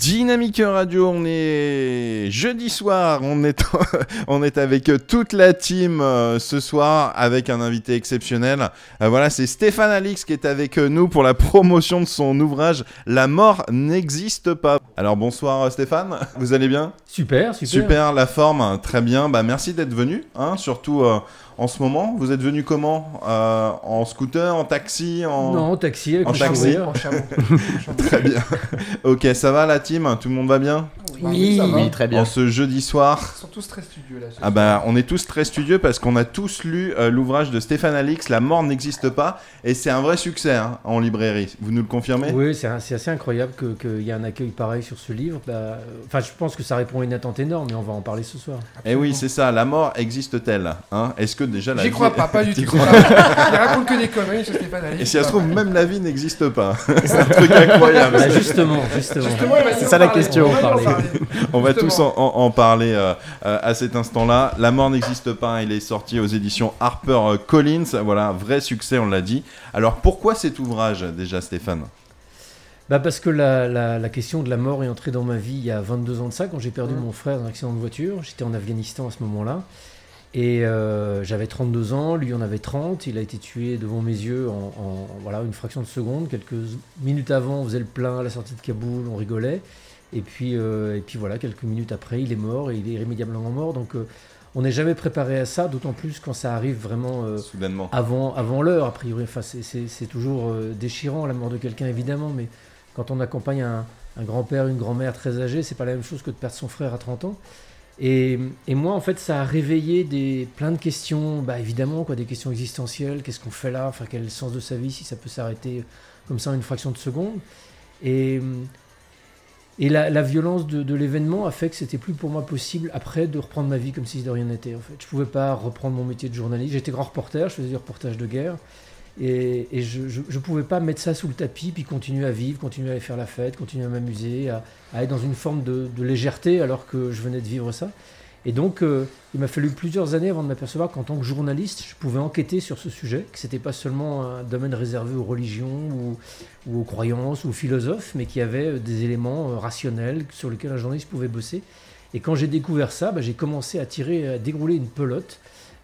Dynamique Radio, on est jeudi soir, on est avec toute la team ce soir avec un invité exceptionnel. Voilà, c'est Stéphane Alix qui est avec nous pour la promotion de son ouvrage « La mort n'existe pas ». Alors bonsoir Stéphane, vous allez bien ? Super. Super, la forme, très bien. Merci d'être venu, surtout en ce moment. Vous êtes venu comment ? En scooter, en taxi Non, en taxi avec en le taxi. sourire. Très bien. Ok, ça va la team ? Tout le monde va bien ? Oui, très bien. En ce jeudi soir. Ils sont tous très studieux là. On est tous très studieux parce qu'on a tous lu l'ouvrage de Stéphane Alix, La mort n'existe pas, et c'est un vrai succès en librairie. Vous nous le confirmez ? Oui, c'est assez incroyable qu'il y ait un accueil pareil sur ce livre. Je pense que ça répond à une attente énorme, mais on va en parler ce soir. Eh oui, c'est ça. La mort existe-t-elle ? Est-ce que déjà la J'y vie... crois pas du tout. Il raconte que des conneries sur Stéphane Alix. Et si ça se trouve, même la vie n'existe pas. C'est un truc incroyable. Justement. C'est ça la question. On va tous en parler à cet instant-là. La mort n'existe pas, il est sorti aux éditions HarperCollins. Voilà, un vrai succès, on l'a dit. Alors pourquoi cet ouvrage déjà, Stéphane ? Parce que la question de la mort est entrée dans ma vie il y a 22 ans de ça, quand j'ai perdu mon frère dans un accident de voiture. J'étais en Afghanistan à ce moment-là. Et j'avais 32 ans, lui en avait 30. Il a été tué devant mes yeux en une fraction de seconde. Quelques minutes avant, on faisait le plein à la sortie de Kaboul, on rigolait. Et puis voilà, quelques minutes après, il est mort et il est irrémédiablement mort. Donc on n'est jamais préparé à ça, d'autant plus quand ça arrive vraiment soudainement. Avant l'heure, a priori. Enfin, c'est toujours déchirant, la mort de quelqu'un, évidemment. Mais quand on accompagne un grand-père, une grand-mère très âgée, c'est pas la même chose que de perdre son frère à 30 ans. Et moi, en fait, ça a réveillé plein de questions, évidemment, des questions existentielles. Qu'est-ce qu'on fait là ? Enfin, quel est le sens de sa vie si ça peut s'arrêter comme ça en une fraction de seconde ? Et la violence de l'événement a fait que c'était plus pour moi possible après de reprendre ma vie comme si de rien n'était. En fait, je pouvais pas reprendre mon métier de journaliste. J'étais grand reporter, je faisais du reportage de guerre, et je pouvais pas mettre ça sous le tapis puis continuer à vivre, continuer à aller faire la fête, continuer à m'amuser, à être dans une forme de légèreté alors que je venais de vivre ça. Et donc, il m'a fallu plusieurs années avant de m'apercevoir qu'en tant que journaliste, je pouvais enquêter sur ce sujet, que c'était pas seulement un domaine réservé aux religions ou aux croyances ou aux philosophes, mais qu'il y avait des éléments rationnels sur lesquels un journaliste pouvait bosser. Et quand j'ai découvert ça, j'ai commencé à dérouler une pelote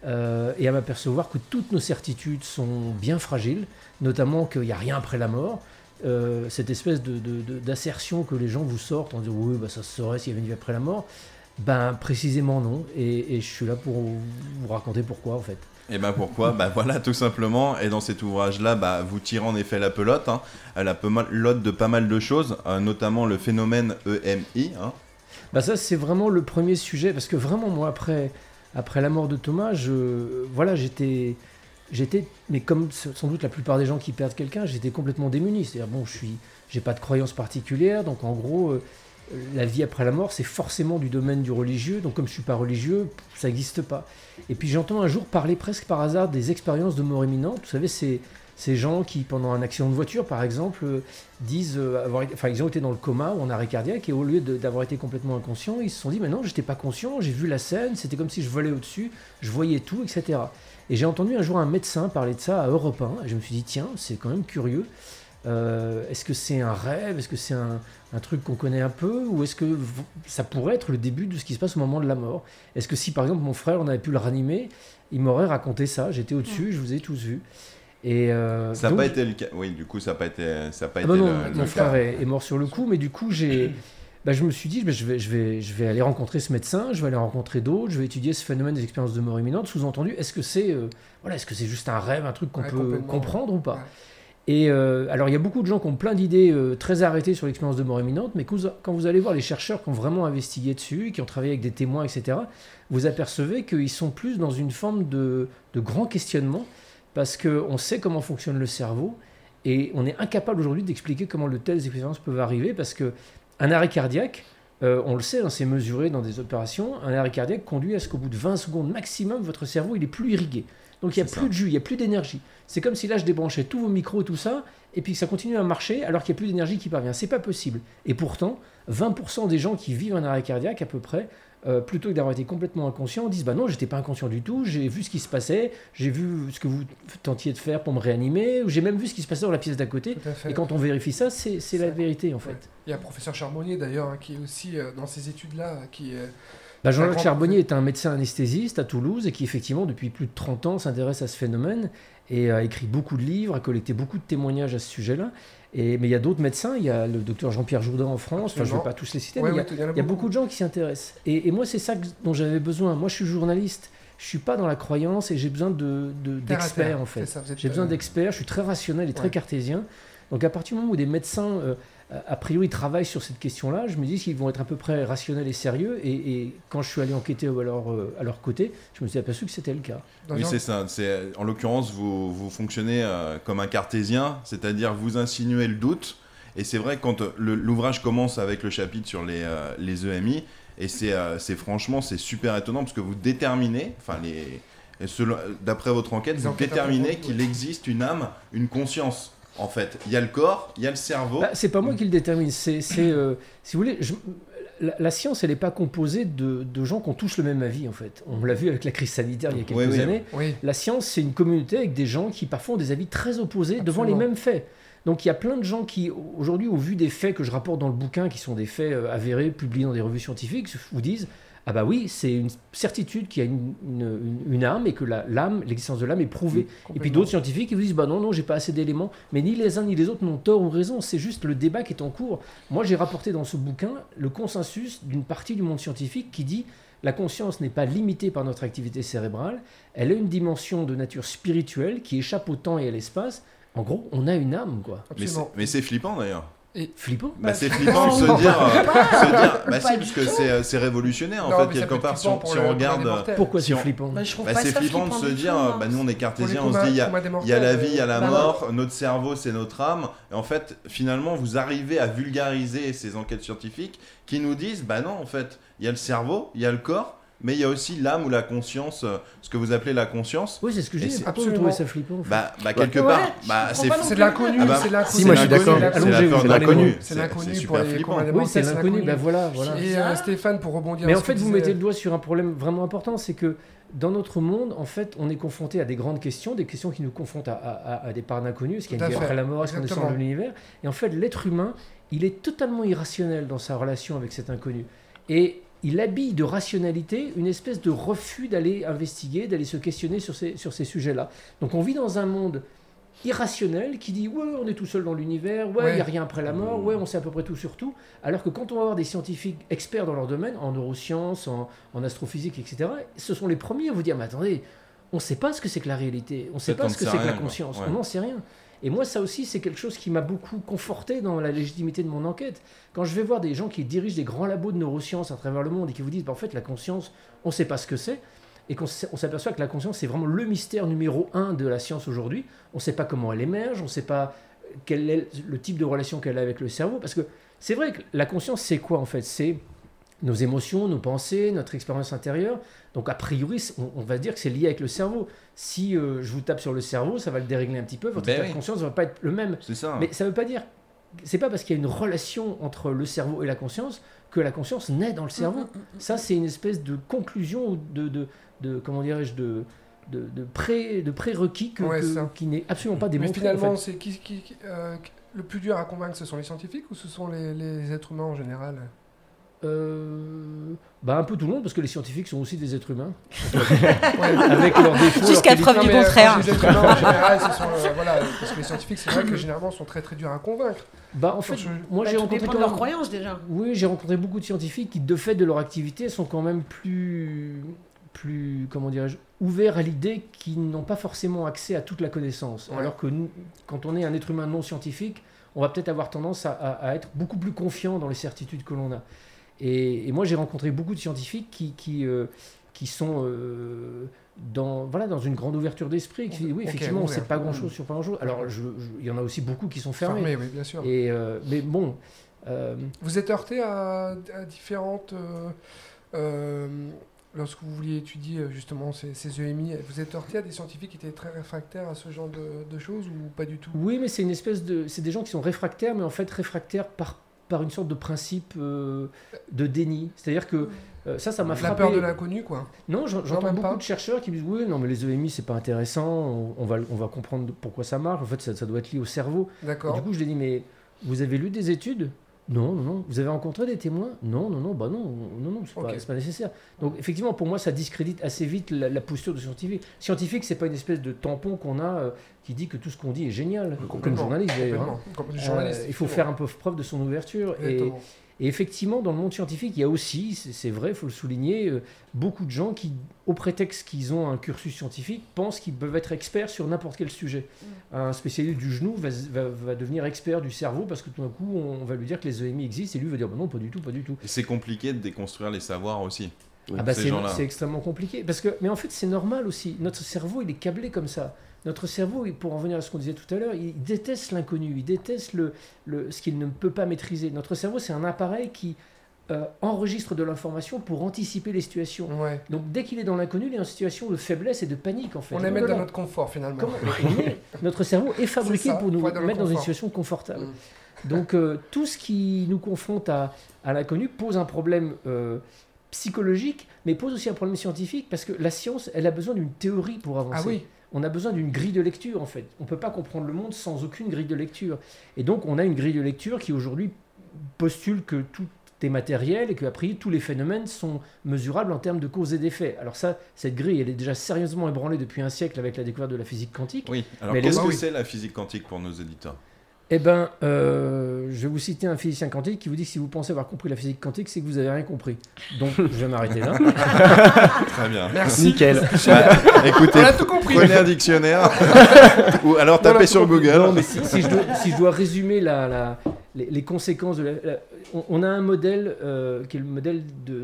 et à m'apercevoir que toutes nos certitudes sont bien fragiles, notamment qu'il n'y a rien après la mort. Cette espèce d'assertion que les gens vous sortent en disant « oui, ça se saurait s'il y avait une vie après la mort », précisément non, et je suis là pour vous raconter pourquoi en fait. Et pourquoi ? Voilà, tout simplement. Et dans cet ouvrage-là, vous tirez en effet la pelote, la pelote de pas mal de choses, notamment le phénomène EMI. Ça c'est vraiment le premier sujet, parce que vraiment moi après la mort de Thomas, j'étais, mais comme sans doute la plupart des gens qui perdent quelqu'un, j'étais complètement démuni. C'est-à-dire j'ai pas de croyance particulière, donc en gros. La vie après la mort, c'est forcément du domaine du religieux, donc comme je ne suis pas religieux, ça n'existe pas. Et puis j'entends un jour parler presque par hasard des expériences de mort imminente. Vous savez, ces gens qui, pendant un accident de voiture, par exemple, disent ils ont été dans le coma ou en arrêt cardiaque, et au lieu d'avoir été complètement inconscients, ils se sont dit « mais non, je n'étais pas conscient, j'ai vu la scène, c'était comme si je volais au-dessus, je voyais tout, etc. » Et j'ai entendu un jour un médecin parler de ça à Europe 1, et je me suis dit « tiens, c'est quand même curieux. Est-ce que c'est un rêve ? Est-ce que c'est un truc qu'on connaît un peu ? Ou est-ce que ça pourrait être le début de ce qui se passe au moment de la mort ? Est-ce que si par exemple mon frère, on avait pu le ranimer, il m'aurait raconté ça, j'étais au-dessus, je vous ai tous vus. Et ça n'a pas été le cas. Oui, du coup, ça n'a pas été mon frère est mort sur le coup, mais du coup, je me suis dit, je vais aller rencontrer ce médecin, je vais aller rencontrer d'autres, je vais étudier ce phénomène des expériences de mort imminente. Sous-entendu, est-ce que c'est juste un rêve, un truc qu'on peut comprendre ou pas ? Ouais. Et alors, il y a beaucoup de gens qui ont plein d'idées très arrêtées sur l'expérience de mort imminente, mais quand vous allez voir les chercheurs qui ont vraiment investigué dessus, qui ont travaillé avec des témoins, etc., vous apercevez qu'ils sont plus dans une forme de grand questionnement, parce qu'on sait comment fonctionne le cerveau, et on est incapable aujourd'hui d'expliquer comment de telles expériences peuvent arriver, parce qu'un arrêt cardiaque, on le sait, c'est mesuré dans des opérations, un arrêt cardiaque conduit à ce qu'au bout de 20 secondes maximum, votre cerveau il est plus irrigué. Donc il n'y a plus de jus, il n'y a plus d'énergie. C'est comme si là je débranchais tous vos micros, tout ça, et puis que ça continue à marcher alors qu'il n'y a plus d'énergie qui parvient. C'est pas possible. Et pourtant, 20% des gens qui vivent un arrêt cardiaque à peu près, plutôt que d'avoir été complètement inconscients, disent bah non, j'étais pas inconscient du tout, j'ai vu ce qui se passait, j'ai vu ce que vous tentiez de faire pour me réanimer, ou j'ai même vu ce qui se passait dans la pièce d'à côté. Et quand on vérifie ça, c'est la vérité en fait. Ouais. Il y a le professeur Charbonnier d'ailleurs qui est aussi dans ces études-là, qui Jean-Jacques Charbonnier est un médecin anesthésiste à Toulouse et qui effectivement depuis plus de 30 ans s'intéresse à ce phénomène et a écrit beaucoup de livres, a collecté beaucoup de témoignages à ce sujet-là. Mais il y a d'autres médecins, il y a le docteur Jean-Pierre Jourdain en France, je ne vais pas tous les citer, mais il y a beaucoup de gens qui s'y intéressent. Et moi c'est ça dont j'avais besoin. Moi je suis journaliste, je ne suis pas dans la croyance et j'ai besoin d'experts en fait. J'ai besoin d'experts, je suis très rationnel et très cartésien. Donc à partir du moment où des médecins a priori travaillent sur cette question-là, je me dis qu'ils vont être à peu près rationnels et sérieux. Et quand je suis allé enquêter à leur côté, je me suis aperçu que c'était le cas. Oui, c'est ça. En l'occurrence, vous fonctionnez comme un cartésien, c'est-à-dire vous insinuez le doute. Et c'est vrai que quand l'ouvrage commence avec le chapitre sur les EMI, et c'est franchement, c'est super étonnant parce que vous déterminez, d'après votre enquête, vous déterminez qu'il existe une âme, une conscience. En fait, il y a le corps, il y a le cerveau. C'est pas moi qui le détermine. Si vous voulez, la science, elle n'est pas composée de gens qui ont tous le même avis, en fait. On l'a vu avec la crise sanitaire il y a quelques années. Oui. La science, c'est une communauté avec des gens qui parfois ont des avis très opposés devant les mêmes faits. Donc il y a plein de gens qui, aujourd'hui, au vu des faits que je rapporte dans le bouquin, qui sont des faits avérés, publiés dans des revues scientifiques, vous disent ah bah oui, c'est une certitude qu'il y a une âme et que l'âme, l'existence de l'âme est prouvée. Et puis d'autres scientifiques qui vous disent bah non, j'ai pas assez d'éléments. Mais ni les uns ni les autres n'ont tort ou raison, c'est juste le débat qui est en cours. Moi j'ai rapporté dans ce bouquin le consensus d'une partie du monde scientifique qui dit la conscience n'est pas limitée par notre activité cérébrale, elle a une dimension de nature spirituelle qui échappe au temps et à l'espace. En gros, on a une âme, quoi. Mais c'est flippant d'ailleurs. Flippant c'est flippant de se dire parce que c'est révolutionnaire en fait quelque part si on regarde. Pourquoi c'est flippant? C'est flippant de se dire nous on est cartésiens, on se dit il y a la vie, il y a la mort, notre cerveau c'est notre âme, et en fait finalement vous arrivez à vulgariser ces enquêtes scientifiques qui nous disent non en fait il y a le cerveau, il y a le corps, mais il y a aussi l'âme ou la conscience, ce que vous appelez la conscience. Oui, c'est ce que j'ai dit. Pourquoi vous trouvez ça flippant quelque part, c'est de l'inconnu. Si, moi je suis d'accord. C'est la peur de l'inconnu. C'est l'inconnu pour les flippant. Oui, c'est l'inconnu. Voilà. Et Stéphane, pour rebondir. Mais en fait, vous mettez le doigt sur un problème vraiment important, c'est que dans notre monde, en fait, on est confronté à des grandes questions, des questions qui nous confrontent à des parts d'inconnu. Est-ce qu'il y a une vie après la mort? Est-ce qu'on est sur l'univers? Et en fait, l'être humain, il est totalement irrationnel dans sa relation avec cet inconnu. Et il habille de rationalité une espèce de refus d'aller investiguer, d'aller se questionner sur ces sujets-là. Donc on vit dans un monde irrationnel qui dit « ouais, on est tout seul dans l'univers, il n'y a rien après la mort, on sait à peu près tout sur tout », alors que quand on va voir des scientifiques experts dans leur domaine, en neurosciences, en astrophysique, etc., ce sont les premiers à vous dire « mais attendez, on ne sait pas ce que c'est que la réalité, on ne sait pas ce que c'est que la conscience, on n'en sait rien ». Et moi, ça aussi, c'est quelque chose qui m'a beaucoup conforté dans la légitimité de mon enquête. Quand je vais voir des gens qui dirigent des grands labos de neurosciences à travers le monde et qui vous disent en fait, la conscience, on ne sait pas ce que c'est, et qu'on s'aperçoit que la conscience, c'est vraiment le mystère numéro 1 de la science aujourd'hui. On ne sait pas comment elle émerge, on ne sait pas quel est le type de relation qu'elle a avec le cerveau. Parce que c'est vrai que la conscience, c'est quoi en fait? C'est nos émotions, nos pensées, notre expérience intérieure. Donc a priori, on va dire que c'est lié avec le cerveau. Si je vous tape sur le cerveau, ça va le dérégler un petit peu, votre état de conscience ne va pas être le même. C'est ça. Mais ça ne veut pas dire... C'est pas parce qu'il y a une relation entre le cerveau et la conscience que la conscience naît dans le cerveau. Ça, c'est une espèce de conclusion, de comment dirais-je, de prérequis qui n'est absolument pas démontré. Mais finalement, en fait. c'est le plus dur à convaincre, ce sont les scientifiques ou ce sont les êtres humains en général? Un peu tout le monde, parce que les scientifiques sont aussi des êtres humains. Avec leurs défauts. Jusqu'à preuve du contraire. Les êtres humains en général, parce que les scientifiques, c'est vrai que généralement sont très très durs à convaincre. En fait, moi j'ai rencontré de leurs croyances déjà. Oui, j'ai rencontré beaucoup de scientifiques qui, de fait de leur activité, sont quand même plus comment dirais-je, ouverts à l'idée qu'ils n'ont pas forcément accès à toute la connaissance. Alors que nous, quand on est un être humain non scientifique, on va peut-être avoir tendance à être beaucoup plus confiant dans les certitudes que l'on a. Et moi, j'ai rencontré beaucoup de scientifiques qui sont dans une grande ouverture d'esprit. Qui, oui, effectivement, on ne sait pas grand-chose sur pas grand-chose. Alors, il y en a aussi beaucoup qui sont fermés. Oui, bien sûr. Mais bon... Vous êtes heurté à différentes lorsque vous vouliez étudier justement ces EMI, vous êtes heurté à des scientifiques qui étaient très réfractaires à ce genre de choses ou pas du tout? Oui, mais c'est une espèce de... C'est des gens qui sont réfractaires, mais en fait réfractaires par une sorte de principe de déni. C'est-à-dire que ça m'a frappé. La peur de l'inconnu, quoi. Non, j'entends même beaucoup pas. de chercheurs qui me disent oui, non, mais les EMI, c'est pas intéressant, on va comprendre pourquoi ça marche. En fait, ça doit être lié au cerveau. D'accord. Et du coup, je lui ai dit, mais vous avez lu des études? Non. Vous avez rencontré des témoins? Non, c'est pas nécessaire. Donc, effectivement, pour moi, ça discrédite assez vite la posture de scientifique. Scientifique, c'est pas une espèce de tampon qu'on a qui dit que tout ce qu'on dit est génial. Comme journaliste, d'ailleurs. Hein. Comme journaliste, Il faut faire un peu preuve de son ouverture. Et effectivement, dans le monde scientifique, il y a aussi, c'est vrai, il faut le souligner, beaucoup de gens qui, au prétexte qu'ils ont un cursus scientifique, pensent qu'ils peuvent être experts sur n'importe quel sujet. Un spécialiste du genou va devenir expert du cerveau parce que tout d'un coup, on va lui dire que les EMI existent et lui va dire bah non, pas du tout. Et c'est compliqué de déconstruire les savoirs aussi. C'est extrêmement compliqué. Mais en fait, c'est normal aussi. Notre cerveau, il est câblé comme ça. Notre cerveau, pour en revenir à ce qu'on disait tout à l'heure, il déteste l'inconnu, il déteste ce qu'il ne peut pas maîtriser. Notre cerveau, c'est un appareil qui enregistre de l'information pour anticiper les situations. Ouais. Donc dès qu'il est dans l'inconnu, il est en situation de faiblesse et de panique en fait. On les met dans notre confort finalement. Notre cerveau est fabriqué pour nous mettre dans une situation confortable. Donc tout ce qui nous confronte à l'inconnu pose un problème psychologique, mais pose aussi un problème scientifique parce que la science, elle a besoin d'une théorie pour avancer. Ah oui. On a besoin d'une grille de lecture en fait. On ne peut pas comprendre le monde sans aucune grille de lecture. Et donc on a une grille de lecture qui aujourd'hui postule que tout est matériel et qu'a priori tous les phénomènes sont mesurables en termes de cause et d'effet. Alors ça, cette grille, elle est déjà sérieusement ébranlée depuis un siècle avec la découverte de la physique quantique. Oui, alors qu'est-ce que c'est la physique quantique pour nos auditeurs? Eh bien, je vais vous citer un physicien quantique qui vous dit que si vous pensez avoir compris la physique quantique, c'est que vous n'avez rien compris. Donc, je vais m'arrêter là. Très bien. Merci. Nickel. Écoutez, on a tout compris. Prenez un dictionnaire ou alors tapez sur Google. Non, mais si je dois résumer les conséquences on a un modèle qui est le modèle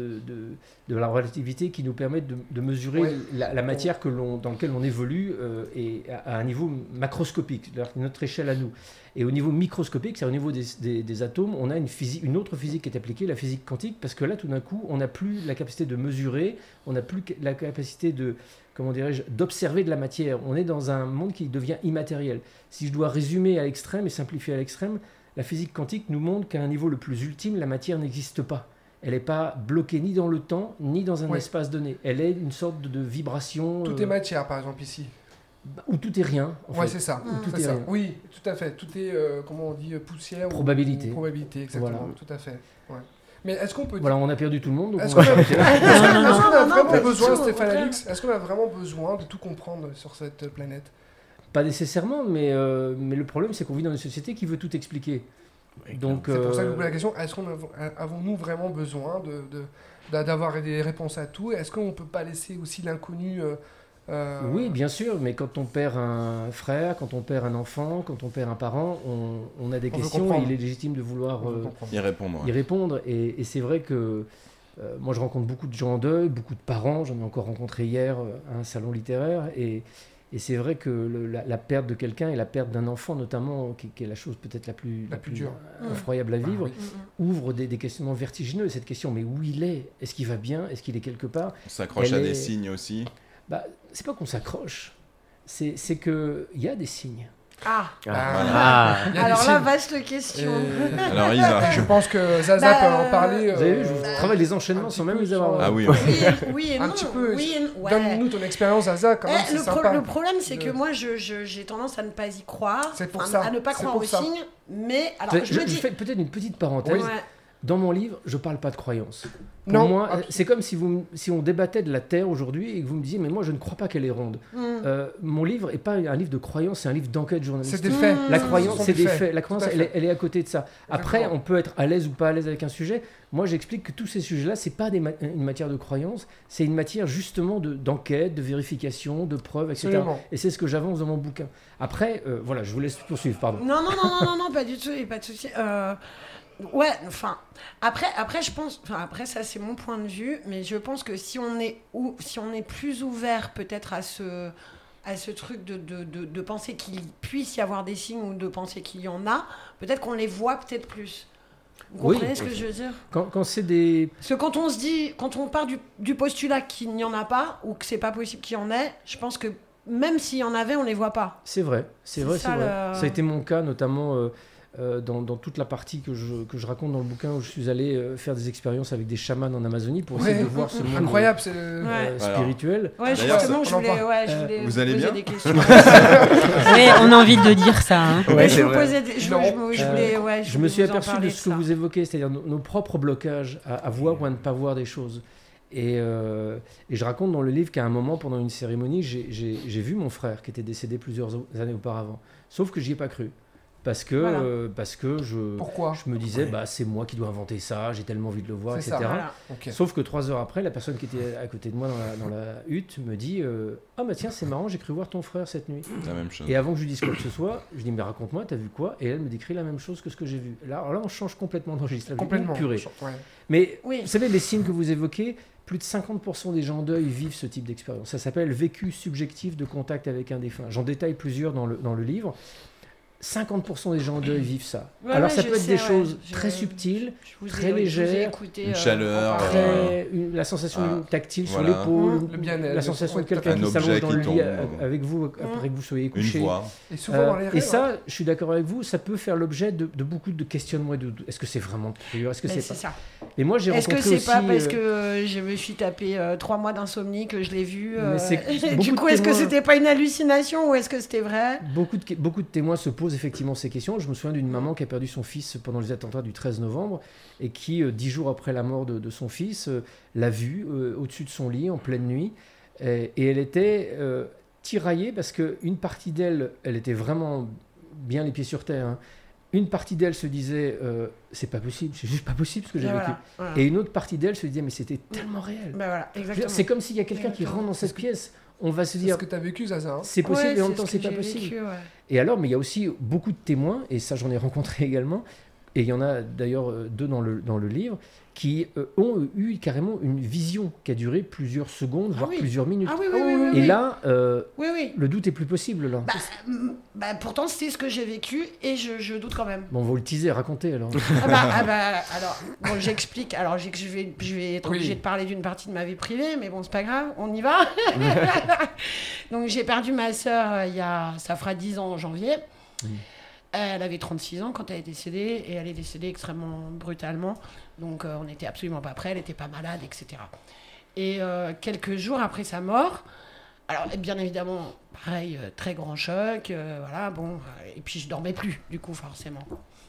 de la relativité qui nous permet de mesurer la matière dans laquelle on évolue et à un niveau macroscopique, c'est-à-dire notre échelle à nous. Et au niveau microscopique, c'est au niveau des atomes, on a une autre physique qui est appliquée, la physique quantique, parce que là, tout d'un coup, on n'a plus la capacité de mesurer, on n'a plus la capacité d'observer de la matière. On est dans un monde qui devient immatériel. Si je dois résumer à l'extrême et simplifier à l'extrême, la physique quantique nous montre qu'à un niveau le plus ultime, la matière n'existe pas. Elle n'est pas bloquée ni dans le temps, ni dans un espace donné. Elle est une sorte de vibration... Tout est matière, par exemple, ici. Ou tout est rien. Oui, c'est ça. Tout est rien. Oui, tout à fait. Tout est, comment on dit, poussière probabilité. Ou probabilité, exactement. Voilà. Tout à fait. Ouais. Mais est-ce qu'on peut... Voilà, on a perdu tout le monde. Est-ce qu'on a vraiment besoin, Stéphane Alix, est-ce qu'on a vraiment besoin de tout comprendre sur cette planète? Pas nécessairement, mais le problème, c'est qu'on vit dans une société qui veut tout expliquer. Donc, c'est pour ça que je vous pose la question, avons-nous vraiment besoin d'avoir des réponses à tout? Est-ce qu'on ne peut pas laisser aussi l'inconnu Oui, bien sûr, mais quand on perd un frère, quand on perd un enfant, quand on perd un parent, on a des questions et il est légitime de vouloir y répondre. Et c'est vrai que moi, je rencontre beaucoup de gens en deuil, beaucoup de parents, j'en ai encore rencontré hier à un salon littéraire, et c'est vrai que la perte de quelqu'un et la perte d'un enfant notamment, qui est la chose peut-être la plus dure, effroyable à vivre, ouvre des questionnements vertigineux. Cette question, mais où il est? Est-ce qu'il va bien? Est-ce qu'il est quelque part? On s'accroche à des signes aussi. C'est pas qu'on s'accroche, c'est qu'il y a des signes. Alors là, vaste question. Alors Isa, je pense que Zaza peut en parler. Vous avez vu, je travaille les enchaînements sans même les avoir. Ah oui. Oui et non. Un petit peu. Donne-nous ton expérience, Zaza, quand même. C'est sympa. Le problème, c'est que moi, j'ai tendance à ne pas y croire. C'est pour ça. À ne pas croire aux signes. Mais alors, je fais peut-être une petite parenthèse. Ouais. Dans mon livre, je parle pas de croyance. Pour moi, c'est comme si on débattait de la Terre aujourd'hui et que vous me disiez, mais moi je ne crois pas qu'elle est ronde. Mon livre n'est pas un livre de croyance, c'est un livre d'enquête journalistique. C'est des faits. La croyance, c'est des faits. La croyance, elle est à côté de ça. Après, on peut être à l'aise ou pas à l'aise avec un sujet. Moi, j'explique que tous ces sujets-là, c'est pas une matière de croyance, c'est une matière justement d'enquête, de vérification, de preuves, etc. Absolument. Et c'est ce que j'avance dans mon bouquin. Après, voilà, je vous laisse poursuivre, pardon. Non, pas du tout, et pas de souci. Ouais, enfin, après je pense, après ça c'est mon point de vue, mais je pense que si on est plus ouvert peut-être à ce truc de penser qu'il puisse y avoir des signes ou de penser qu'il y en a, peut-être qu'on les voit peut-être plus. Vous comprenez ce que je veux dire? Quand c'est des... Parce que quand on part du postulat qu'il n'y en a pas, ou que c'est pas possible qu'il y en ait, je pense que même s'il y en avait, on les voit pas. C'est vrai. Ça, Ça a été mon cas, notamment dans toute la partie que je raconte dans le bouquin où je suis allé faire des expériences avec des chamans en Amazonie pour essayer de voir ce monde incroyable, spirituel. Ouais, D'ailleurs, justement, je voulais vous vous allez poser bien des questions. Oui, on a envie de dire ça. Hein. Ouais, je c'est vous vrai. posais des... Je me suis voulais vous en aperçu parler de ce que ça. vous évoquez, c'est-à-dire nos propres blocages à voir ou à ne pas voir des choses. Et je raconte dans le livre qu'à un moment, pendant une cérémonie, j'ai vu mon frère qui était décédé plusieurs années auparavant. Sauf que j'y ai pas cru. Parce que Pourquoi? je me disais, c'est moi qui dois inventer ça, j'ai tellement envie de le voir, C'est etc. ça. Voilà. Ok. Sauf que 3 heures après, la personne qui était à côté de moi dans la hutte me dit ah bah tiens, c'est marrant, j'ai cru voir ton frère cette nuit. La même chose. Et avant que je lui dise quoi que ce soit, je dis mais raconte-moi, t'as vu quoi? Et elle me décrit la même chose que ce que j'ai vu. Alors là, on change complètement de registre. Complètement. Purée. Ouais. Mais Oui. vous savez, les signes que vous évoquez, plus de 50% des gens en deuil vivent ce type d'expérience. Ça s'appelle vécu subjectif de contact avec un défunt. J'en détaille plusieurs dans le livre. 50% des gens en deuil vivent ça. Ouais, Alors ouais, ça je peut être sais, des choses je- très subtiles, Je vous ai- très je vous ai légères, écouté, une chaleur, en parler. la sensation tactile voilà. sur l'épaule, Le bien-être, la sensation de ouais, quelqu'un un qui objet s'allonge dans qui le lit tombe. avec vous après que vous soyez Une couché. voix. Et souvent dans les rêves. Et ça, je suis d'accord avec vous, ça peut faire l'objet de beaucoup de questionnements et de doutes. Est-ce que c'est vraiment pur? Est-ce que Mais c'est c'est pas? ça. Et moi, j'ai Est-ce que rencontré c'est pas aussi, parce que je me suis tapé 3 mois d'insomnie que je l'ai vu Mais c'est beaucoup Du de coup, est-ce que témoins- c'était pas une hallucination ou est-ce que c'était vrai? beaucoup de témoins se posent effectivement ces questions. Je me souviens d'une maman qui a perdu son fils pendant les attentats du 13 novembre et qui, 10 jours après la mort de son fils, l'a vu au-dessus de son lit en pleine nuit. Et elle était tiraillée parce qu'une partie d'elle, elle était vraiment bien les pieds sur terre. Hein. Une partie d'elle se disait c'est pas possible, c'est juste pas possible ce que j'ai vécu. Voilà. Et une autre partie d'elle se disait mais c'était tellement réel. Ben voilà, Je veux dire, exactement. c'est comme s'il y a quelqu'un qui Exactement. rentre dans cette pièce. On va se C'est dire ce que tu as vécu, Zaza. Hein. c'est possible Ouais, et en même temps ce c'est que pas j'ai possible. vécu, ouais. Et alors, mais il y a aussi beaucoup de témoins, et ça j'en ai rencontré également, et il y en a d'ailleurs 2 dans le livre, qui ont eu carrément une vision qui a duré plusieurs secondes, voire oui. plusieurs minutes. Ah oui, oui, oui, oui. Et oui. là, Oui. le doute est plus possible là. Pourtant, c'est ce que j'ai vécu et je doute quand même. Bon, vous le teasez, racontez alors. Alors, bon, j'explique. Alors, je vais être obligée de parler d'une partie de ma vie privée, mais bon, c'est pas grave, on y va. Donc, j'ai perdu ma sœur ça fera 10 ans en janvier. Elle avait 36 ans quand elle est décédée, et elle est décédée extrêmement brutalement. Donc, on n'était absolument pas prêts, elle n'était pas malade, etc. Et quelques jours après sa mort, alors bien évidemment, pareil, très grand choc, voilà, bon, et puis je dormais plus, du coup, forcément.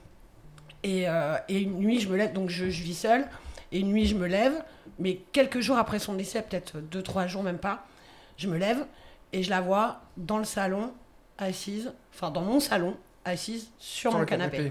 Et une nuit, je me lève, donc je vis seule, et une nuit, je me lève, mais quelques jours après son décès, peut-être 2-3 jours, même pas, je me lève, et je la vois dans le salon, assise, enfin dans mon salon, assise sur mon le canapé.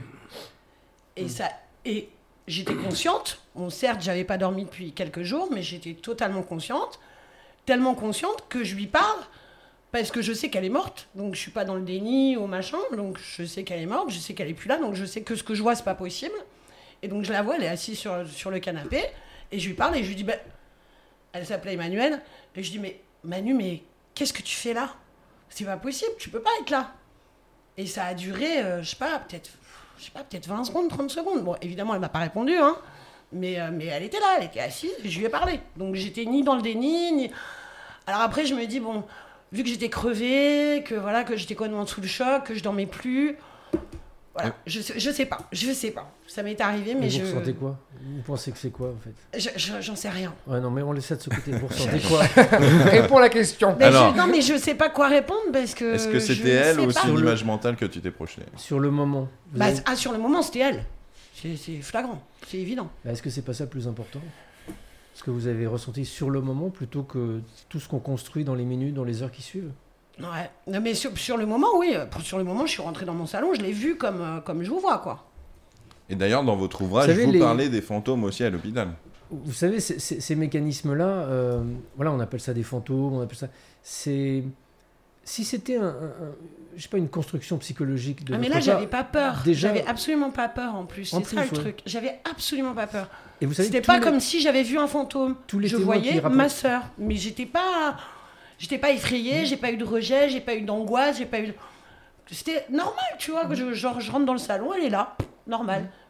Et j'étais consciente, bon certes, j'avais pas dormi depuis quelques jours, mais j'étais totalement consciente, tellement consciente que je lui parle, parce que je sais qu'elle est morte, donc je suis pas dans le déni ou machin, donc je sais qu'elle est morte, je sais qu'elle est plus là, donc je sais que ce que je vois, c'est pas possible. Et donc je la vois, elle est assise sur le canapé, et je lui parle, et je lui dis, elle s'appelait Emmanuelle, et je dis, mais Manu, mais qu'est-ce que tu fais là? C'est pas possible, tu peux pas être là. Et ça a duré, je sais pas, peut-être 20 secondes, 30 secondes. Bon, évidemment, elle m'a pas répondu, hein, mais elle était là, elle était assise, et je lui ai parlé. Donc j'étais ni dans le déni, ni... Alors après, je me dis, bon, vu que j'étais crevée, que j'étais complètement sous le choc, que je dormais plus, voilà, je sais pas. Ça m'est arrivé, mais vous ressentez quoi? Vous pensez que c'est quoi en fait? J'en sais rien. Ouais, non, mais on laisse ça de ce côté. Vous ressentez quoi? Réponds à la question. Mais Alors- non, mais je sais pas quoi répondre parce que. Est-ce que je c'était elle sais ou pas. c'est une image mentale que tu t'es projetée? Sur le moment. Vous avez- Sur le moment, c'était elle. C'est flagrant, c'est évident. Est-ce que c'est pas ça le plus important? Ce que vous avez ressenti sur le moment plutôt que tout ce qu'on construit dans les minutes, dans les heures qui suivent? Ouais. Non, mais sur le moment, oui. Sur le moment, je suis rentrée dans mon salon, je l'ai vu comme je vous vois, quoi. Et d'ailleurs, dans votre ouvrage, Vous savez, vous parlez des fantômes aussi à l'hôpital. Vous savez, ces mécanismes-là, voilà, on appelle ça des fantômes, on appelle ça... Si c'était je sais pas, une construction psychologique de Ah, mais votre là, part, j'avais pas peur. déjà- J'avais absolument pas peur en plus. En C'est ça plus, le ouais. truc. J'avais absolument pas peur. et vous savez, C'était tous pas les- comme si j'avais vu un fantôme. tous les Je témoins qui voyais rapportent- ma sœur, mais j'étais pas effrayée, j'ai pas eu de rejet, j'ai pas eu d'angoisse, j'ai pas eu. C'était normal, tu vois. Je rentre dans le salon, elle est là, normal.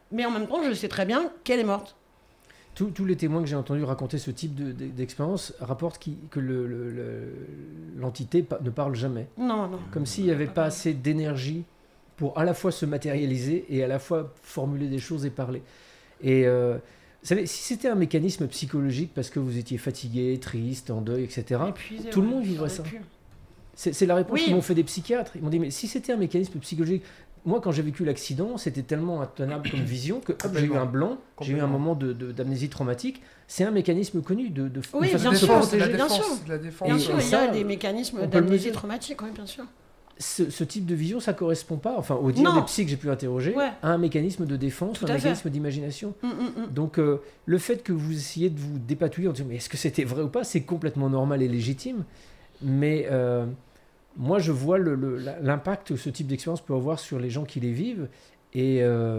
Mais en même temps, je sais très bien qu'elle est morte. Tous les témoins que j'ai entendus raconter ce type d'expérience rapportent que l'entité ne parle jamais. Non. Comme s'il n'y avait pas assez d'énergie pour à la fois se matérialiser et à la fois formuler des choses et parler. Et vous savez, si c'était un mécanisme psychologique parce que vous étiez fatigué, triste, en deuil, etc., Épuisé, tout le monde vivrait ça. C'est la réponse qu'ils m'ont fait des psychiatres. Ils m'ont dit, mais si c'était un mécanisme psychologique... Moi, quand j'ai vécu l'accident, c'était tellement intenable comme vision que hop, j'ai eu un blanc, j'ai eu un moment d'amnésie traumatique. C'est un mécanisme connu de oui, façon bien de se sûr, protéger. Bien sûr, Bien sûr, il y a ça, des mécanismes on peut le d'amnésie mesurer. traumatique, oui, bien sûr. Ce type de vision, ça correspond pas, enfin, au dire Non. des psys que j'ai pu interroger, Ouais. à un mécanisme de défense, Tout un à fait. mécanisme d'imagination. Mm. Donc, le fait que vous essayez de vous dépatouiller en disant mais est-ce que c'était vrai ou pas, c'est complètement normal et légitime. Mais moi, je vois l'impact que ce type d'expérience peut avoir sur les gens qui les vivent. Et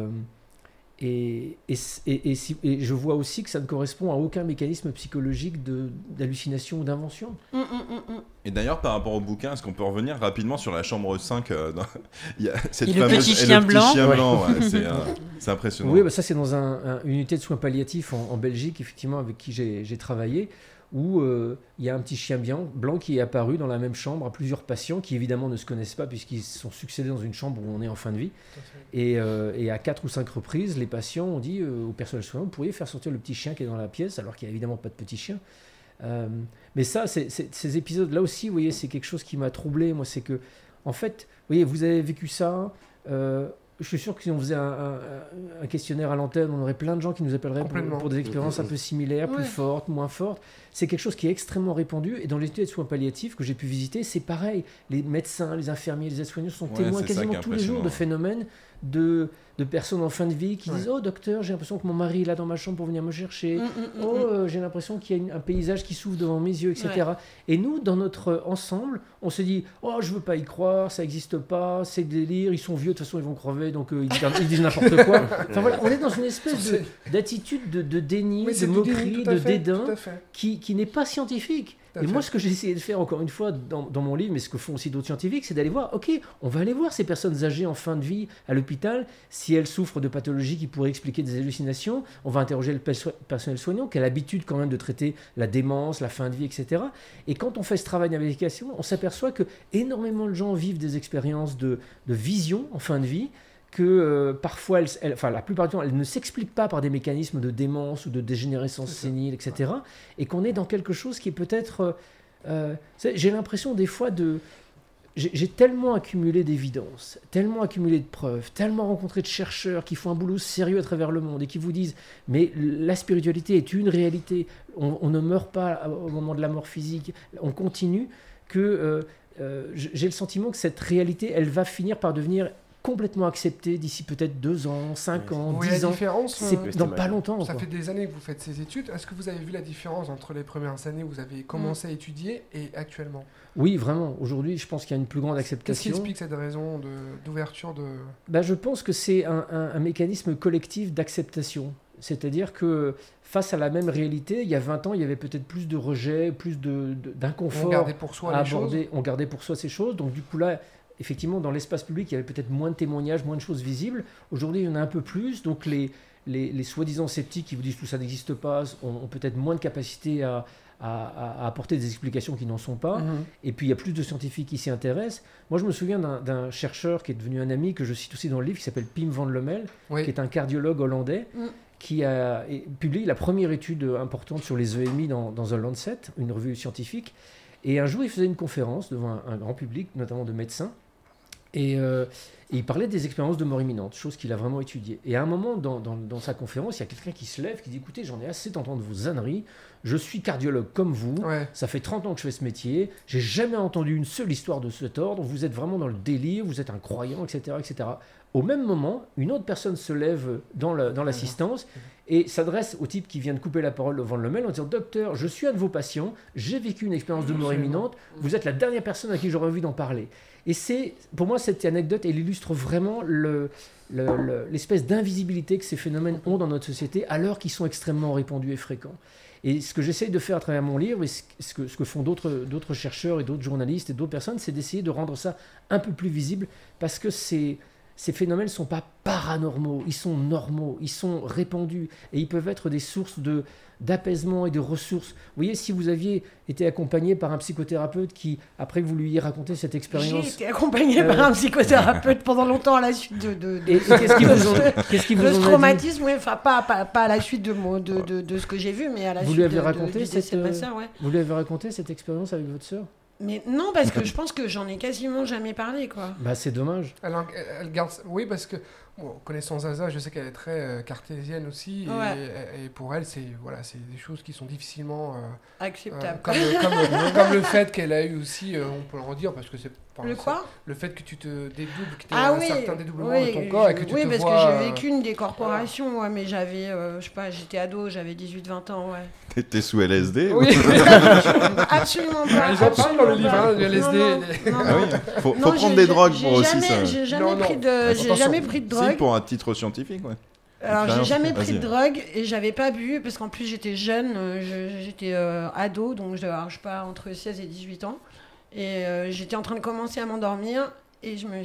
je vois aussi que ça ne correspond à aucun mécanisme psychologique d'hallucination ou d'invention. Et d'ailleurs, par rapport au bouquin, est-ce qu'on peut revenir rapidement sur la chambre 5 il y a cette Et le fameuse- petit et chien le petit blanc. chien blanc, ouais, c'est impressionnant. Oui, bah ça c'est dans une unité de soins palliatifs en Belgique, effectivement, avec qui j'ai travaillé, où il y a un petit chien blanc qui est apparu dans la même chambre à plusieurs patients qui évidemment ne se connaissent pas puisqu'ils se sont succédés dans une chambre où on est en fin de vie. Et à 4 ou 5 reprises, les patients ont dit au personnel soignant, vous pourriez faire sortir le petit chien qui est dans la pièce, alors qu'il n'y a évidemment pas de petit chien. Mais ça, ces épisodes, là aussi, vous voyez, c'est quelque chose qui m'a troublé. Moi, c'est que, en fait, vous voyez, vous avez vécu ça. Je suis sûr que si on faisait un questionnaire à l'antenne, on aurait plein de gens qui nous appelleraient pour des expériences un peu similaires, plus fortes, moins fortes. C'est quelque chose qui est extrêmement répandu. Et dans les unités de soins palliatifs que j'ai pu visiter, c'est pareil. Les médecins, les infirmiers, les aides-soignants sont témoins c'est ça quasiment qui est tous les jours de impressionnant. phénomènes de personnes en fin de vie qui disent « Oh docteur, j'ai l'impression que mon mari est là dans ma chambre pour venir me chercher. J'ai l'impression qu'il y a un paysage qui s'ouvre devant mes yeux, etc. Ouais. » Et nous, dans notre ensemble, on se dit « Oh, je veux pas y croire, ça n'existe pas, c'est délire, ils sont vieux, de toute façon ils vont crever, donc ils disent n'importe quoi. » Enfin voilà, on est dans une espèce d'attitude de déni, Oui, c'est de du déni, moquerie, tout à de fait, dédain, tout à fait. qui n'est pas scientifique. Tout à Et fait. moi, ce que j'ai essayé de faire, encore une fois, dans mon livre, mais ce que font aussi d'autres scientifiques, c'est d'aller voir, ok, on va aller voir ces personnes âgées en fin de vie à l'hôpital, si elles souffrent de pathologies qui pourraient expliquer des hallucinations, on va interroger le personnel soignant, qui a l'habitude quand même de traiter la démence, la fin de vie, etc. Et quand on fait ce travail d'investigation, on s'aperçoit que énormément de gens vivent des expériences de vision en fin de vie, que parfois, la plupart du temps, elles ne s'expliquent pas par des mécanismes de démence ou de dégénérescence sénile, etc. Et qu'on est dans quelque chose qui est peut-être... j'ai l'impression des fois j'ai tellement accumulé d'évidences, tellement accumulé de preuves, tellement rencontré de chercheurs qui font un boulot sérieux à travers le monde et qui vous disent « Mais la spiritualité est une réalité, on ne meurt pas au moment de la mort physique, on continue », que j'ai le sentiment que cette réalité, elle va finir par devenir complètement acceptée d'ici peut-être 2 ans, 5 ans, Vous voyez 10 la ans. différence C'est dans pas longtemps. Ça quoi. fait des années que vous faites ces études. Est-ce que vous avez vu la différence entre les premières années où vous avez commencé à étudier et actuellement? Oui, vraiment. Aujourd'hui, je pense qu'il y a une plus grande Qu'est-ce qui acceptation. explique cette raison d'ouverture de... Ben, je pense que c'est un mécanisme collectif d'acceptation. C'est-à-dire que face à la même réalité, il y a 20 ans, il y avait peut-être plus de rejet, plus d'inconfort On gardait pour soi à les choses. aborder. On gardait pour soi ces choses. Donc du coup là, effectivement, dans l'espace public, il y avait peut-être moins de témoignages, moins de choses visibles. Aujourd'hui, il y en a un peu plus. Donc les soi-disant sceptiques qui vous disent tout ça n'existe pas ont peut-être moins de capacité à apporter des explications qui n'en sont pas. Et puis il y a plus de scientifiques qui s'y intéressent. Moi, je me souviens d'un chercheur qui est devenu un ami, que je cite aussi dans le livre, qui s'appelle Pim van Lommel, Oui. qui est un cardiologue hollandais, qui a publié la première étude importante sur les EMI dans The Lancet, une revue scientifique. Et un jour, il faisait une conférence devant un grand public, notamment de médecins, et il parlait des expériences de mort imminente, chose qu'il a vraiment étudiée. Et à un moment, dans sa conférence, il y a quelqu'un qui se lève, qui dit « Écoutez, j'en ai assez d'entendre vos âneries, je suis cardiologue comme vous, Ouais. ça fait 30 ans que je fais ce métier, j'ai jamais entendu une seule histoire de cet ordre, vous êtes vraiment dans le délire, vous êtes un croyant, etc. etc. » Au même moment, une autre personne se lève dans l'assistance et s'adresse au type qui vient de couper la parole devant le mail en disant « Docteur, je suis un de vos patients, j'ai vécu une expérience de mort imminente, vous êtes la dernière personne à qui j'aurais envie d'en parler. » Et pour moi, cette anecdote, elle illustre vraiment l'espèce d'invisibilité que ces phénomènes ont dans notre société, alors qu'ils sont extrêmement répandus et fréquents. Et ce que j'essaye de faire à travers mon livre, et ce que font d'autres chercheurs et d'autres journalistes et d'autres personnes, c'est d'essayer de rendre ça un peu plus visible, parce que ces phénomènes ne sont pas paranormaux, ils sont normaux, ils sont répandus et ils peuvent être des sources d'apaisement et de ressources. Vous voyez, si vous aviez été accompagné par un psychothérapeute qui, après que vous lui ayez raconté cette expérience... J'ai été accompagné par un psychothérapeute pendant longtemps à la suite Et qu'est-ce qu'ils vous ont ce dit ? traumatisme, oui, enfin pas à la suite de ce que j'ai vu, mais à la Vous suite lui avez raconté du décès de ma sœur, ouais. Vous lui avez raconté cette expérience avec votre sœur ? Mais non, parce que je pense que j'en ai quasiment jamais parlé, quoi. Bah c'est dommage. Elle garde... Oui, parce que, connaissant Zaza, je sais qu'elle est très cartésienne aussi. Et pour elle, c'est des choses qui sont difficilement... acceptables. Comme le fait qu'elle a eu aussi, on peut le redire, parce que c'est... Le fait que tu te dédoubles, que tu as un certain dédoublement de ton corps et que tu te vois... Oui, parce que j'ai vécu une décorporation, ouais, mais j'avais, je sais pas, j'étais ado, j'avais 18-20 ans, ouais. T'étais sous LSD Oui. Absolument pas. Ils en parlent dans le livre, hein, le LSD. Ah oui, faut prendre des drogues pour aussi ça. J'ai jamais pris de drogue. Si, pour un titre scientifique, ouais. Alors, j'ai jamais pris de drogue et j'avais pas bu parce qu'en plus j'étais jeune, j'étais ado, donc je sais pas, entre 16 et 18 ans. Et j'étais en train de commencer à m'endormir et je me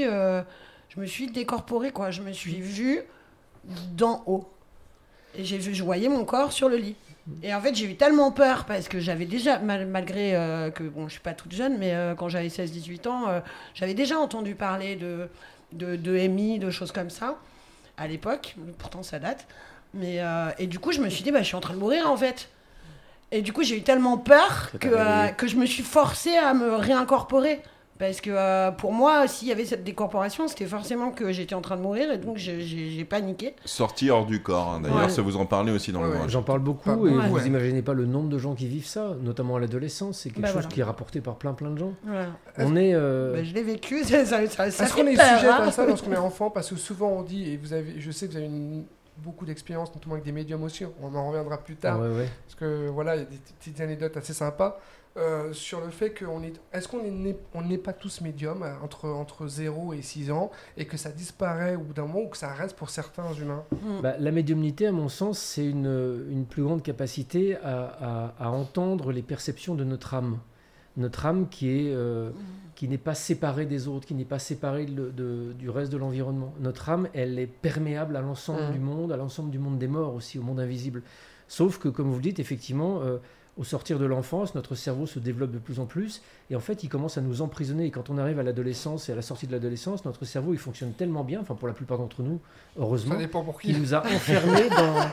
suis décorporée, quoi. Je me suis vue d'en haut. Et je voyais mon corps sur le lit. Et en fait, j'ai eu tellement peur parce que j'avais déjà, malgré que, bon, je suis pas toute jeune, mais quand j'avais 16-18 ans, j'avais déjà entendu parler de MI, de choses comme ça, à l'époque. Pourtant, ça date. Mais, et du coup, je me suis dit, je suis en train de mourir, en fait. Et du coup, j'ai eu tellement peur que je me suis forcée à me réincorporer. Parce que pour moi, s'il y avait cette décorporation, c'était forcément que j'étais en train de mourir et donc j'ai paniqué. Sortie hors du corps, hein. D'ailleurs, ça vous en parlez aussi dans l'ouvrage. J'en parle beaucoup et vous imaginez pas le nombre de gens qui vivent ça, notamment à l'adolescence. C'est quelque chose qui est rapporté par plein de gens. Voilà. Je l'ai vécu, ça est-ce qu'on est sujet comme ça lorsqu'on est enfant? Parce que souvent on dit, et je sais que vous avez beaucoup d'expérience, notamment avec des médiums aussi, on en reviendra plus tard. Parce que voilà, il y a des petites anecdotes assez sympas. Sur le fait est-ce qu'on n'est pas tous médiums entre 0 et 6 ans et que ça disparaît au bout d'un moment ou que ça reste pour certains humains? La médiumnité, à mon sens, c'est une plus grande capacité à entendre les perceptions de notre âme. Notre âme qui n'est pas séparée des autres, qui n'est pas séparée du reste de l'environnement. Notre âme, elle est perméable à l'ensemble du monde, à l'ensemble du monde des morts aussi, au monde invisible. Sauf que, comme vous le dites, effectivement... au sortir de l'enfance, notre cerveau se développe de plus en plus et en fait, il commence à nous emprisonner. Et quand on arrive à l'adolescence et à la sortie de l'adolescence, notre cerveau, il fonctionne tellement bien, enfin pour la plupart d'entre nous, heureusement, qu'il nous a enfermés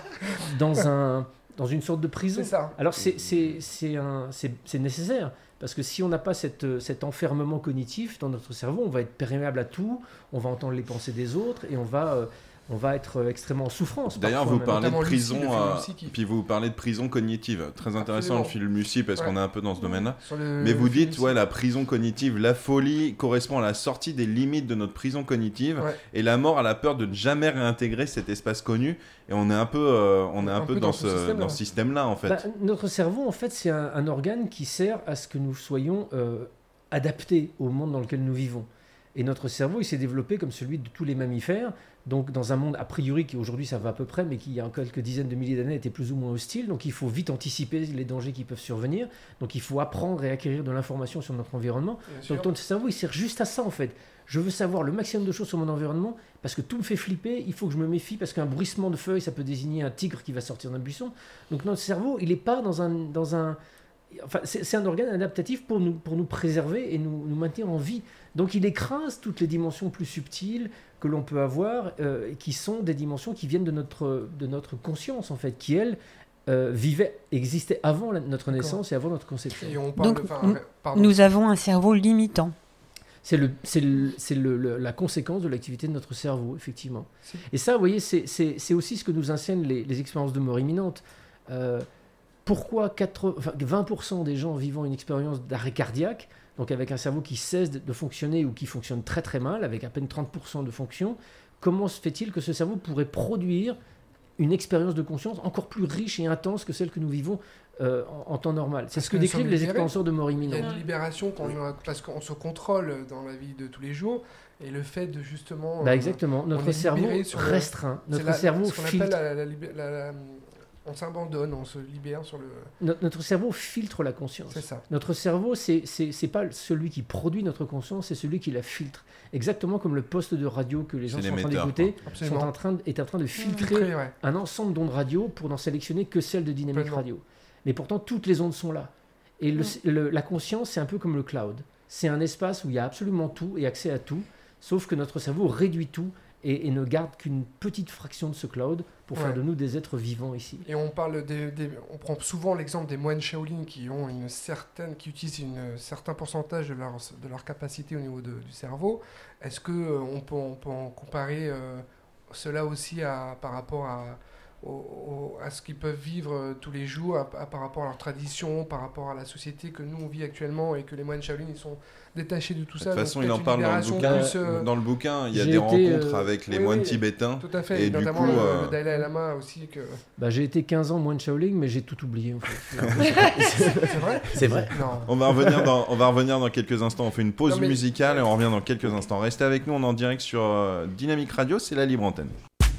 dans une sorte de prison. C'est ça. Alors c'est nécessaire parce que si on n'a pas cet enfermement cognitif dans notre cerveau, on va être perméable à tout, on va entendre les pensées des autres et on va être extrêmement en souffrance. D'ailleurs, vous parlez de prison, Lucie, puis vous parlez de prison cognitive. Très intéressant le film Lucie, parce qu'on est un peu dans ce domaine-là. Mais vous dites, la prison cognitive, la folie correspond à la sortie des limites de notre prison cognitive, et la mort à la peur de ne jamais réintégrer cet espace connu. Et on est un peu dans ce système-là, en fait. Notre cerveau, en fait, c'est un organe qui sert à ce que nous soyons adaptés au monde dans lequel nous vivons. Et notre cerveau, il s'est développé comme celui de tous les mammifères, donc dans un monde a priori qui aujourd'hui ça va à peu près, mais qui il y a quelques dizaines de milliers d'années était plus ou moins hostile, donc il faut vite anticiper les dangers qui peuvent survenir, donc il faut apprendre et acquérir de l'information sur notre environnement. Donc ton cerveau, il sert juste à ça en fait. Je veux savoir le maximum de choses sur mon environnement, parce que tout me fait flipper, il faut que je me méfie, parce qu'un bruissement de feuilles, ça peut désigner un tigre qui va sortir d'un buisson. Donc notre cerveau, il n'est pas dans un... Enfin, c'est un organe adaptatif pour nous préserver et nous maintenir en vie. Donc il écrase toutes les dimensions plus subtiles que l'on peut avoir, qui sont des dimensions qui viennent de notre conscience, en fait, qui, elle, existait avant notre naissance et avant notre conception. Et on parle nous avons un cerveau limitant. C'est la conséquence de l'activité de notre cerveau, effectivement. Et ça, vous voyez, c'est aussi ce que nous enseignent les expériences de mort imminente. Pourquoi 20% des gens vivant une expérience d'arrêt cardiaque, donc avec un cerveau qui cesse de fonctionner ou qui fonctionne très très mal, avec à peine 30% de fonction, comment se fait-il que ce cerveau pourrait produire une expérience de conscience encore plus riche et intense que celle que nous vivons en temps normal? C'est ce que décrivent les expérienceurs de mort imminente. Il y a une libération parce qu'on se contrôle dans la vie de tous les jours. Et le fait de justement... exactement. Notre cerveau restreint. Notre cerveau filtre. on s'abandonne, on se libère sur le... Notre cerveau filtre la conscience. C'est ça. Notre cerveau, c'est pas celui qui produit notre conscience, c'est celui qui la filtre. Exactement comme le poste de radio que les gens sont en train d'écouter est en train de filtrer un ensemble d'ondes radio pour n'en sélectionner que celles de Dynamique Radio. Mais pourtant, toutes les ondes sont là. Et la conscience, c'est un peu comme le cloud. C'est un espace où il y a absolument tout et accès à tout, sauf que notre cerveau réduit tout et ne garde qu'une petite fraction de ce cloud pour faire de nous des êtres vivants ici. Et on parle on prend souvent l'exemple des moines Shaolin qui utilisent un certain pourcentage de leur capacité au niveau du cerveau. Est-ce que on peut en comparer cela aussi par rapport à ce qu'ils peuvent vivre tous les jours, par rapport à leur tradition, par rapport à la société que nous on vit actuellement et que les moines Shaolin ils sont détachés de tout ça. De toute façon, il en parle dans le bouquin. Il y a des rencontres avec les moines tibétains. Tout à fait, et notamment le Dalai Lama aussi. J'ai été 15 ans moine Shaolin, mais j'ai tout oublié en fait. C'est vrai ? C'est vrai. Non. On va revenir dans quelques instants. On fait une pause musicale et on revient dans quelques instants. Restez avec nous, on est en direct sur Dynamique Radio, c'est la libre antenne.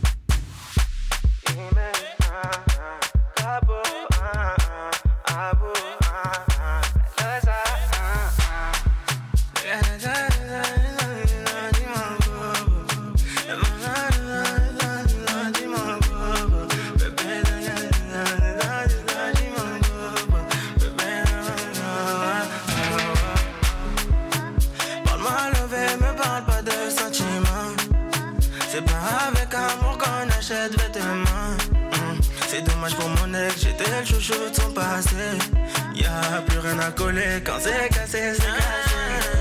C'est dommage pour mon ex, j'étais le chouchou de son passé. Y'a plus rien à coller quand c'est cassé, c'est cassé.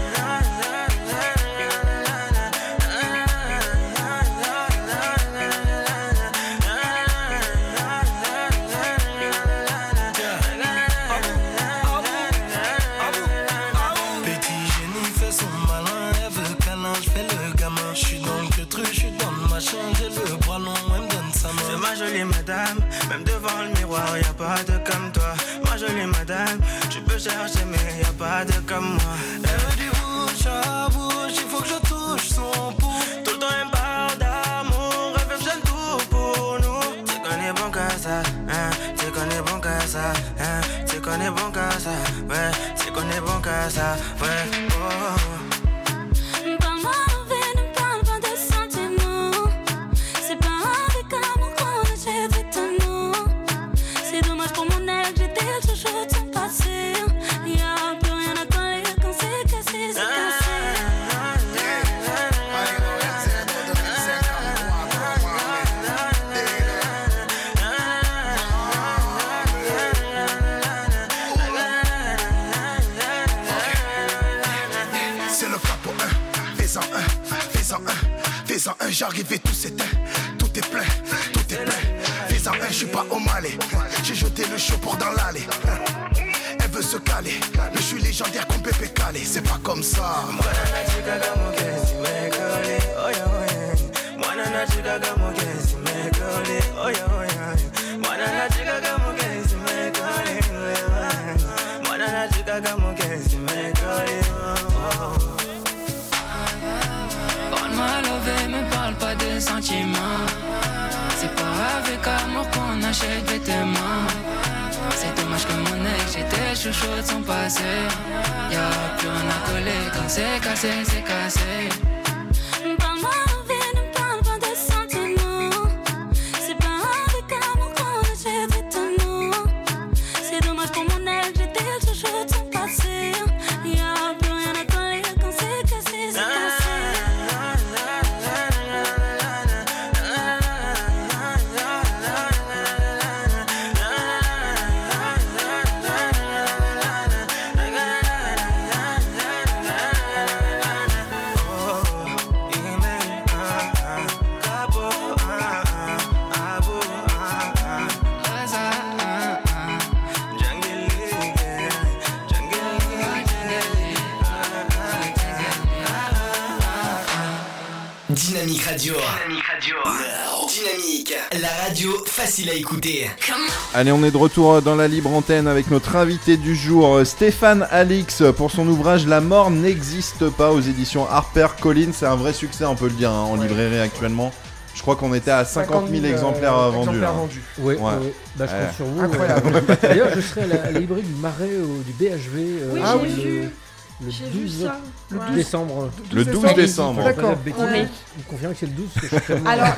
Petit génie fait son malin, elle veut câlin, je fais le gamin. Je suis dans le truc, je suis dans le machin, j'ai le bras long, elle me donne sa main. C'est ma jolie madame, même devant le miroir, y'a pas de comme toi. Ma jolie madame, tu peux chercher mais y'a pas de comme moi. Elle veut du bouche à bouche, il faut que je touche son pouce. Tout le temps elle me parle d'amour, elle fait tout pour nous. C'est qu'on est bon qu'à ça, hein, c'est qu'on est bon qu'à ça, hein, c'est qu'on est bon qu'à ça, ouais, c'est qu'on est bon qu'à ça, ouais, oh. J'arrive et tout s'éteint, tout est plein, fais en un, je suis pas au Malais. J'ai jeté le show pour dans l'allée. Elle veut se caler, mais je suis légendaire comme Pépé Calé. C'est pas comme ça. C'est pas avec amour qu'on achète vêtements. C'est dommage que mon ex, j'étais chouchou de son passé. Y'a plus rien à coller quand c'est cassé, c'est cassé. Parle-moi en vie, ne parle pas de sentiments. C'est pas avec amour qu'on achète vêtements. C'est dommage pour mon ex, j'étais chouchou de son passé. Y'a plus rien à coller quand c'est cassé, c'est cassé. Dynamique Radio. Dynamique, la radio facile à écouter. Allez, on est de retour dans la libre antenne avec notre invité du jour, Stéphane Alix, pour son ouvrage La mort n'existe pas aux éditions HarperCollins. C'est un vrai succès, on peut le dire, en librairie actuellement. Je crois qu'on était à 50 000 exemplaires vendus. Ouais. Bah, je compte sur vous. Incroyable. D'ailleurs, je serai à la librairie du Marais du BHV. Oui, j'ai vu. Le 12 décembre. Le 12 décembre. D'accord. Vous me confirmez que c'est le 12 parce que je suis tellement... Alors,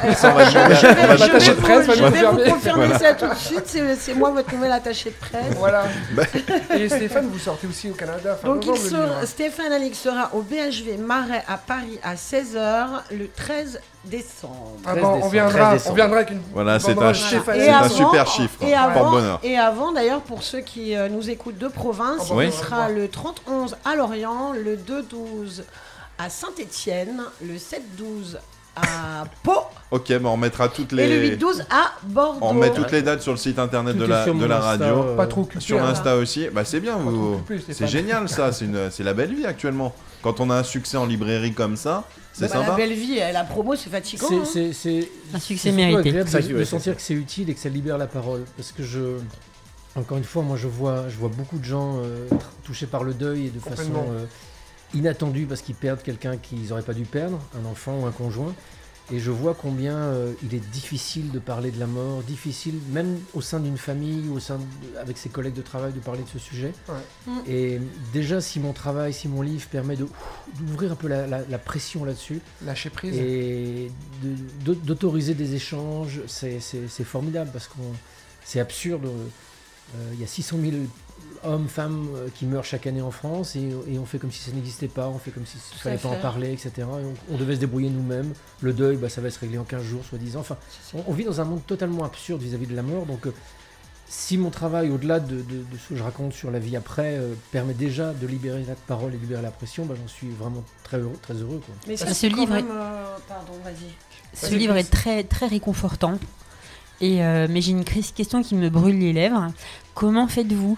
je vais vous confirmer ça tout de suite. C'est moi votre nouvel attaché de presse. Voilà. Et Stéphane, vous sortez aussi au Canada. Donc Stéphane Alix sera au BHV Marais à Paris à 16h le 13 décembre. Ah bon, on viendra avec une. Voilà, c'est un super chiffre. Et avant, d'ailleurs, pour ceux qui nous écoutent de province, il sera le 30-11 à Lorient, le 2-12 à Saint-Étienne, le 7-12 à Pau. Ok, bah on mettra toutes les. Et le 8-12 à Bordeaux. On met toutes les dates sur le site internet de la radio. Pas trop occupé, sur l'Insta aussi. Bah c'est bien, c'est génial ça. C'est la belle vie actuellement. Quand on a un succès en librairie comme ça, c'est sympa. La belle vie, la promo, c'est fatigant. C'est un succès mérité. C'est agréable de sentir que c'est utile et que ça libère la parole. Parce que encore une fois, moi je vois beaucoup de gens touchés par le deuil et de façon inattendue parce qu'ils perdent quelqu'un qu'ils n'auraient pas dû perdre, un enfant ou un conjoint. Et je vois combien il est difficile de parler de la mort, difficile même au sein d'une famille ou avec ses collègues de travail de parler de ce sujet. Ouais. Et déjà, si mon travail, si mon livre permet d'ouvrir un peu la pression là-dessus, lâcher prise, et d'autoriser des échanges, c'est formidable parce que c'est absurde. Il y a 600 000 hommes, femmes qui meurent chaque année en France et on fait comme si ça n'existait pas, on fait comme si il ne fallait pas en parler, etc. Et on devait se débrouiller nous-mêmes. Le deuil, ça va se régler en 15 jours, soi-disant. Enfin, on vit dans un monde totalement absurde vis-à-vis de la mort. Donc, si mon travail, au-delà de ce que je raconte sur la vie après, permet déjà de libérer la parole et de libérer la pression, j'en suis vraiment très heureux. Quoi. Mais ce livre Pardon, vas-y. Ce livre est très, très réconfortant. Mais j'ai une question qui me brûle les lèvres. Comment faites-vous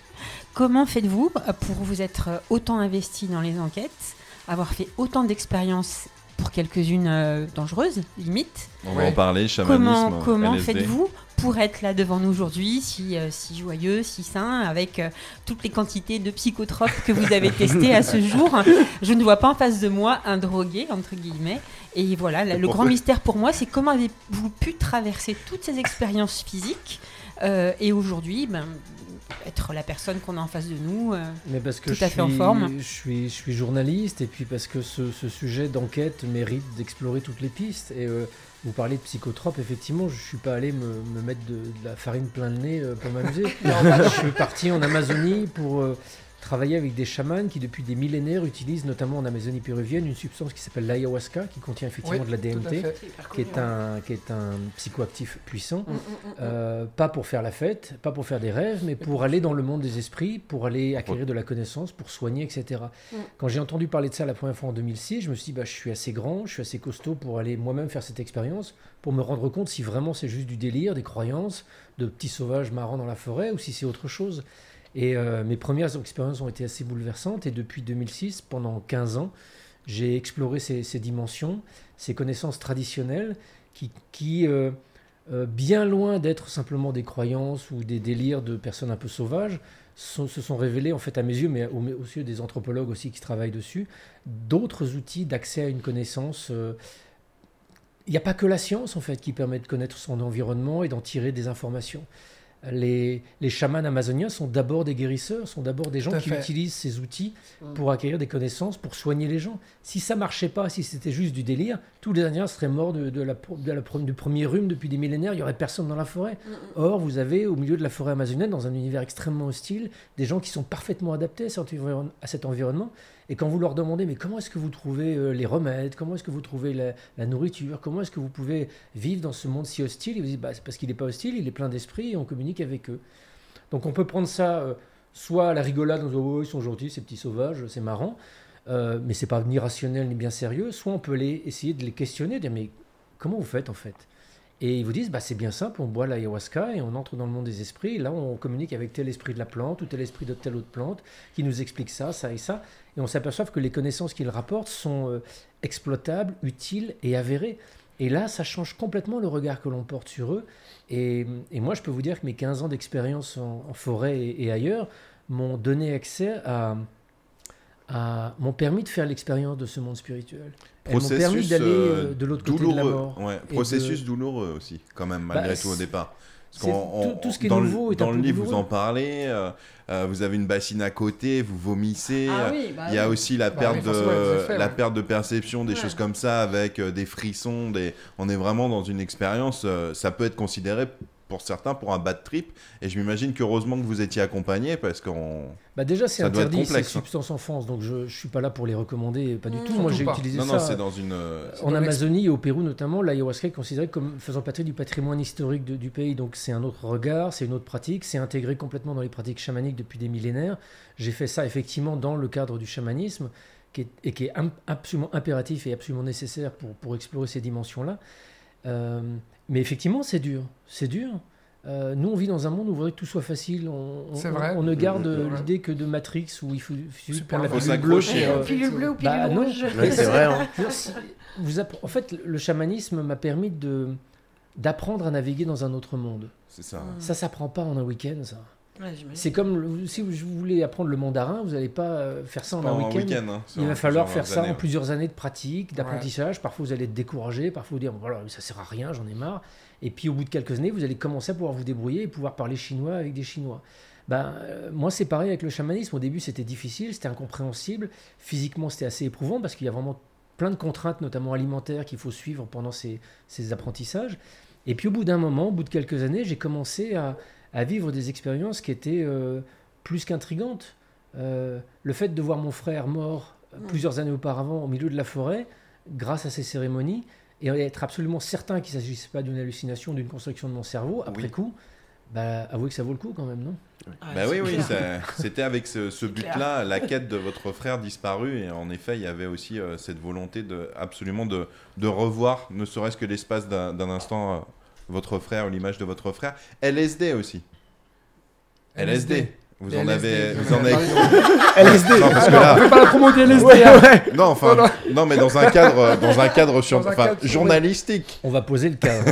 pour vous être autant investi dans les enquêtes, avoir fait autant d'expériences pour quelques-unes dangereuses, limite. On va en parler, chamanisme. Comment faites-vous pour être là devant nous aujourd'hui, si joyeux, si sain, avec toutes les quantités de psychotropes que vous avez testées à ce jour? Je ne vois pas en face de moi un drogué, entre guillemets. Et voilà, le grand mystère pour moi, c'est comment avez-vous pu traverser toutes ces expériences physiques et aujourd'hui, être la personne qu'on a en face de nous, mais parce que tout à fait en forme. Je suis journaliste et puis parce que ce sujet d'enquête mérite d'explorer toutes les pistes. Et vous parlez de psychotropes, effectivement, je ne suis pas allé me mettre de la farine plein le nez pour m'amuser. Je suis parti en Amazonie pour travailler avec des chamans qui, depuis des millénaires, utilisent notamment en Amazonie péruvienne une substance qui s'appelle l'ayahuasca, qui contient effectivement de la DMT, qui est un psychoactif puissant. Pas pour faire la fête, pas pour faire des rêves, mais pour aller dans le monde des esprits, pour aller acquérir de la connaissance, pour soigner, etc. Quand j'ai entendu parler de ça la première fois en 2006, je me suis dit, je suis assez grand, je suis assez costaud pour aller moi-même faire cette expérience, pour me rendre compte si vraiment c'est juste du délire, des croyances, de petits sauvages marrants dans la forêt, ou si c'est autre chose. Et mes premières expériences ont été assez bouleversantes. Et depuis 2006, pendant 15 ans, j'ai exploré ces dimensions, ces connaissances traditionnelles qui bien loin d'être simplement des croyances ou des délires de personnes un peu sauvages, se sont révélées, en fait, à mes yeux, mais aux yeux des anthropologues aussi qui travaillent dessus, d'autres outils d'accès à une connaissance. Il n'y a pas que la science, en fait, qui permet de connaître son environnement et d'en tirer des informations. Les chamans amazoniens sont d'abord des guérisseurs, sont d'abord des gens qui utilisent ces outils pour acquérir des connaissances, pour soigner les gens. Si ça ne marchait pas, si c'était juste du délire, tous les Indiens seraient morts du premier rhume depuis des millénaires, il n'y aurait personne dans la forêt. Or, vous avez au milieu de la forêt amazonienne, dans un univers extrêmement hostile, des gens qui sont parfaitement adaptés à cet environnement. Et quand vous leur demandez, mais comment est-ce que vous trouvez les remèdes, comment est-ce que vous trouvez la nourriture, comment est-ce que vous pouvez vivre dans ce monde si hostile, ils vous disent, c'est parce qu'il n'est pas hostile, il est plein d'esprit et on communique avec eux. Donc on peut prendre ça soit à la rigolade, en disant, oh, ils sont gentils, ces petits sauvages, c'est marrant, mais c'est pas ni rationnel ni bien sérieux, soit on peut essayer de les questionner, de dire, mais comment vous faites en fait ? Et ils vous disent, c'est bien simple, on boit l'ayahuasca et on entre dans le monde des esprits. Et là, on communique avec tel esprit de la plante ou tel esprit de telle autre plante qui nous explique ça, ça et ça. Et on s'aperçoit que les connaissances qu'ils rapportent sont exploitables, utiles et avérées. Et là, ça change complètement le regard que l'on porte sur eux. Et moi, je peux vous dire que mes 15 ans d'expérience en forêt et ailleurs m'ont donné accès à m'ont permis de faire l'expérience de ce monde spirituel. Elles Processus, m'ont permis d'aller de l'autre côté de la mort. Ouais. Processus douloureux aussi, quand même, malgré tout au départ. Tout ce qui est nouveau est dans un le peu livre, douloureux. vous en parlez, vous avez une bassine à côté, vous vomissez. Il y a aussi la perte de perception, des choses comme ça, avec des frissons. On est vraiment dans une expérience, ça peut être considéré pour certains pour un bad trip. Et je m'imagine qu'heureusement que vous étiez accompagné, parce qu'on... déjà, c'est ça doit interdit être complexe, ces substances en France, donc je ne suis pas là pour les recommander, pas du tout. Moi, Surtout j'ai pas. utilisé Non, ça. c'est dans une... En Amazonie et au Pérou notamment, l'ayahuasca est considéré comme faisant partie du patrimoine historique du pays. Donc c'est un autre regard, c'est une autre pratique, c'est intégré complètement dans les pratiques chamaniques depuis des millénaires. J'ai fait ça effectivement dans le cadre du chamanisme, qui est absolument impératif et absolument nécessaire pour explorer ces dimensions-là. Mais effectivement, c'est dur. C'est dur. Nous, on vit dans un monde où on voudrait que tout soit facile. On ne garde l'idée que de Matrix où il faut prendre la pilule bleue. Pilule bleue ou pilule rouge. C'est vrai. En fait, le chamanisme m'a permis d'apprendre à naviguer dans un autre monde. C'est ça. Ça s'apprend pas en un week-end, ça. Ouais, c'est comme si vous voulez apprendre le mandarin, vous n'allez pas faire ça en un week-end. Il va falloir faire ça en plusieurs années de pratique, d'apprentissage. Ouais. Parfois, vous allez être découragé, parfois vous dire voilà, ça sert à rien, j'en ai marre. Et puis, au bout de quelques années, vous allez commencer à pouvoir vous débrouiller et pouvoir parler chinois avec des Chinois. Moi, c'est pareil avec le chamanisme. Au début, c'était difficile, c'était incompréhensible. Physiquement, c'était assez éprouvant parce qu'il y a vraiment plein de contraintes, notamment alimentaires, qu'il faut suivre pendant ces apprentissages. Et puis, au bout d'un moment, au bout de quelques années, j'ai commencé à vivre des expériences qui étaient plus qu'intrigantes. Le fait de voir mon frère mort plusieurs années auparavant au milieu de la forêt, grâce à ces cérémonies, et être absolument certain qu'il ne s'agissait pas d'une hallucination, d'une construction de mon cerveau, après coup, avouez que ça vaut le coup quand même, non ? Oui, c'était avec ce but-là, la quête de votre frère disparu, et en effet, il y avait aussi cette volonté absolument de revoir, ne serait-ce que l'espace d'un instant, votre frère ou l'image de votre frère. LSD aussi. LSD. Vous en avez. LSD. Non, parce que là. On fait pas la promo de LSD. Non, mais dans un cadre journalistique. On va poser le cadre.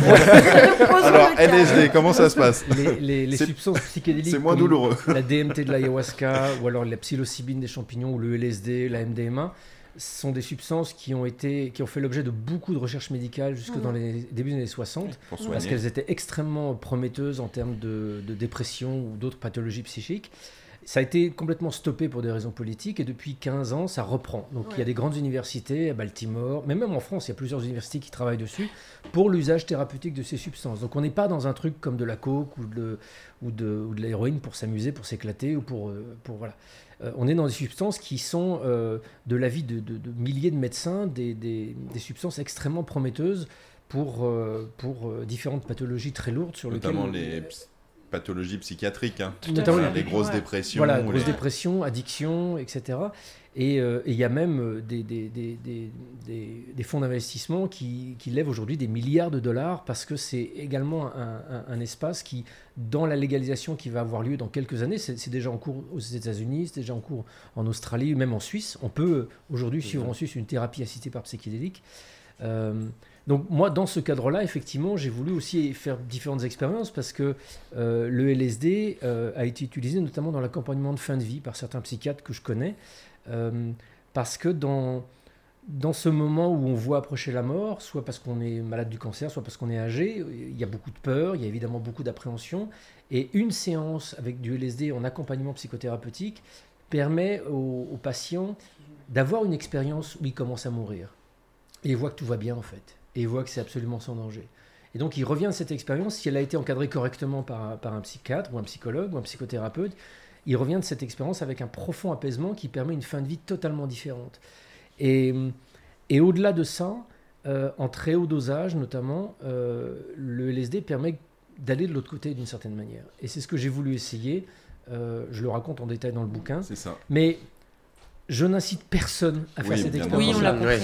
Alors, LSD, comment ça se passe ? Les substances psychédéliques. C'est moins douloureux. La DMT de l'ayahuasca, ou alors la psilocybine des champignons, ou le LSD, la MDMA. Sont des substances qui ont fait l'objet de beaucoup de recherches médicales jusque dans les débuts des années 60, parce qu'elles étaient extrêmement prometteuses en termes de dépression ou d'autres pathologies psychiques. Ça a été complètement stoppé pour des raisons politiques, et depuis 15 ans, ça reprend. Donc il y a des grandes universités à Baltimore, mais même en France, il y a plusieurs universités qui travaillent dessus pour l'usage thérapeutique de ces substances. Donc on n'est pas dans un truc comme de la coke ou de l'héroïne pour s'amuser, pour s'éclater, ou pour voilà. On est dans des substances qui sont, de l'avis de milliers de médecins, des substances extrêmement prometteuses pour différentes pathologies très lourdes sur notamment les pathologies psychiatriques, notamment les grosses dépressions. Voilà, grosses dépressions, addictions, etc. Et il y a même des fonds d'investissement qui lèvent aujourd'hui des milliards de dollars, parce que c'est également un espace qui, dans la légalisation qui va avoir lieu dans quelques années, c'est déjà en cours aux États-Unis, c'est déjà en cours en Australie, même en Suisse. On peut aujourd'hui suivre en Suisse une thérapie assistée par psychédélique. Donc moi, dans ce cadre-là, effectivement, j'ai voulu aussi faire différentes expériences, parce que le LSD a été utilisé notamment dans l'accompagnement de fin de vie par certains psychiatres que je connais, parce que dans ce moment où on voit approcher la mort, soit parce qu'on est malade du cancer, soit parce qu'on est âgé, il y a beaucoup de peur, il y a évidemment beaucoup d'appréhension, et une séance avec du LSD en accompagnement psychothérapeutique permet aux patients d'avoir une expérience où ils commencent à mourir. Et ils voient que tout va bien, en fait. Et il voit que c'est absolument sans danger. Et donc il revient de cette expérience, si elle a été encadrée correctement par un psychiatre ou un psychologue ou un psychothérapeute, il revient de cette expérience avec un profond apaisement qui permet une fin de vie totalement différente. Et au-delà de ça, en très haut dosage notamment, le LSD permet d'aller de l'autre côté d'une certaine manière. Et c'est ce que j'ai voulu essayer. Je le raconte en détail dans le bouquin. C'est ça. Mais je n'incite personne à faire cette expérience. Oui, on l'a compris.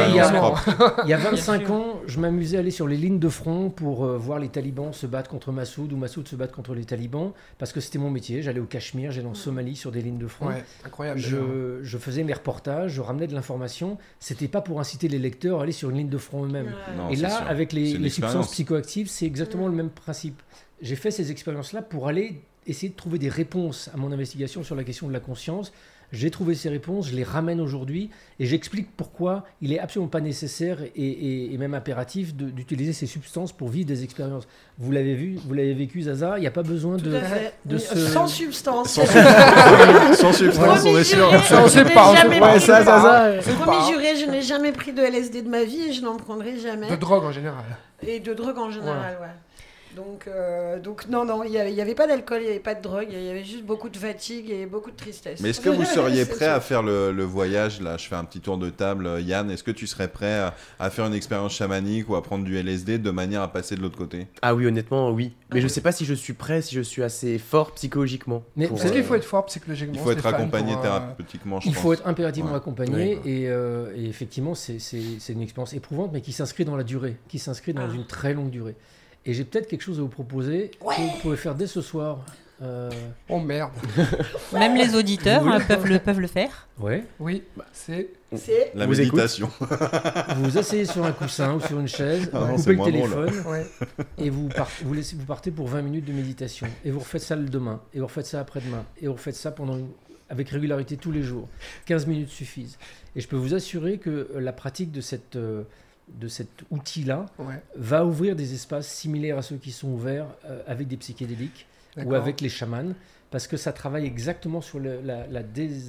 Il y a 25 ans, je m'amusais à aller sur les lignes de front pour voir les talibans se battre contre Massoud, ou Massoud se battre contre les talibans, parce que c'était mon métier. J'allais au Cachemire, j'allais en Somalie sur des lignes de front. Ouais, incroyable. Je faisais mes reportages, je ramenais de l'information. C'était pas pour inciter les lecteurs à aller sur une ligne de front eux-mêmes. Non, et là, sûr. avec les substances psychoactives, c'est exactement le même principe. J'ai fait ces expériences-là pour aller essayer de trouver des réponses à mon investigation sur la question de la conscience. J'ai trouvé ces réponses, je les ramène aujourd'hui et j'explique pourquoi il est absolument pas nécessaire et même impératif d'utiliser ces substances pour vivre des expériences. Vous l'avez vu, vous l'avez vécu, Zaza. Il n'y a pas besoin sans substance. Sans substance, on est sûr. Ça, on sait pas. Zaza. Promis juré, je n'ai jamais pris de LSD de ma vie et je n'en prendrai jamais. De drogue en général. Et de drogue en général, ouais. Donc non, il n'y avait pas d'alcool, il n'y avait pas de drogue, il y avait juste beaucoup de fatigue et beaucoup de tristesse. Mais est-ce que vous seriez prêt à faire le voyage, là, je fais un petit tour de table, Yann, est-ce que tu serais prêt à faire une expérience chamanique ou à prendre du LSD de manière à passer de l'autre côté ? Ah oui, honnêtement, oui. Mais je sais pas si je suis prêt, si je suis assez fort psychologiquement. Mais parce qu'il faut être fort psychologiquement. Il faut être accompagné thérapeutiquement, je pense. Il faut être impérativement accompagné et effectivement, c'est une expérience éprouvante, mais qui s'inscrit dans la durée, qui s'inscrit dans une très longue durée. Et j'ai peut-être quelque chose à vous proposer que vous pouvez faire dès ce soir. Oh merde. Même les auditeurs peuvent le faire. Ouais. Oui, c'est la méditation. Vous vous asseyez sur un coussin ou sur une chaise, vous coupez le téléphone et vous partez pour 20 minutes de méditation. Et vous refaites ça le demain, et vous refaites ça après-demain, et vous refaites ça avec régularité tous les jours. 15 minutes suffisent. Et je peux vous assurer que la pratique de cet outil-là va ouvrir des espaces similaires à ceux qui sont ouverts avec des psychédéliques ou avec les chamans, parce que ça travaille exactement sur la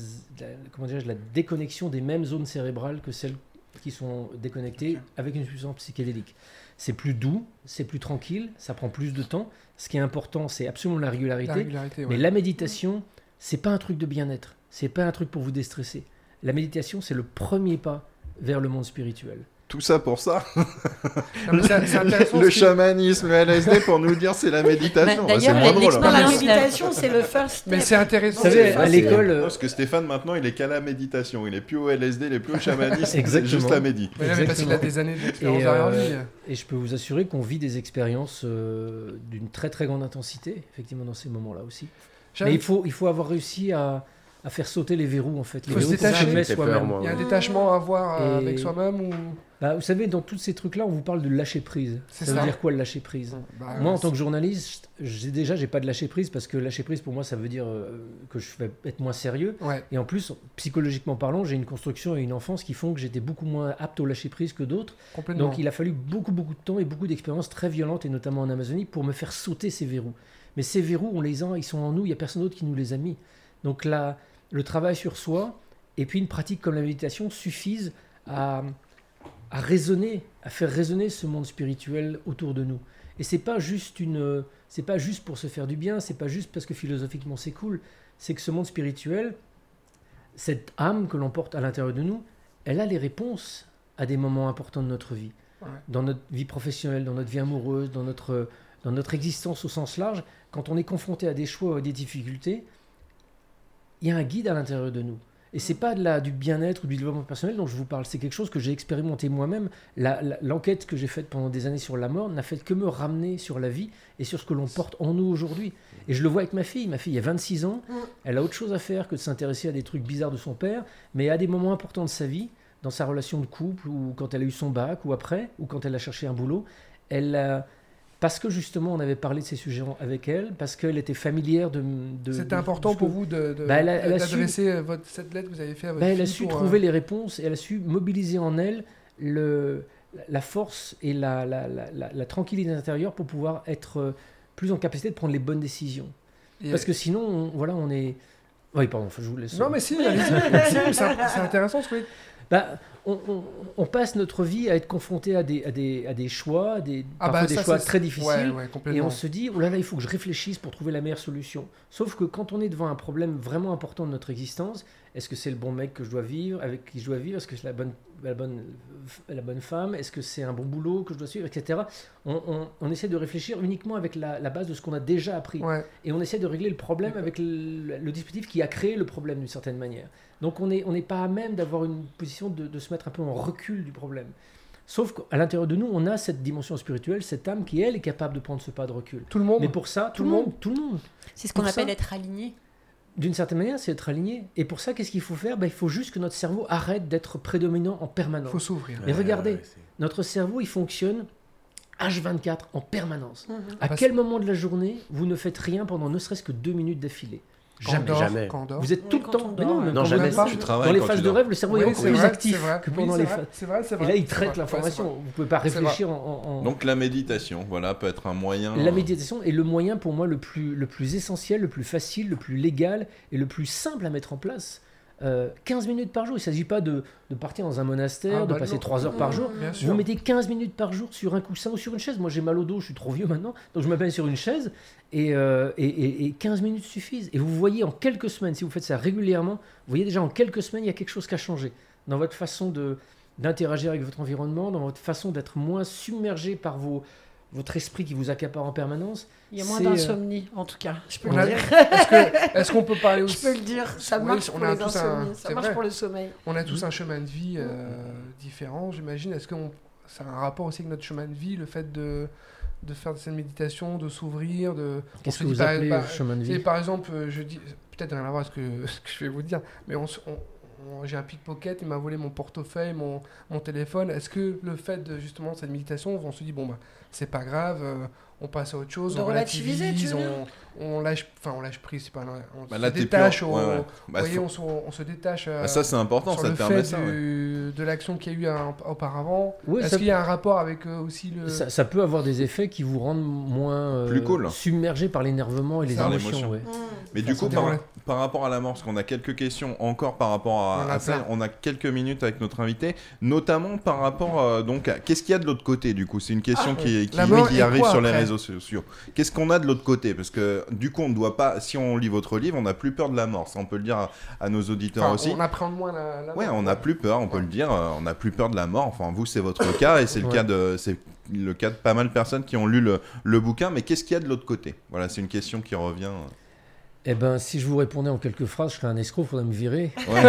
déconnexion des mêmes zones cérébrales que celles qui sont déconnectées avec une substance psychédélique. C'est plus doux, c'est plus tranquille, ça prend plus de temps. Ce qui est important, c'est absolument la régularité. Mais la méditation, c'est pas un truc de bien-être, c'est pas un truc pour vous déstresser. La méditation, c'est le premier pas vers le monde spirituel. Tout ça pour ça. Non, c'est intéressant. Le chamanisme, le LSD pour nous dire c'est la méditation. Bah, c'est moins drôle. La méditation, c'est le first step. Mais c'est intéressant. Vous savez, à l'école... Parce que Stéphane, maintenant, il est qu'à la méditation. Il est plus au LSD, il est plus au chamanisme. Exactement. C'est juste la médi. Mais là, parce qu'il a des années d'expérience derrière lui. Et je peux vous assurer qu'on vit des expériences d'une très très grande intensité, effectivement, dans ces moments-là aussi. Mais il faut avoir réussi à faire sauter les verrous, en fait. Il faut se détacher. Soi-même. Il y a un détachement à avoir avec soi-même ou... Vous savez, dans tous ces trucs-là, on vous parle de lâcher prise. Ça veut dire quoi, le lâcher prise ? Moi, en tant que journaliste, j'ai pas de lâcher prise, parce que lâcher prise, pour moi, ça veut dire que je vais être moins sérieux. Et en plus, psychologiquement parlant, j'ai une construction et une enfance qui font que j'étais beaucoup moins apte au lâcher prise que d'autres. Donc, il a fallu beaucoup de temps et beaucoup d'expériences très violentes, et notamment en Amazonie, pour me faire sauter ces verrous. Mais ces verrous, on les a, ils sont en nous, il n'y a personne d'autre qui nous les a mis. Donc là, le travail sur soi, et puis une pratique comme la méditation suffisent à faire résonner ce monde spirituel autour de nous. Et c'est pas juste pour se faire du bien, c'est pas juste parce que philosophiquement c'est cool, c'est que ce monde spirituel, cette âme que l'on porte à l'intérieur de nous, elle a les réponses à des moments importants de notre vie. Dans notre vie professionnelle, dans notre vie amoureuse, dans notre existence au sens large, quand on est confronté à des choix ou à des difficultés, il y a un guide à l'intérieur de nous. Et c'est pas du bien-être ou du développement personnel dont je vous parle, c'est quelque chose que j'ai expérimenté moi-même. L'enquête que j'ai faite pendant des années sur la mort n'a fait que me ramener sur la vie et sur ce que l'on porte en nous aujourd'hui. Et je le vois avec ma fille. Ma fille a 26 ans, elle a autre chose à faire que de s'intéresser à des trucs bizarres de son père, mais à des moments importants de sa vie, dans sa relation de couple, ou quand elle a eu son bac, ou après, ou quand elle a cherché un boulot, parce que justement on avait parlé de ces sujets avec elle, parce qu'elle était familière de C'était important pour vous d'adresser cette lettre que vous avez fait à votre fille. Elle a su trouver les réponses, et elle a su mobiliser en elle la force et la tranquillité intérieure pour pouvoir être plus en capacité de prendre les bonnes décisions. Parce que sinon, on est... Oui, pardon, je vous laisse... Non, mais si, c'est intéressant ce que vous dites. On passe notre vie à être confronté à des choix, parfois des choix très difficiles, et on se dit, oh là là, il faut que je réfléchisse pour trouver la meilleure solution. Sauf que quand on est devant un problème vraiment important de notre existence, est-ce que c'est le bon mec que je dois vivre, avec qui je dois vivre, est-ce que c'est la bonne femme, est-ce que c'est un bon boulot que je dois suivre, etc. On essaie de réfléchir uniquement avec la base de ce qu'on a déjà appris. Et on essaie de régler le problème avec le dispositif qui a créé le problème d'une certaine manière. Donc on n'est pas à même d'avoir une position de se mettre un peu en recul du problème. Sauf qu'à l'intérieur de nous, on a cette dimension spirituelle, cette âme qui, elle, est capable de prendre ce pas de recul. Tout le monde. Mais pour ça, tout le monde. C'est ce qu'on appelle être aligné. D'une certaine manière, c'est être aligné. Et pour ça, qu'est-ce qu'il faut faire ? Il faut juste que notre cerveau arrête d'être prédominant en permanence. Il faut s'ouvrir. Mais regardez, notre cerveau, il fonctionne H24 en permanence. À quel moment de la journée, vous ne faites rien pendant ne serait-ce que 2 minutes d'affilée ? Jamais. Vous êtes tout le temps. Non, jamais. Dans les phases de rêve, le cerveau est encore plus actif que pendant les phases. C'est vrai. Et là, il traite l'information. Vous ne pouvez pas réfléchir en. Donc la méditation, voilà, peut être un moyen. La méditation est le moyen pour moi le plus essentiel, le plus facile, le plus légal et le plus simple à mettre en place. 15 minutes par jour, il ne s'agit pas de partir dans un monastère, de passer 3 heures par jour. Vous mettez 15 minutes par jour sur un coussin ou sur une chaise. Moi j'ai mal au dos, je suis trop vieux maintenant, donc je me mets sur une chaise et 15 minutes suffisent. Et vous voyez en quelques semaines, si vous faites ça régulièrement, vous voyez déjà en quelques semaines, il y a quelque chose qui a changé dans votre façon d'interagir avec votre environnement, dans votre façon d'être moins submergé par votre esprit qui vous accapare en permanence. Il y a moins d'insomnie, en tout cas. Je peux le dire. Est-ce qu'on peut parler aussi... Je peux le dire. Ça marche pour les insomnies. Ça marche pour le sommeil. On a tous un chemin de vie différent, j'imagine. Est-ce que ça a un rapport aussi avec notre chemin de vie, le fait de faire cette méditation, de s'ouvrir, de... Qu'est-ce que vous appelez chemin de vie ? Par exemple, je dis... Peut-être rien à voir avec ce que je vais vous dire, mais j'ai un pickpocket, il m'a volé mon portefeuille, mon téléphone. Est-ce que le fait de justement cette méditation, on se dit c'est pas grave, on passe à autre chose, on relativise, on lâche prise, c'est pas on se détache, on se détache. Ça c'est important, ça te permet ça. De l'action qu'il y a eu auparavant. Est-ce qu'il y a un rapport avec aussi le... Ça peut avoir des effets qui vous rendent moins plus cool, submergés par l'énervement et les émotions. Mais du coup, par rapport à la mort, parce qu'on a quelques questions encore par rapport à ça, on a quelques minutes avec notre invité, notamment par rapport donc qu'est-ce qu'il y a de l'autre côté du coup, c'est une question qui arrive sur les réseaux sociaux. Qu'est-ce qu'on a de l'autre côté ? Parce que du coup, on ne doit pas, si on lit votre livre, on n'a plus peur de la mort. Ça, on peut le dire à nos auditeurs aussi. On appréhende moins la mort. Ouais, on n'a plus peur, on peut le dire. On n'a plus peur de la mort. Enfin, vous, c'est votre cas et c'est le cas de pas mal de personnes qui ont lu le bouquin. Mais qu'est-ce qu'il y a de l'autre côté ? Voilà, c'est une question qui revient. Eh ben, si je vous répondais en quelques phrases, je serais un escroc, il faudrait me virer.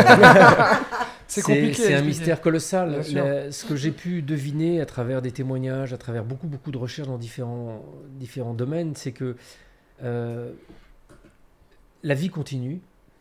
C'est compliqué. C'est un mystère colossal. Ce que j'ai pu deviner à travers des témoignages, à travers beaucoup de recherches dans différents domaines, c'est que la vie continue,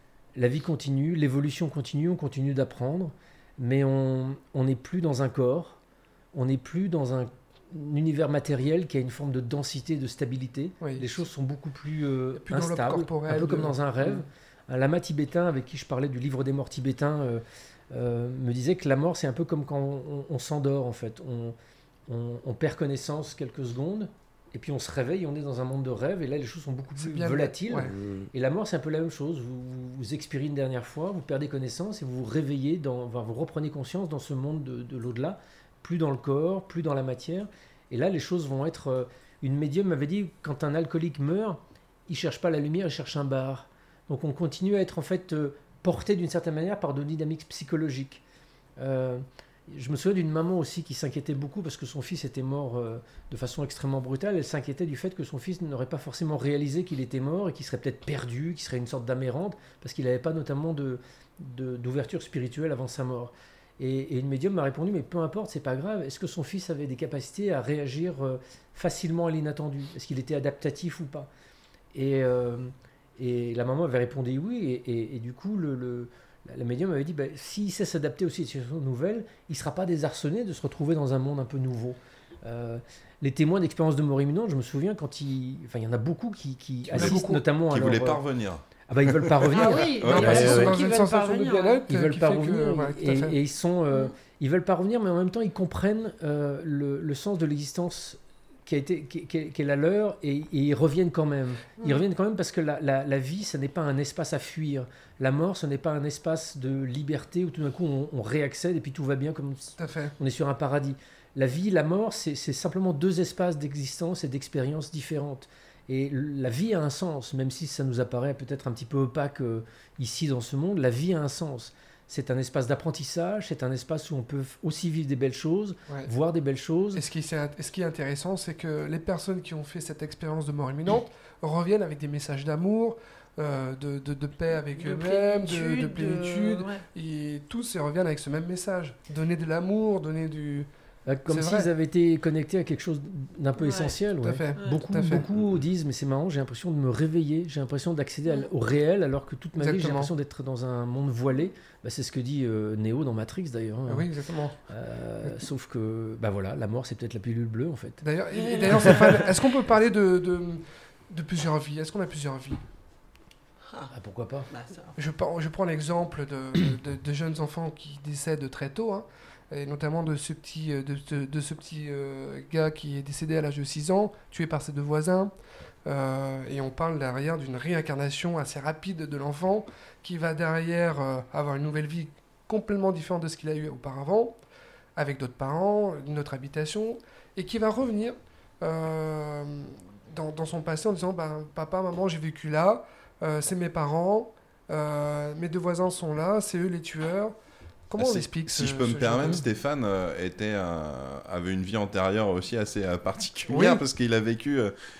l'évolution continue, on continue d'apprendre, mais on n'est plus dans un corps, on n'est plus dans un univers matériel qui a une forme de densité, de stabilité. Oui. Les choses sont beaucoup plus instables, un peu comme dans un rêve. Un lama tibétain avec qui je parlais du livre des morts tibétains me disait que la mort, c'est un peu comme quand on s'endort en fait. On perd connaissance quelques secondes et puis on se réveille, on est dans un monde de rêve et là les choses sont beaucoup plus volatiles. Ouais. Et la mort, c'est un peu la même chose. Vous expirez une dernière fois, vous perdez connaissance et vous vous réveillez, vous reprenez conscience dans ce monde de l'au-delà, plus dans le corps, plus dans la matière. Et là, les choses vont être... Une médium m'avait dit, quand un alcoolique meurt, il ne cherche pas la lumière, il cherche un bar. Donc on continue à être en fait porté d'une certaine manière par de dynamiques psychologiques. Je me souviens d'une maman aussi qui s'inquiétait beaucoup parce que son fils était mort de façon extrêmement brutale. Elle s'inquiétait du fait que son fils n'aurait pas forcément réalisé qu'il était mort et qu'il serait peut-être perdu, qu'il serait une sorte d'âme errante parce qu'il n'avait pas notamment d'ouverture spirituelle avant sa mort. Et une médium m'a répondu, mais peu importe, c'est pas grave. Est-ce que son fils avait des capacités à réagir facilement à l'inattendu ? Est-ce qu'il était adaptatif ou pas ? Et la maman avait répondu oui. Et du coup, la médium avait dit, s'il sait s'adapter aux situations nouvelles, il ne sera pas désarçonné de se retrouver dans un monde un peu nouveau. Les témoins d'expériences de mort imminente, je me souviens quand il y en a beaucoup qui assistent notamment à qui voulaient pas revenir. Ah ils veulent pas revenir. Ah oui, ils veulent pas revenir. Ils veulent pas revenir et ils sont, ils veulent pas revenir, mais en même temps ils comprennent le sens de l'existence qui est la leur et ils reviennent quand même. Ils reviennent quand même parce que la vie, ce n'est pas un espace à fuir. La mort, ce n'est pas un espace de liberté où tout d'un coup on réaccède et puis tout va bien comme on est sur un paradis. La vie, la mort, c'est simplement deux espaces d'existence et d'expérience différentes. Et la vie a un sens, même si ça nous apparaît peut-être un petit peu opaque ici dans ce monde, la vie a un sens. C'est un espace d'apprentissage, c'est un espace où on peut aussi vivre des belles choses, voir des belles choses. Et ce qui est intéressant, c'est que les personnes qui ont fait cette expérience de mort imminente reviennent avec des messages d'amour, de paix avec eux-mêmes, de plénitude, et tous ils reviennent avec ce même message. Donner de l'amour, donner du... Comme s'ils avaient été connectés à quelque chose d'un peu essentiel. Tout à fait. Beaucoup disent, mais c'est marrant, j'ai l'impression de me réveiller, j'ai l'impression d'accéder au réel, alors que toute ma vie, j'ai l'impression d'être dans un monde voilé. C'est ce que dit Neo dans Matrix, d'ailleurs. Oui, exactement. Sauf que, la mort, c'est peut-être la pilule bleue, en fait. D'ailleurs, est-ce qu'on peut parler de plusieurs vies ? Est-ce qu'on a plusieurs vies ? pourquoi pas. Je prends l'exemple de jeunes enfants qui décèdent très tôt, hein, et notamment de ce petit gars qui est décédé à l'âge de 6 ans, tué par ses 2 voisins. Et on parle derrière d'une réincarnation assez rapide de l'enfant qui va derrière avoir une nouvelle vie complètement différente de ce qu'il a eu auparavant, avec d'autres parents, une autre habitation, et qui va revenir dans son passé en disant papa, maman, j'ai vécu là, c'est mes parents, mes 2 voisins sont là, c'est eux les tueurs. Comment on explique Si je peux me permettre, Stéphane avait une vie antérieure aussi assez particulière, parce qu'il a vécu,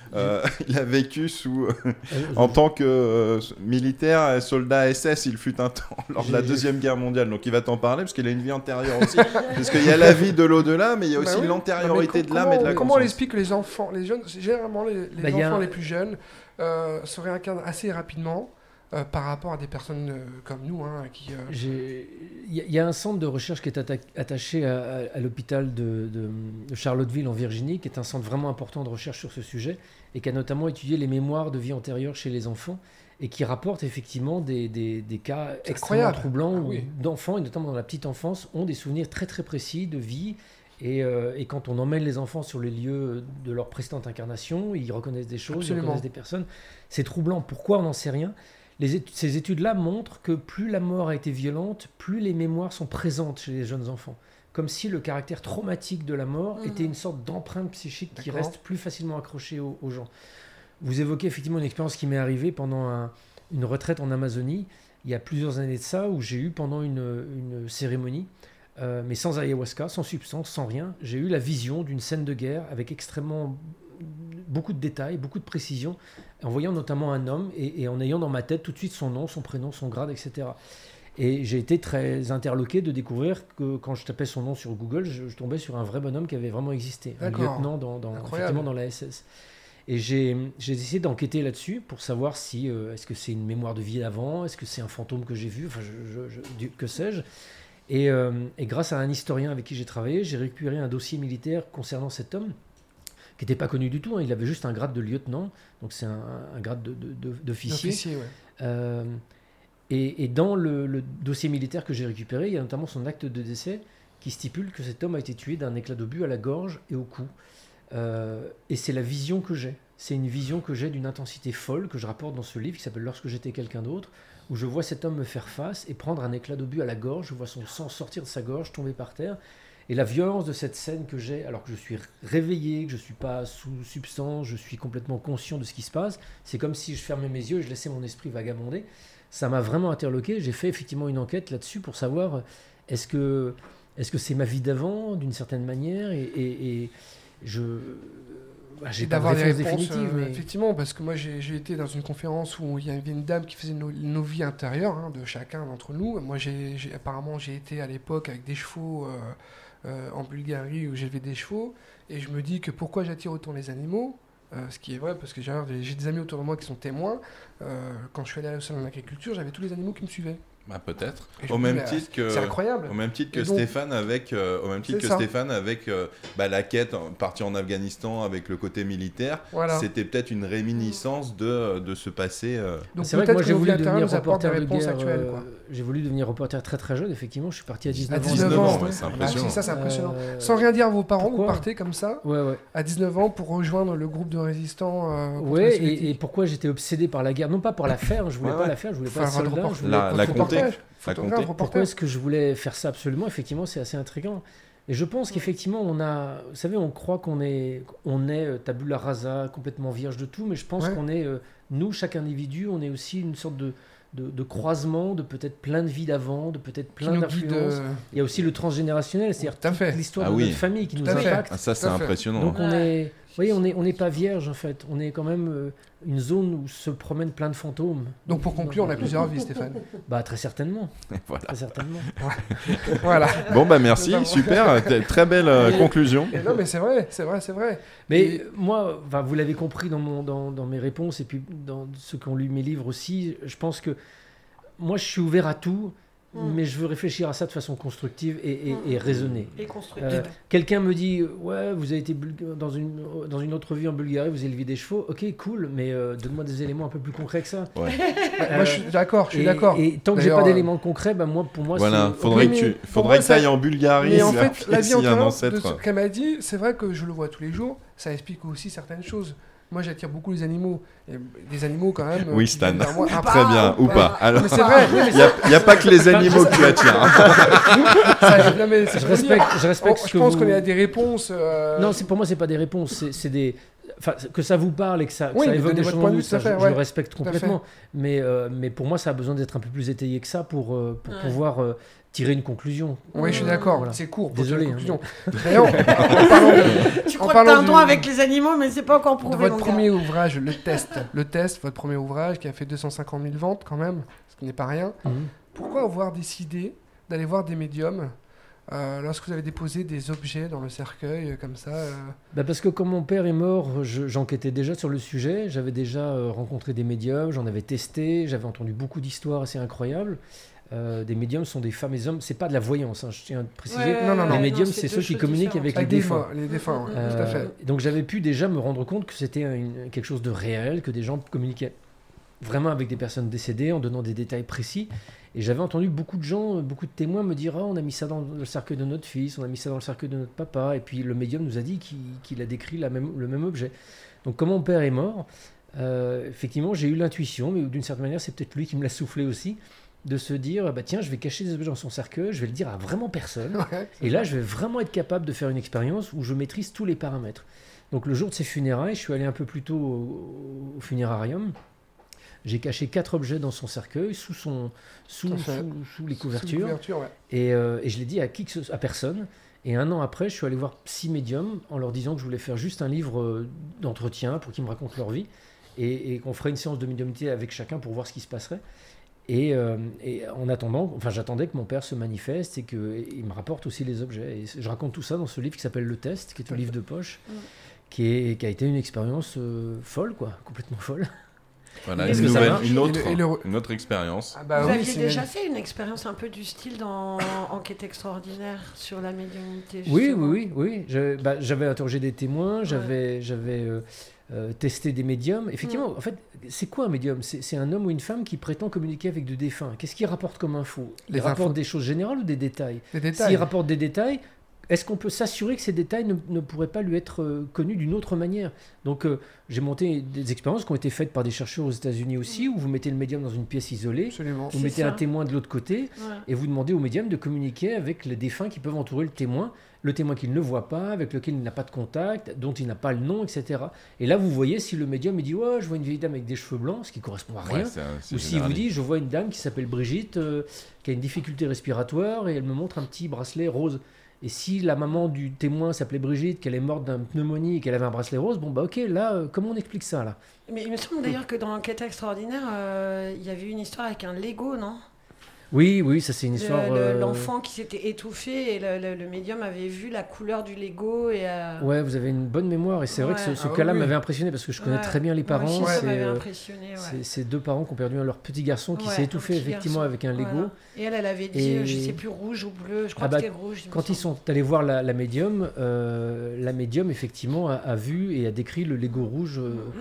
sous, en tant que militaire, soldat SS, il fut un temps lors de la Deuxième Guerre mondiale. Donc il va t'en parler parce qu'il a une vie antérieure aussi. Parce qu'il y a la vie de l'au-delà, mais il y a aussi l'antériorité de l'âme et de la conscience. Comment on explique que les enfants, les jeunes, généralement les enfants les plus jeunes, se réincarnent assez rapidement par rapport à des personnes comme nous, hein, qui... Il y a un centre de recherche qui est attaché à l'hôpital de Charlottesville en Virginie, qui est un centre vraiment important de recherche sur ce sujet, et qui a notamment étudié les mémoires de vie antérieure chez les enfants, et qui rapporte effectivement des cas extrêmement troublants où d'enfants, et notamment dans la petite enfance, ont des souvenirs très très précis de vie. Et quand on emmène les enfants sur les lieux de leur précédente incarnation, ils reconnaissent des choses, ils reconnaissent des personnes. C'est troublant. Pourquoi on n'en sait rien ? Ces études-là montrent que plus la mort a été violente, plus les mémoires sont présentes chez les jeunes enfants. Comme si le caractère traumatique de la mort était une sorte d'empreinte psychique qui reste plus facilement accrochée aux gens. Vous évoquez effectivement une expérience qui m'est arrivée pendant une retraite en Amazonie, il y a plusieurs années de ça, où j'ai eu pendant une cérémonie, mais sans ayahuasca, sans substance, sans rien, j'ai eu la vision d'une scène de guerre avec beaucoup de détails, beaucoup de précision, en voyant notamment un homme et en ayant dans ma tête tout de suite son nom, son prénom, son grade, etc. Et j'ai été très interloqué de découvrir que quand je tapais son nom sur Google, je tombais sur un vrai bonhomme qui avait vraiment existé, un lieutenant effectivement dans la SS. Et j'ai essayé d'enquêter là-dessus pour savoir si est-ce que c'est une mémoire de vie d'avant, est-ce que c'est un fantôme que j'ai vu, enfin que sais-je. Et grâce à un historien avec qui j'ai travaillé, j'ai récupéré un dossier militaire concernant cet homme qui n'était pas connu du tout, hein. Il avait juste un grade de lieutenant, donc c'est un grade d'officier. Et dans le dossier militaire que j'ai récupéré, il y a notamment son acte de décès qui stipule que cet homme a été tué d'un éclat d'obus à la gorge et au cou. Et c'est la vision que j'ai. C'est une vision que j'ai d'une intensité folle que je rapporte dans ce livre qui s'appelle « Lorsque j'étais quelqu'un d'autre », où je vois cet homme me faire face et prendre un éclat d'obus à la gorge, je vois son sang sortir de sa gorge, tomber par terre. Et la violence de cette scène que j'ai, alors que je suis réveillé, que je ne suis pas sous substance, je suis complètement conscient de ce qui se passe, c'est comme si je fermais mes yeux et je laissais mon esprit vagabonder. Ça m'a vraiment interloqué. J'ai fait effectivement une enquête là-dessus pour savoir est-ce que c'est ma vie d'avant, d'une certaine manière, et j'ai d'avoir des réponses définitives. Mais... Effectivement, parce que moi j'ai été dans une conférence où il y avait une dame qui faisait nos vies intérieures, hein, de chacun d'entre nous. Moi apparemment j'ai été à l'époque avec des chevaux en Bulgarie où j'élevais des chevaux, et je me dis que pourquoi j'attire autant les animaux, ce qui est vrai parce que j'ai des amis autour de moi qui sont témoins. Quand je suis allé à la salon de l'agriculture, j'avais tous les animaux qui me suivaient. Bah peut-être. Au même titre que Stéphane avec la quête partie en Afghanistan avec le côté militaire, c'était peut-être une réminiscence de ce passé. Donc c'est vrai que moi j'ai voulu devenir reporter de guerre. J'ai voulu devenir reporter très très jeune. Effectivement, je suis parti à 19 ans. Ouais, c'est impressionnant. Ça c'est impressionnant. Sans rien dire à vos parents, vous partez comme ça à 19 ans pour rejoindre le groupe de résistants. Et pourquoi j'étais obsédé par la guerre, non pas pour la faire. Je voulais pas la faire. Je voulais pas être soldat. Je voulais la compter. Pourquoi est-ce que je voulais faire ça absolument ? Effectivement, c'est assez intriguant. Et je pense qu'effectivement, vous savez, on croit qu'on est tabula rasa, complètement vierge de tout, mais je pense qu'on est, nous, chaque individu, on est aussi une sorte de croisement de peut-être plein de vies d'avant, de peut-être plein d'influences. Il y a aussi le transgénérationnel, c'est-à-dire l'histoire de notre famille qui nous impacte. Ah, ça, c'est impressionnant. Donc on n'est pas vierge en fait, on est quand même une zone où se promènent plein de fantômes. Donc pour conclure, on a plusieurs vies, Stéphane. Très certainement. Très certainement. Voilà. Bon merci, super, très belle conclusion. Non mais c'est vrai. Mais moi, vous l'avez compris dans mes réponses et puis dans ceux qui ont lu mes livres aussi, je pense que moi je suis ouvert à tout. mais je veux réfléchir à ça de façon constructive et raisonnée. Et constructive. Quelqu'un me dit, ouais, vous avez été dans une autre vie en Bulgarie, vous élevez des chevaux, ok, cool, mais donne-moi des éléments un peu plus concrets que ça. Ouais. Moi, je suis d'accord. Et tant que j'ai pas d'éléments concrets, pour moi, voilà, faudrait que tu ailles en Bulgarie. Mais en fait, la vie en de ce qu'elle m'a dit, c'est vrai que je le vois tous les jours, ça explique aussi certaines choses. Moi, j'attire beaucoup les animaux. Et des animaux, quand même. Oui, Stan. Très bien, ou pas. Alors, mais c'est vrai. Il n'y a pas que les animaux que tu attires. Je respecte je pense qu'on a des réponses. Non, pour moi, c'est pas des réponses. C'est des. Enfin, que ça vous parle et que ça évoque des choses en vous, je le respecte complètement. Mais pour moi, ça a besoin d'être un peu plus étayé que ça pour pouvoir tirer une conclusion. Oui, je suis d'accord. Voilà. C'est court pour Désolé, tirer une conclusion. Tu crois que t'as un don avec les animaux, mais c'est pas encore prouvé. Votre premier ouvrage, Le Test, votre premier ouvrage qui a fait 250 000 ventes quand même, ce qui n'est pas rien. Pourquoi avoir décidé d'aller voir des médiums lorsque vous avez déposé des objets dans le cercueil comme ça Parce que quand mon père est mort, j'enquêtais déjà sur le sujet, j'avais déjà rencontré des médiums, j'en avais testé, j'avais entendu beaucoup d'histoires assez incroyables. Des médiums sont des femmes et des hommes, c'est pas de la voyance, je tiens à préciser. Les médiums, c'est ceux qui communiquent avec les défunts. Les défunts, tout à fait. Donc j'avais pu déjà me rendre compte que c'était quelque chose de réel, que des gens communiquaient vraiment avec des personnes décédées en donnant des détails précis. Et j'avais entendu beaucoup de gens, beaucoup de témoins me dire on a mis ça dans le cercueil de notre fils, on a mis ça dans le cercueil de notre papa. Et puis le médium nous a dit qu'il a décrit le même objet. Donc quand mon père est mort, effectivement j'ai eu l'intuition, mais d'une certaine manière c'est peut-être lui qui me l'a soufflé aussi, de se dire tiens, je vais cacher des objets dans son cercueil, je vais le dire à vraiment personne. Et là je vais vraiment être capable de faire une expérience où je maîtrise tous les paramètres. Donc le jour de ses funérailles, je suis allé un peu plus tôt au funérarium. J'ai caché 4 objets dans son cercueil, sous les couvertures. Et je l'ai dit à personne. Et 1 an après, je suis allé voir 6 médiums en leur disant que je voulais faire juste un livre d'entretien pour qu'ils me racontent leur vie et qu'on ferait une séance de médiumnité avec chacun pour voir ce qui se passerait. Et en attendant, j'attendais que mon père se manifeste et qu'il me rapporte aussi les objets. Et je raconte tout ça dans ce livre qui s'appelle Le Test, qui est un livre de poche, qui a été une expérience folle, complètement folle. Voilà, une autre expérience. Vous aviez déjà fait une expérience un peu du style dans Enquête extraordinaire sur la médiumnité. Oui. J'avais interrogé des témoins, j'avais testé des médiums. Effectivement, en fait, c'est quoi un médium ? C'est un homme ou une femme qui prétend communiquer avec de défunts. Qu'est-ce qu'il rapporte comme info ? Il rapporte des choses générales ou des détails ? S'il rapporte des détails, est-ce qu'on peut s'assurer que ces détails ne pourraient pas lui être connus d'une autre manière ? Donc, j'ai monté des expériences qui ont été faites par des chercheurs aux États-Unis aussi, où vous mettez le médium dans une pièce isolée, vous mettez un témoin de l'autre côté, et vous demandez au médium de communiquer avec les défunts qui peuvent entourer le témoin qu'il ne voit pas, avec lequel il n'a pas de contact, dont il n'a pas le nom, etc. Et là, vous voyez si le médium dit « je vois une vieille dame avec des cheveux blancs », ce qui ne correspond à rien, ou s'il vous dit « je vois une dame qui s'appelle Brigitte, qui a une difficulté respiratoire, et elle me montre un petit bracelet rose ». Et si la maman du témoin s'appelait Brigitte, qu'elle est morte d'une pneumonie et qu'elle avait un bracelet rose, comment on explique ça là ? Mais il me semble d'ailleurs que dans Enquête extraordinaire, il y avait une histoire avec un Lego, non ? Oui, ça c'est une histoire... L'enfant qui s'était étouffé et le médium avait vu la couleur du Lego. Ouais, vous avez une bonne mémoire et c'est vrai que ce cas-là m'avait impressionné parce que je connais très bien les parents. Moi aussi, ça m'avait impressionné. C'est 2 parents qui ont perdu leur petit garçon qui s'est étouffé effectivement avec un Lego. Voilà. Et elle avait dit, je sais plus, rouge ou bleu, je crois que c'était rouge. Quand ils sont allés voir la médium effectivement a vu et a décrit le Lego rouge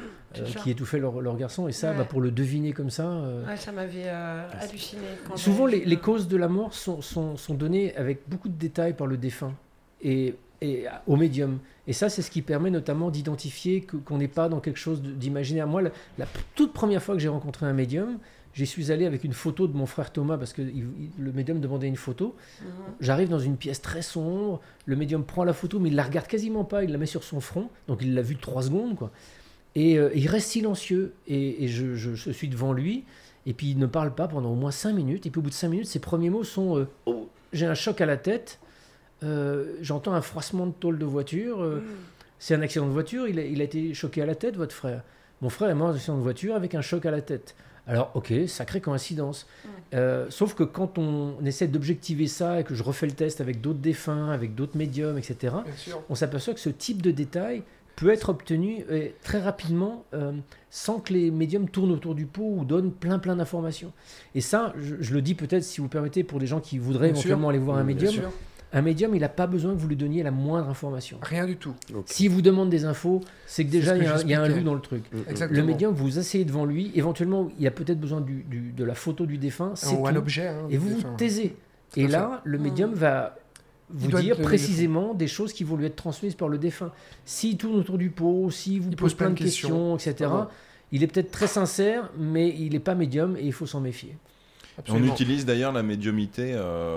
qui étouffait leur garçon. Et ça, pour le deviner comme ça... ça m'avait halluciné. Souvent, les causes de la mort sont données avec beaucoup de détails par le défunt et au médium. Et ça, c'est ce qui permet notamment d'identifier qu'on n'est pas dans quelque chose d'imaginaire. Moi, la toute première fois que j'ai rencontré un médium, j'y suis allé avec une photo de mon frère Thomas parce que le médium demandait une photo. J'arrive dans une pièce très sombre, le médium prend la photo mais il la regarde quasiment pas, il la met sur son front, donc il l'a vue 3 secondes, quoi. Et il reste silencieux et je suis devant lui et puis il ne parle pas pendant au moins 5 minutes et puis au bout de 5 minutes ses premiers mots sont oh, j'ai un choc à la tête, j'entends un froissement de tôle de voiture, c'est un accident de voiture, il a été choqué à la tête votre frère. Mon frère est mort d'un accident de voiture avec un choc à la tête. Alors, ok, sacrée coïncidence. Sauf que quand on essaie d'objectiver ça et que je refais le test avec d'autres défunts, avec d'autres médiums, etc., on s'aperçoit que ce type de détail peut être obtenu très rapidement sans que les médiums tournent autour du pot ou donnent plein d'informations. Et ça, je le dis peut-être, si vous permettez, pour des gens qui voudraient éventuellement aller voir un médium. Un médium, il n'a pas besoin que vous lui donniez la moindre information. Rien du tout. Okay. S'il vous demande des infos, c'est que déjà, il y a un loup dans le truc. Exactement. Le médium, vous asseyez devant lui. Éventuellement, il a peut-être besoin de la photo du défunt. Ou un objet. Et vous vous taisez. Et là, le médium va vous dire précisément des choses qui vont lui être transmises par le défunt. S'il tourne autour du pot, s'il vous pose plein de questions, etc., il est peut-être très sincère, mais il n'est pas médium et il faut s'en méfier. Absolument. On utilise d'ailleurs la médiumité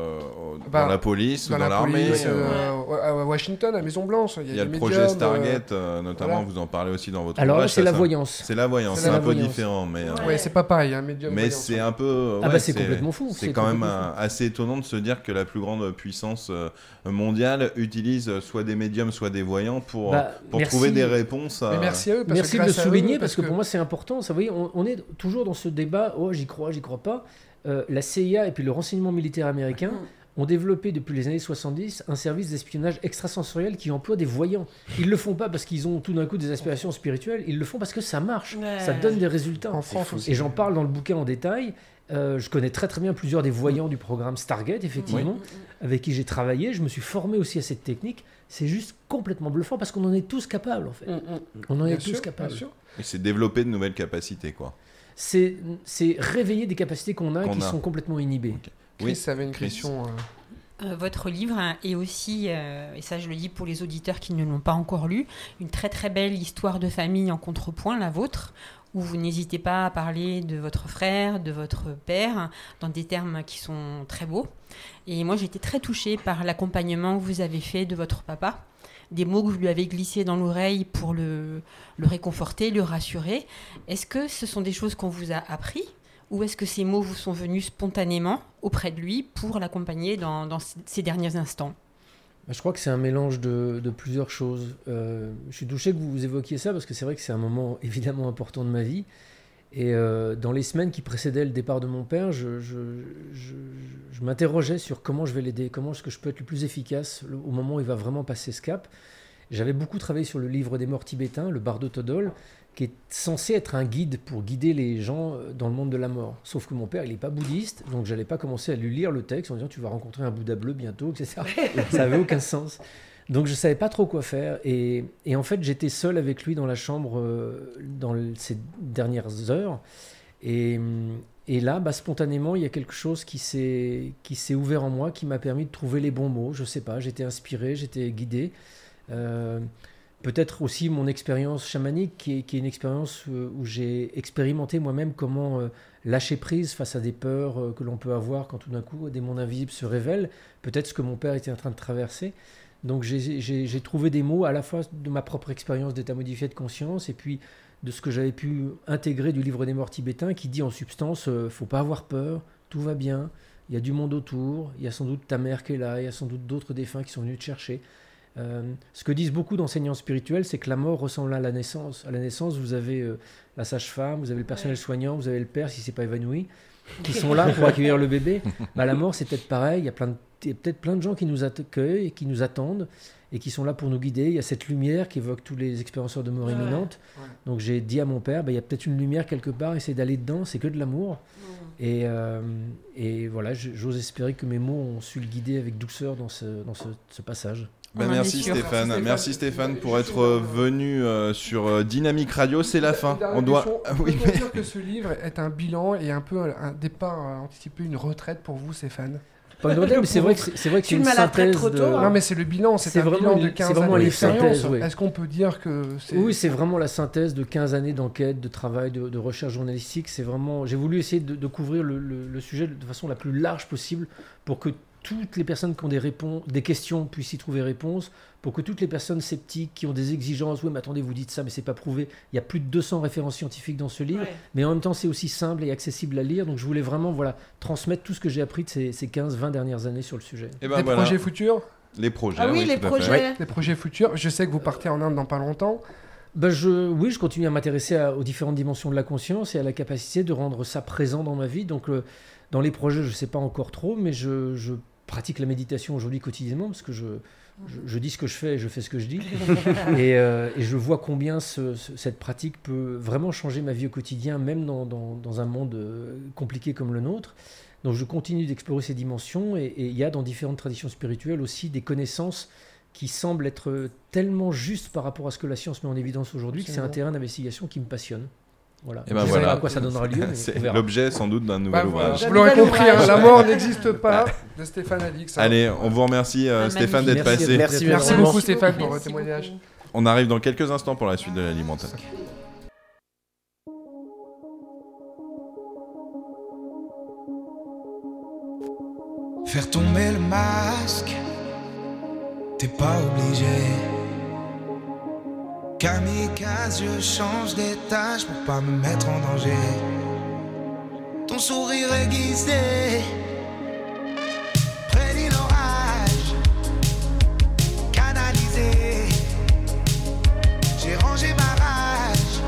dans la police, dans l'armée. À Washington, à la Maison-Blanche. Il y a le projet Stargate, notamment, vous en parlez aussi dans votre ouvrage. Alors c'est la voyance. C'est la voyance, c'est un peu différent. Mais c'est pas pareil, un médium. Mais c'est un peu. C'est complètement fou. C'est quand même assez étonnant de se dire que la plus grande puissance mondiale utilise soit des médiums, soit des voyants pour trouver des réponses. Mais merci à eux. Merci de le souligner, parce que pour moi c'est important. Vous voyez, on est toujours dans ce débat, j'y crois pas. La CIA et puis le renseignement militaire américain ont développé depuis les années 70 un service d'espionnage extrasensoriel qui emploie des voyants. Ils le font pas parce qu'ils ont tout d'un coup des aspirations spirituelles, ils le font parce que ça marche, ça donne des résultats. En France aussi. Et j'en parle dans le bouquin en détail. Je connais très bien plusieurs des voyants du programme Stargate, effectivement, avec qui j'ai travaillé. Je me suis formé aussi à cette technique. C'est juste complètement bluffant parce qu'on en est tous capables, en fait. On en est tous capables. Et c'est développer de nouvelles capacités, quoi. C'est réveiller des capacités qu'on a qui sont complètement inhibées. Okay. Chris, ça avait une question. Votre livre est aussi, et ça je le dis pour les auditeurs qui ne l'ont pas encore lu, une très très belle histoire de famille en contrepoint, la vôtre, où vous n'hésitez pas à parler de votre frère, de votre père, dans des termes qui sont très beaux. Et moi j'ai été très touchée par l'accompagnement que vous avez fait de votre papa, des mots que vous lui avez glissés dans l'oreille pour le réconforter, le rassurer. Est-ce que ce sont des choses qu'on vous a appris, ou est-ce que ces mots vous sont venus spontanément auprès de lui pour l'accompagner dans ces derniers instants ? Je crois que c'est un mélange de plusieurs choses. Je suis touché que vous évoquiez ça, parce que c'est vrai que c'est un moment évidemment important de ma vie. Et dans les semaines qui précédaient le départ de mon père, je m'interrogeais sur comment je vais l'aider, comment est-ce que je peux être le plus efficace au moment où il va vraiment passer ce cap. J'avais beaucoup travaillé sur le livre des morts tibétains, le Bardo Todol, qui est censé être un guide pour guider les gens dans le monde de la mort. Sauf que mon père, il n'est pas bouddhiste, donc je n'allais pas commencer à lui lire le texte en disant « tu vas rencontrer un Bouddha bleu bientôt », etc. Ça n'avait aucun sens. Donc je ne savais pas trop quoi faire. Et en fait, j'étais seul avec lui dans la chambre dans ces dernières heures. Et là, spontanément, il y a quelque chose qui s'est ouvert en moi, qui m'a permis de trouver les bons mots. Je ne sais pas, j'étais inspiré, j'étais guidé. Peut-être aussi mon expérience chamanique, qui est une expérience où j'ai expérimenté moi-même comment lâcher prise face à des peurs que l'on peut avoir quand tout d'un coup des mondes invisibles se révèlent. Peut-être ce que mon père était en train de traverser. Donc j'ai trouvé des mots à la fois de ma propre expérience d'état modifié de conscience et puis de ce que j'avais pu intégrer du livre des morts tibétains, qui dit en substance faut pas avoir peur, tout va bien, il y a du monde autour, il y a sans doute ta mère qui est là, il y a sans doute d'autres défunts qui sont venus te chercher. Ce que disent beaucoup d'enseignants spirituels, c'est que la mort ressemble à la naissance. À la naissance, vous avez la sage-femme, vous avez le personnel soignant, vous avez le père, s'il ne s'est pas évanoui, qui sont là pour accueillir le bébé. La mort, c'est peut-être pareil. Il y a peut-être plein de gens qui nous accueillent et qui nous attendent et qui sont là pour nous guider. Il y a cette lumière qui évoque tous les expérienceurs de mort imminente. Donc j'ai dit à mon père, il y a peut-être une lumière quelque part, essayez d'aller dedans, c'est que de l'amour. Et voilà, j'ose espérer que mes mots ont su le guider avec douceur dans ce passage. Merci Stéphane. Merci Stéphane pour être venu sur Dynamique Radio. C'est la fin. On doit dire que ce livre est un bilan et un peu un départ anticipé, une retraite pour vous, Stéphane. Pas une retraite, mais c'est vrai que c'est une synthèse trop tôt, Non, mais c'est le bilan, c'est un bilan de 15 années d'expérience. Est-ce qu'on peut dire que c'est... Oui, c'est vraiment la synthèse de 15 années d'enquête, de travail, de recherche journalistique. C'est vraiment... J'ai voulu essayer de couvrir le sujet de façon la plus large possible pour que toutes les personnes qui ont des questions puissent y trouver réponse, pour que toutes les personnes sceptiques qui ont des exigences, oui mais attendez, vous dites ça mais c'est pas prouvé, il y a plus de 200 références scientifiques dans ce livre, mais en même temps c'est aussi simple et accessible à lire, donc je voulais vraiment transmettre tout ce que j'ai appris de ces 15-20 dernières années sur le sujet. Projets futurs ? Les projets, les projets. Les projets futurs, je sais que vous partez en Inde dans pas longtemps. Je continue à m'intéresser aux différentes dimensions de la conscience et à la capacité de rendre ça présent dans ma vie, donc dans les projets je sais pas encore trop, mais je pratique la méditation aujourd'hui quotidiennement, parce que je dis ce que je fais et je fais ce que je dis. et je vois combien cette pratique peut vraiment changer ma vie au quotidien, même dans un monde compliqué comme le nôtre. Donc je continue d'explorer ces dimensions, et il y a dans différentes traditions spirituelles aussi des connaissances qui semblent être tellement justes par rapport à ce que la science met en évidence aujourd'hui, que c'est un terrain d'investigation qui me passionne. Voilà. Et ben je sais pas à quoi ça donnera lieu, mais c'est on verra. l'objet sans doute d'un nouvel ouvrage. Vous l'aurez compris, la mort n'existe pas, de Stéphane Alix. Allez, on vous remercie Stéphane d'être passé. Merci beaucoup Stéphane pour votre témoignage. On arrive dans quelques instants pour la suite de l'alimentation. Faire tomber le masque, t'es pas obligé. Kamikaze, je change d'étage pour pas me mettre en danger. Ton sourire aiguisé prédit l'orage, canalisé. J'ai rangé ma rage.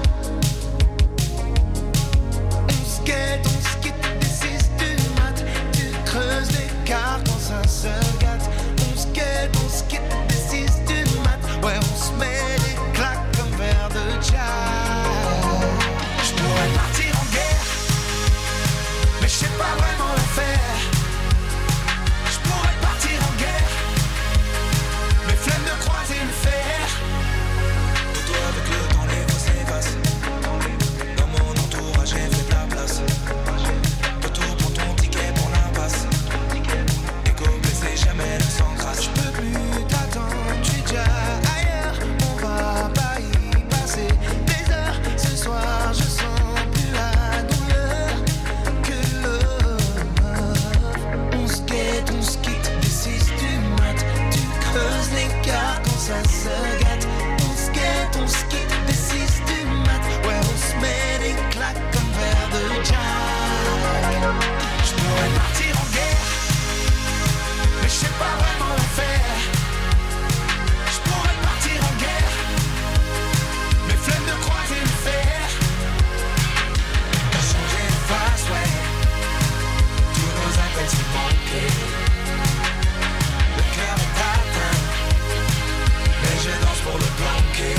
On se quitte des 6 du mat. Tu creuses l'écart quand ça se gâte. On se quitte des 6 du mat. Ouais, on se met des claques comme verre de jazz. Je pourrais partir en guerre, mais je sais pas vraiment le faire. Je pourrais partir en guerre, mais flemme de croiser le fer. Pour toi avec le temps les voix s'effacent. Dans mon entourage j'ai fait de la place. Retour pour ton ticket pour l'impasse. Égo blessé, jamais le sang crasse. Je peux plus t'attendre, je suis déjà ailleurs. On va pas y passer des heures. Ce soir je sens plus la douleur que l'homme. On se quitte des 6 du mat. Tu creuses l'écart quand ça se gâte. On se quitte des 6 du mat. Ouais, on se met des claques comme verre de Jack. Je pourrais partir en guerre, mais je sais pas vraiment le faire. Je pourrais partir en guerre, mais flemme de croiser le fer. T'as changé de face, ouais. Tous nos appels sont manqués. Le cœur est atteint, mais je danse pour le planquer.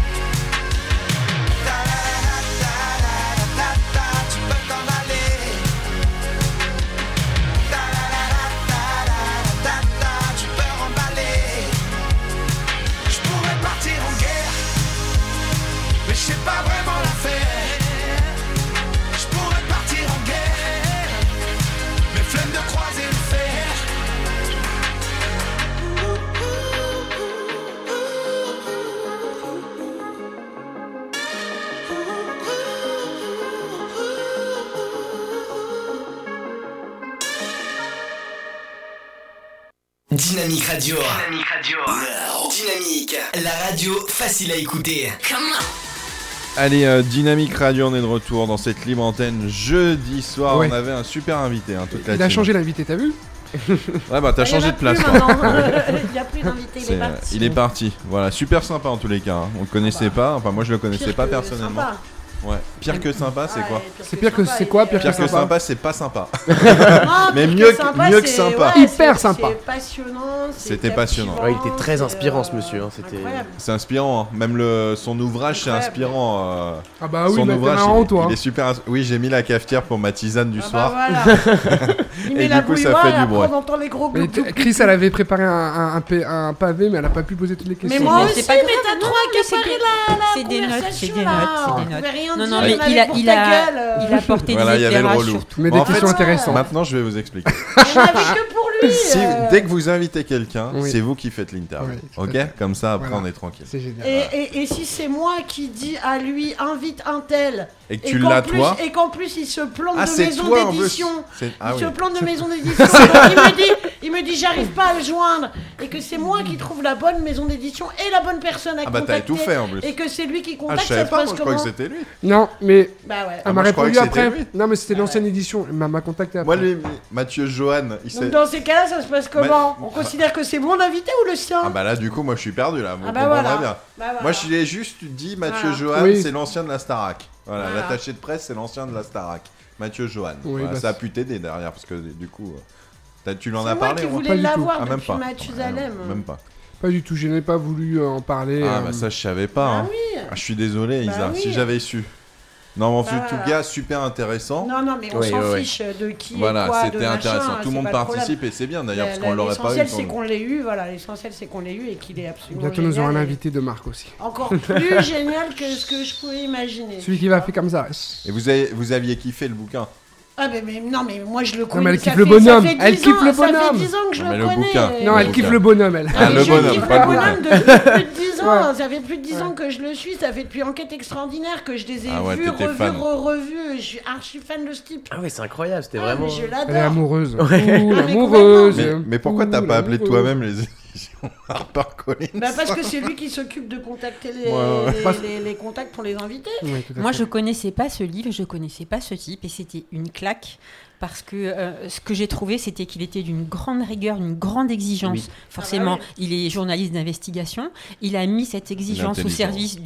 Ta-da-da-da-da-da-da-da, tu peux t'en aller. Ta-da-da-da-da-da-da, tu peux remballer. Je pourrais partir en guerre, mais je sais pas vraiment la faire. Je pourrais partir en guerre, mais flemme de croiser le fer. Dynamique Radio. Dynamique, la radio facile à écouter. Allez, Dynamique Radio, on est de retour dans cette libre antenne jeudi soir. Ouais. On avait un super invité, toute la Il a team. changé l'invité, t'as vu? Ouais, bah t'as changé de place, toi. Il n'y a plus d'invité, il est parti. Il est parti. Voilà, super sympa en tous les cas. Hein. On le connaissait pas, enfin moi je le connaissais pas personnellement. Sympa. Ouais. Pire que sympa, c'est quoi? C'est pire que c'est quoi? Pire Pire que que sympa. sympa, c'est pas sympa. Non, Mais pire mieux sympa, que c'est- sympa. ouais, Hyper c'est- sympa. C'est passionnant. c'est C'était passionnant. captivant, Ouais, il était très c'est, inspirant, ce monsieur, hein, c'était- incroyable. C'est inspirant, hein. Même son ouvrage c'est Incroyable. inspirant. Ah bah oui, son mais t'es ouvrage marrant, il toi. est super. Oui, j'ai mis la cafetière pour ma tisane du Ah soir. bah voilà. Il met Et la du coup, ça bouilloire fait et du après bruit. on entend les gros Mais gloup, gloup, Chris, elle avait préparé un pavé, mais elle a pas pu poser toutes les questions. Mais moi Mais aussi, c'est pas mais grave, t'as non, trop mais c'est accaparé des- la c'est des notes, conversation, c'est des là. notes, c'est On des pouvait notes. rien Non, dire, non, on mais avait pour ta gueule, il a apporté Voilà, il y des avait le éclairages relou. sur tout. Mais Bon, des en questions fait, intéressantes. Maintenant, je vais vous expliquer. On avait que pour lui. Dès que vous invitez quelqu'un, Oui. c'est vous qui faites l'interview. Oui, tout à Ok? fait. Comme ça, après, Voilà. on est tranquille. C'est génial. Et si c'est moi qui dis à lui invite un tel Et que tu qu'en l'as, plus- toi. et qu'en plus il se plante Ah, de c'est maison toi en plus. d'édition, Ah il oui. se plante de maison d'édition, donc il me dit j'arrive pas à le joindre et que c'est moi qui trouve la bonne maison d'édition et la bonne personne à Ah bah, contacter t'avais tout fait en plus. et que c'est lui qui Ah, contacte, je ça savais se pas, passe moi, je croyais comment que c'était lui. Non, mais Bah ouais. elle m'a moi, je croyais répondu que c'était après. lui. Non, mais c'était l'ancienne édition. Elle m'a contacté après. Moi, lui, Mathieu Johan, il s'est. Donc dans ces cas-là, ça se passe comment? On considère que c'est mon invité ou le sien? Ah bah là, du coup, moi, je suis perdu là. Vous Ah bah comprendrez voilà. bien. Bah voilà. Moi, je l'ai juste dit Mathieu Voilà. Johan, Oui. c'est l'ancien de la Starac. Voilà, Voilà. l'attaché de presse, c'est l'ancien de la Starac. Mathieu Johan. Oui, Voilà, bah, ça a pu t'aider derrière parce que du coup. Tu l'en as parlé? C'est moi qui Pas voulais du tout. l'avoir même depuis pas. Mathusalem. Même pas. Pas du tout, je n'ai pas voulu en parler. Ah bah ça je savais pas. Bah hein. oui. Ah, je suis désolé Bah Isa, oui. si j'avais su. Non, mais en Bah tout voilà. cas, super intéressant. Non, mais on s'en fiche de qui Voilà, et quoi, c'était de machin, intéressant. Tout le c'est monde pas le problème. participe et c'est bien d'ailleurs parce qu'on l'aurait pas eu. L'essentiel, sans c'est nous. qu'on l'ait eu, voilà. L'essentiel, c'est qu'on l'ait eu et qu'il est absolument Bientôt nous génial aurons un et invité de marque aussi. encore plus génial que ce que je pouvais imaginer. Celui qui va faire comme ça. Et vous aviez kiffé le bouquin? Ah mais non, mais moi je le connais. mais elle ça kiffe le fait- bonhomme. ça fait Elle 10 kiffe ans- le Ça fait bonhomme. 10 ans que je Non, mais le le connais. bouquin. Non, elle kiffe le bonhomme, elle. Ah, le Je bonhomme, kiffe pas le le bouquin. bonhomme depuis plus de 10 ans. Ouais. Ça fait plus de 10 ans que je le suis. Ça fait depuis Enquête Extraordinaire que je les ai Ah ouais, vus, t'étais revus, fan. revus. Je suis archi fan de ce type. Ah ouais, c'est incroyable, c'était Ah, vraiment. mais je Elle est l'adore. amoureuse. Ouais. Ouh, Ah, mais l'amoureuse. Mais pourquoi t'as Ouh, pas appelé de l'amoureuse. toi-même les émissions HarperCollins? Bah parce que c'est lui qui s'occupe de contacter les contacts pour les invités. Oui, tout à Moi, fait. je connaissais pas ce livre, je connaissais pas ce type, et c'était une claque. Parce que ce que j'ai trouvé, c'était qu'il était d'une grande rigueur, d'une grande exigence. Oui. Forcément, Ah bah il est journaliste d'investigation. Il a mis cette exigence au L'intelligence. service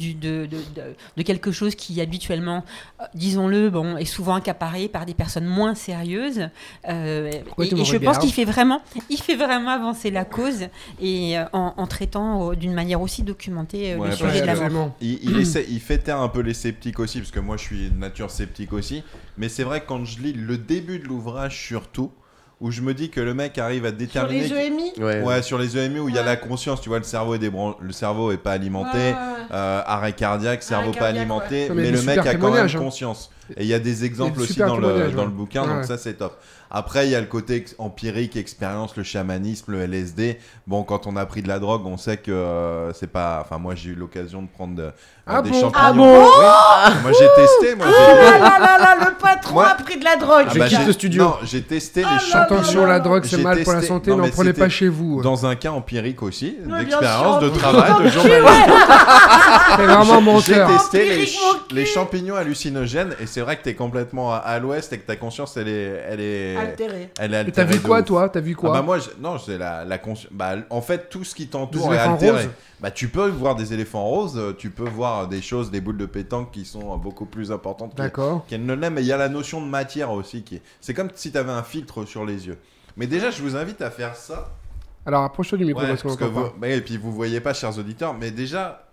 de quelque chose qui habituellement, disons-le, est souvent accaparé par des personnes moins sérieuses. Pourquoi tu me Et je pense regardes qu'il fait vraiment avancer la cause et en traitant d'une manière aussi documentée Ouais, le parce sujet de la que- mort. Absolument. Il fait taire un peu les sceptiques aussi, parce que moi je suis de nature sceptique aussi. Mais c'est vrai que quand je lis le début de l'ouvrage surtout, où je me dis que le mec arrive à Sur déterminer... les EMI. Ouais, sur les EMI où il y a Ouais. la conscience, tu vois, le cerveau est pas alimenté, Ouais. arrêt cardiaque, cerveau pas cardiaque, alimenté, ouais. Mais mais des le mec super a quand même témoignages, hein. conscience. Et il y a des exemples des aussi super dans le témoignages, ouais. bouquin, Ouais. donc ça c'est top. Après, il y a le côté empirique, expérience, le chamanisme, le LSD. Bon, quand on a pris de la drogue, on sait que c'est pas... Enfin, moi j'ai eu l'occasion de prendre des champignons. Ah bon Oui. Moi j'ai testé, moi j'ai... Ah là, le patron Moi- a pris de la drogue. Ah bah, quitte j'ai- le studio. Non, j'ai testé les là champignons. Attention, la drogue, c'est J'ai mal pour la testé- santé, non, n'en mais prenez c'était pas chez vous. Dans un cas empirique aussi, Ouais, d'expérience, bien de sûr. travail, de Tu journalisme. C'est vraiment menteur. J'ai testé Empirique, mon cul. les champignons hallucinogènes et c'est vrai que t'es complètement à l'ouest et que ta conscience elle est Altéré. elle est Et t'as altérée vu de quoi, ouf. toi? T'as vu quoi? Ah bah moi non, c'est la conscience. Bah en fait tout ce qui t'entoure Des est éléphants altéré. roses. Bah tu peux voir des éléphants roses, tu peux voir des choses, des boules de pétanque qui sont beaucoup plus importantes D'accord. qu'elles ne l'aiment. Mais il y a la notion de matière aussi qui est. C'est comme si t'avais un filtre sur les yeux. Mais déjà je vous invite à faire ça. Alors, approche-toi du micro Ouais, parce qu'on parce que entend vous... pas. bah, et puis vous voyez pas, chers auditeurs, mais déjà,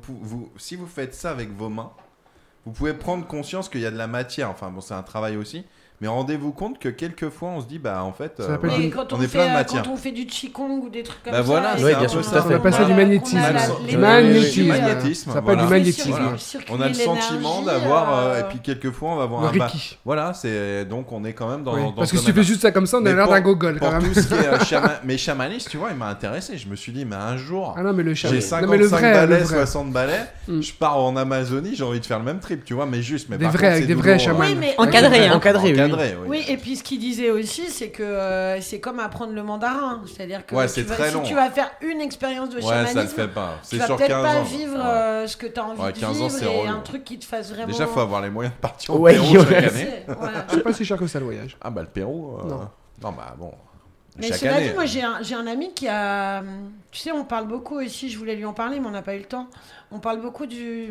si vous faites ça avec vos mains, vous pouvez prendre conscience qu'il y a de la matière. Enfin bon, c'est un travail aussi, mais rendez-vous compte que quelquefois on se dit, bah en fait, Ça s'appelle voilà, Mais quand on on, est plein de fait, matière. quand on fait du qigong ou des trucs comme Bah ça. voilà, et c'est Ouais, un bien peu sûr, ça. tout à fait. On appelle ça du magnétisme. On a la- Du l'énergie, magnétisme. Magnétisme, Ça s'appelle voilà. du magnétisme. Voilà. Circuler On a le l'énergie, sentiment d'avoir, et puis quelquefois on va avoir Le un Reiki. Voilà, c'est donc on est quand même dans. Oui, dans parce ce que si tu fais domaine-là. juste ça comme ça, on a Mais l'air pour- d'un gogol Pour quand même. tout ce qui est mais chamanisme, tu vois, il m'a intéressé. Je me suis dit, mais un jour. Ah non, mais le chat. J'ai Non, mais le 55 vrai, balais, le vrai. 60 balais, Mm. je pars en Amazonie, j'ai envie de faire le même trip, tu vois, mais juste. Mais Des par vrais, contre, avec c'est des vrais douloureux. chamans. Oui, mais Encadré, hein. Encadré, oui. Encadré, oui. Oui, et puis ce qu'il disait aussi, c'est que c'est comme apprendre le mandarin. C'est-à-dire que Ouais, c'est très long. si tu vas faire une expérience de Ouais, chamanisme, ça le fait pas. tu C'est vas sur peut-être 15 pas ans. vivre Ouais. ce que tu as envie Ouais, de 15 ans, vivre c'est et relou. un truc qui te fasse vraiment... Déjà, faut avoir les moyens de partir au Ouais, Pérou ouais. chaque année. C'est- voilà. C'est pas si cher que ça le voyage. Ah bah le Pérou. Non. Non, bah bon. Mais Chaque cela année. dit, moi j'ai un ami qui a... Tu sais, on parle beaucoup aussi, je voulais lui en parler, mais on n'a pas eu le temps. On parle beaucoup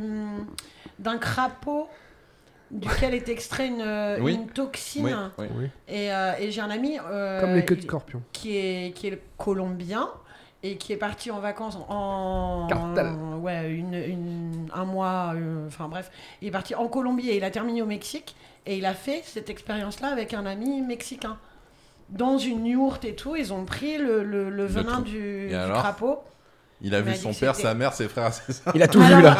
d'un crapaud duquel est extrait Oui. une toxine. Oui, oui. Oui. Et j'ai un ami Comme les queues de scorpion. qui est colombien et qui est parti en vacances en Cartel. ouais un mois enfin bref, il est parti en Colombie et il a terminé au Mexique et il a fait cette expérience là avec un ami mexicain dans une yourte et tout. Ils ont pris le venin truc. du alors crapaud. Il a Il vu m'a dit son que père, c'était- sa mère, ses frères, c'est ça. Il a tout vu là.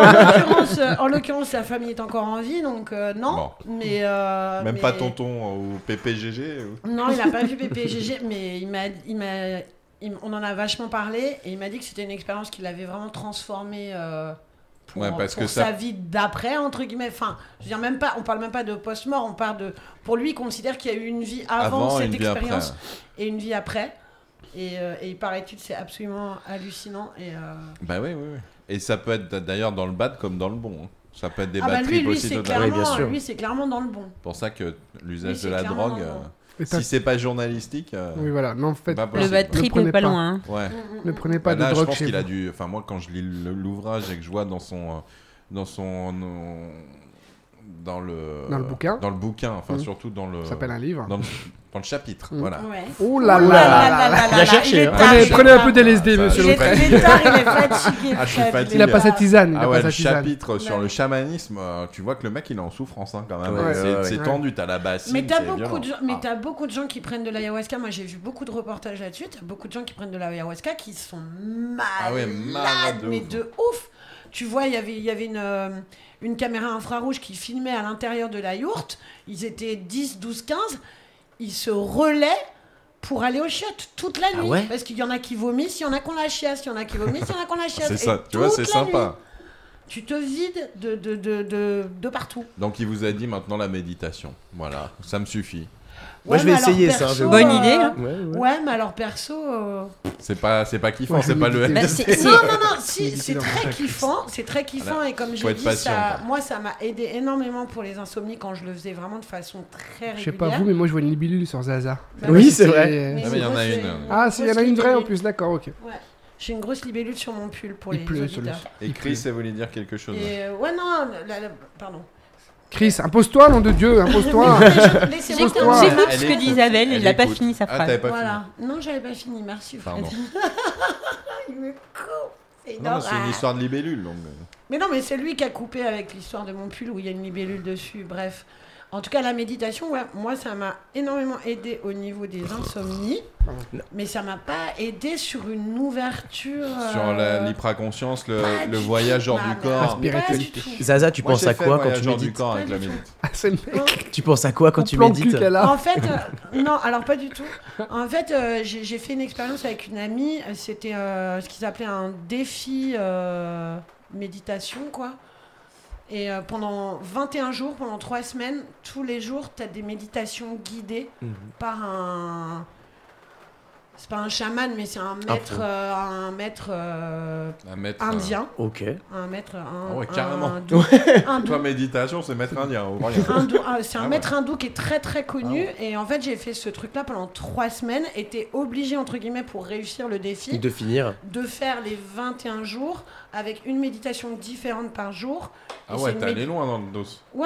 En l'occurrence, sa famille est encore en vie, donc non. Bon. Mais Même mais- pas tonton ou PPGG. Non, il n'a pas vu PPGG, mais on en a vachement parlé et il m'a dit que c'était une expérience qui l'avait vraiment transformé pour, Ouais, parce pour que sa ça- vie d'après, entre guillemets. Enfin, je veux dire, même pas, on parle même pas de post-mort, on parle de. Pour lui, il considère qu'il y a eu une vie avant, Avant et cette une vie après. expérience et une vie après. Et il paraît-il, c'est absolument hallucinant. Et, Bah oui, oui, oui. Et ça peut être d'ailleurs dans le bad comme dans le bon. hein. Ça peut être des ah bah bad lui, trips aussi. c'est totalement. Oui, bien sûr. clairement, lui, c'est clairement dans le bon. C'est pour ça que l'usage Oui, de c'est la clairement drogue, dans le bon. Et t'as- si c'est pas journalistique, Oui, voilà. Non, en fait, pas Le possible. bad Ne trip prenez est pas pas. loin. Ouais. ne prenez pas Bah là, de je drogue pense chez qu'il a vous. dû. Enfin, moi, quand je lis l'ouvrage et que je vois dans son dans le bouquin. Dans le bouquin, enfin surtout dans le. Ça s'appelle un livre. Dans le chapitre, voilà. Ouais. Oh là là. Il a cherché. Prenez un peu d'LSD, monsieur Il est Lautrec. tard, il est fatigué. Ah, je suis fatigué. Il a pas sa tisane. Ah ouais, le chapitre sur le chamanisme, tu vois que le mec il est en souffrance quand même. C'est tendu, t'as la bassine. Mais t'as beaucoup de gens qui prennent de l'ayahuasca. Moi j'ai vu beaucoup de reportages là-dessus. T'as beaucoup de gens qui prennent de l'ayahuasca qui sont malades, mais de ouf. Tu vois, il y avait une caméra infrarouge qui filmait à l'intérieur de la yourte. Ils étaient 10, 12, 15. Ils se relaient pour aller aux chiottes toute la nuit. Parce qu'il y en a qui vomissent, il y en a qui ont la chiasse, il y en a qui vomissent, il y en a qui ont la chiasse. C'est ça, tu vois, c'est sympa. Tu te vides de partout. Donc il vous a dit maintenant la méditation. Voilà, ça me suffit. Moi je vais essayer ça. Bonne idée. Hein. Ouais, mais alors perso. C'est pas kiffant, c'est pas le. Non, si, c'est très kiffant. C'est très kiffant et comme j'ai dit, moi ça m'a aidé énormément pour les insomnies quand je le faisais vraiment de façon très régulière. Je sais pas vous, mais moi je vois une libellule sur Zaza. Oui, c'est vrai. Mais il y en a une. Ah, il y en a une vraie en plus, d'accord, ok. Ouais. J'ai une grosse libellule sur mon pull pour les auditeurs. Et Chris, ça voulait dire quelque chose. Pardon. Chris, impose-toi, nom de Dieu, impose-toi. J'écoute ce que dit Isabelle, il n'a pas fini sa phrase. Voilà. Non, j'avais pas fini, merci Fred. Il me coupe. C'est une histoire de libellule. Donc... Mais non, mais c'est lui qui a coupé avec l'histoire de mon pull où il y a une libellule dessus, bref. En tout cas, la méditation, moi, ça m'a énormément aidé au niveau des insomnies, mais ça m'a pas aidé sur une ouverture... Sur l'hypraconscience, le voyage hors du corps. Spiritualité. Zaza, tu penses à quoi quand tu médites? C'est le mec. Tu penses à quoi quand tu médites? En fait, non, alors pas du tout. En fait, j'ai fait une expérience avec une amie, c'était ce qu'ils appelaient un défi méditation, quoi. Et pendant 21 jours, pendant 3 semaines, tous les jours, tu as des méditations guidées par un... C'est pas un chaman, mais c'est un maître indien. Ok. Un maître... carrément. Toi, méditation, c'est maître indien. C'est un maître hindou qui est très très connu. Et en fait, j'ai fait ce truc-là pendant 3 semaines. Et t'es obligé, entre guillemets, pour réussir le défi... De finir. De faire les 21 jours avec une méditation différente par jour. Ah ouais, t'es allé loin dans le dos. Ouais.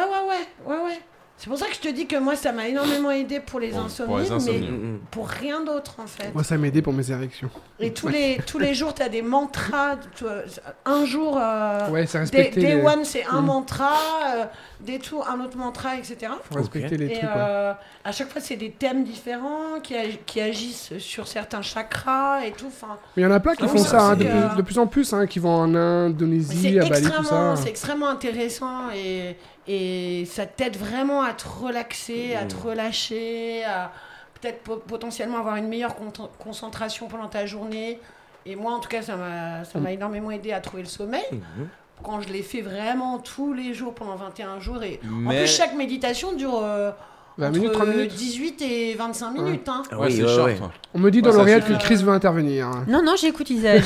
C'est pour ça que je te dis que moi, ça m'a énormément aidé pour les insomnies, mais pour rien d'autre, en fait. Moi, ça m'a aidé pour mes érections. Et tous les jours, tu as des mantras. Un jour, c'est respecter Day one, c'est un mantra. Day two, un autre mantra, etc. Faut respecter les trucs. À chaque fois, c'est des thèmes différents qui agissent sur certains chakras et tout. Mais il y en a plein qui font ça, de plus en plus, qui vont en Indonésie, à Bali, tout ça. C'est extrêmement intéressant et ça t'aide vraiment à te relaxer, à te relâcher, à peut-être potentiellement avoir une meilleure concentration pendant ta journée. Et moi, en tout cas, ça m'a énormément aidé à trouver le sommeil. Quand je l'ai fait vraiment tous les jours pendant 21 jours. En plus, chaque méditation dure 20 minutes, 30 minutes. 18 et 25 minutes. Hein. Ouais, c'est short. On me dit dans l'oreillette que Chris veut intervenir. Non, j'écoute Zaza.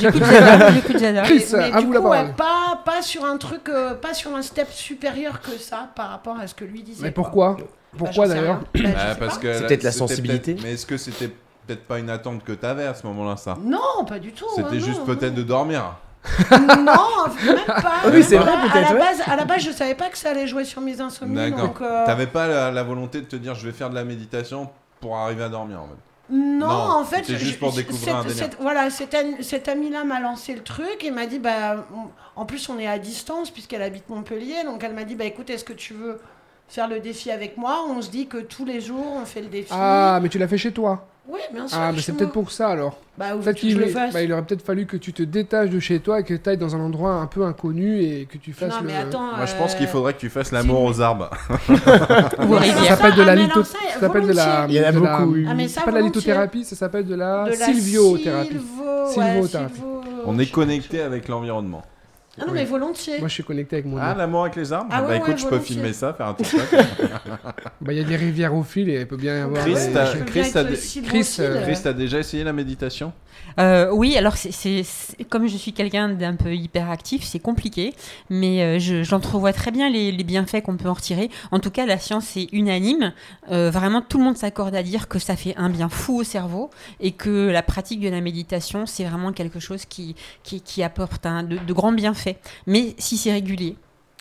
Chris, mais à vous la parole. Pas sur un truc, pas sur un step supérieur que ça par rapport à ce que lui disait. Mais pourquoi d'ailleurs parce que c'est peut-être la sensibilité. Mais est-ce que c'était peut-être pas une attente que t'avais à ce moment-là, ça? Non, pas du tout. C'était juste peut-être de dormir. Non, même pas. Oui, c'est vrai, peut-être. À la base, je savais pas que ça allait jouer sur mes insomnies. D'accord. Donc, t'avais pas la volonté de te dire je vais faire de la méditation pour arriver à dormir en fait. Non, en fait, c'était juste pour découvrir un délire. Voilà, cet ami-là m'a lancé le truc et m'a dit en plus on est à distance puisqu'elle habite Montpellier, donc elle m'a dit écoute, est-ce que tu veux faire le défi avec moi? On se dit que tous les jours on fait le défi. Ah, mais tu l'as fait chez toi? Oui, bien sûr. Ah, mais c'est peut-être pour ça alors. Peut-être qu'il il aurait peut-être fallu que tu te détaches de chez toi et que tu ailles dans un endroit un peu inconnu et que tu fasses mais attends, moi je pense qu'il faudrait que tu fasses l'amour aux arbres. Ça s'appelle de la Il y en a beaucoup. C'est pas de la lithothérapie, ça s'appelle de la sylviothérapie. Sylvothérapie. On est connecté avec l'environnement. Ah non, mais volontiers. Moi, je suis connecté avec mon Ah, l'amour avec les arbres? Écoute, je peux filmer ça, faire un TikTok. Il y a des rivières au fil et il peut bien y avoir... Chris, t'as déjà essayé la méditation? Oui, alors comme je suis quelqu'un d'un peu hyperactif, c'est compliqué, mais j'entrevois très bien les bienfaits qu'on peut en retirer. En tout cas, la science est unanime. Vraiment, tout le monde s'accorde à dire que ça fait un bien fou au cerveau et que la pratique de la méditation, c'est vraiment quelque chose qui apporte de grands bienfaits. Mais si c'est régulier,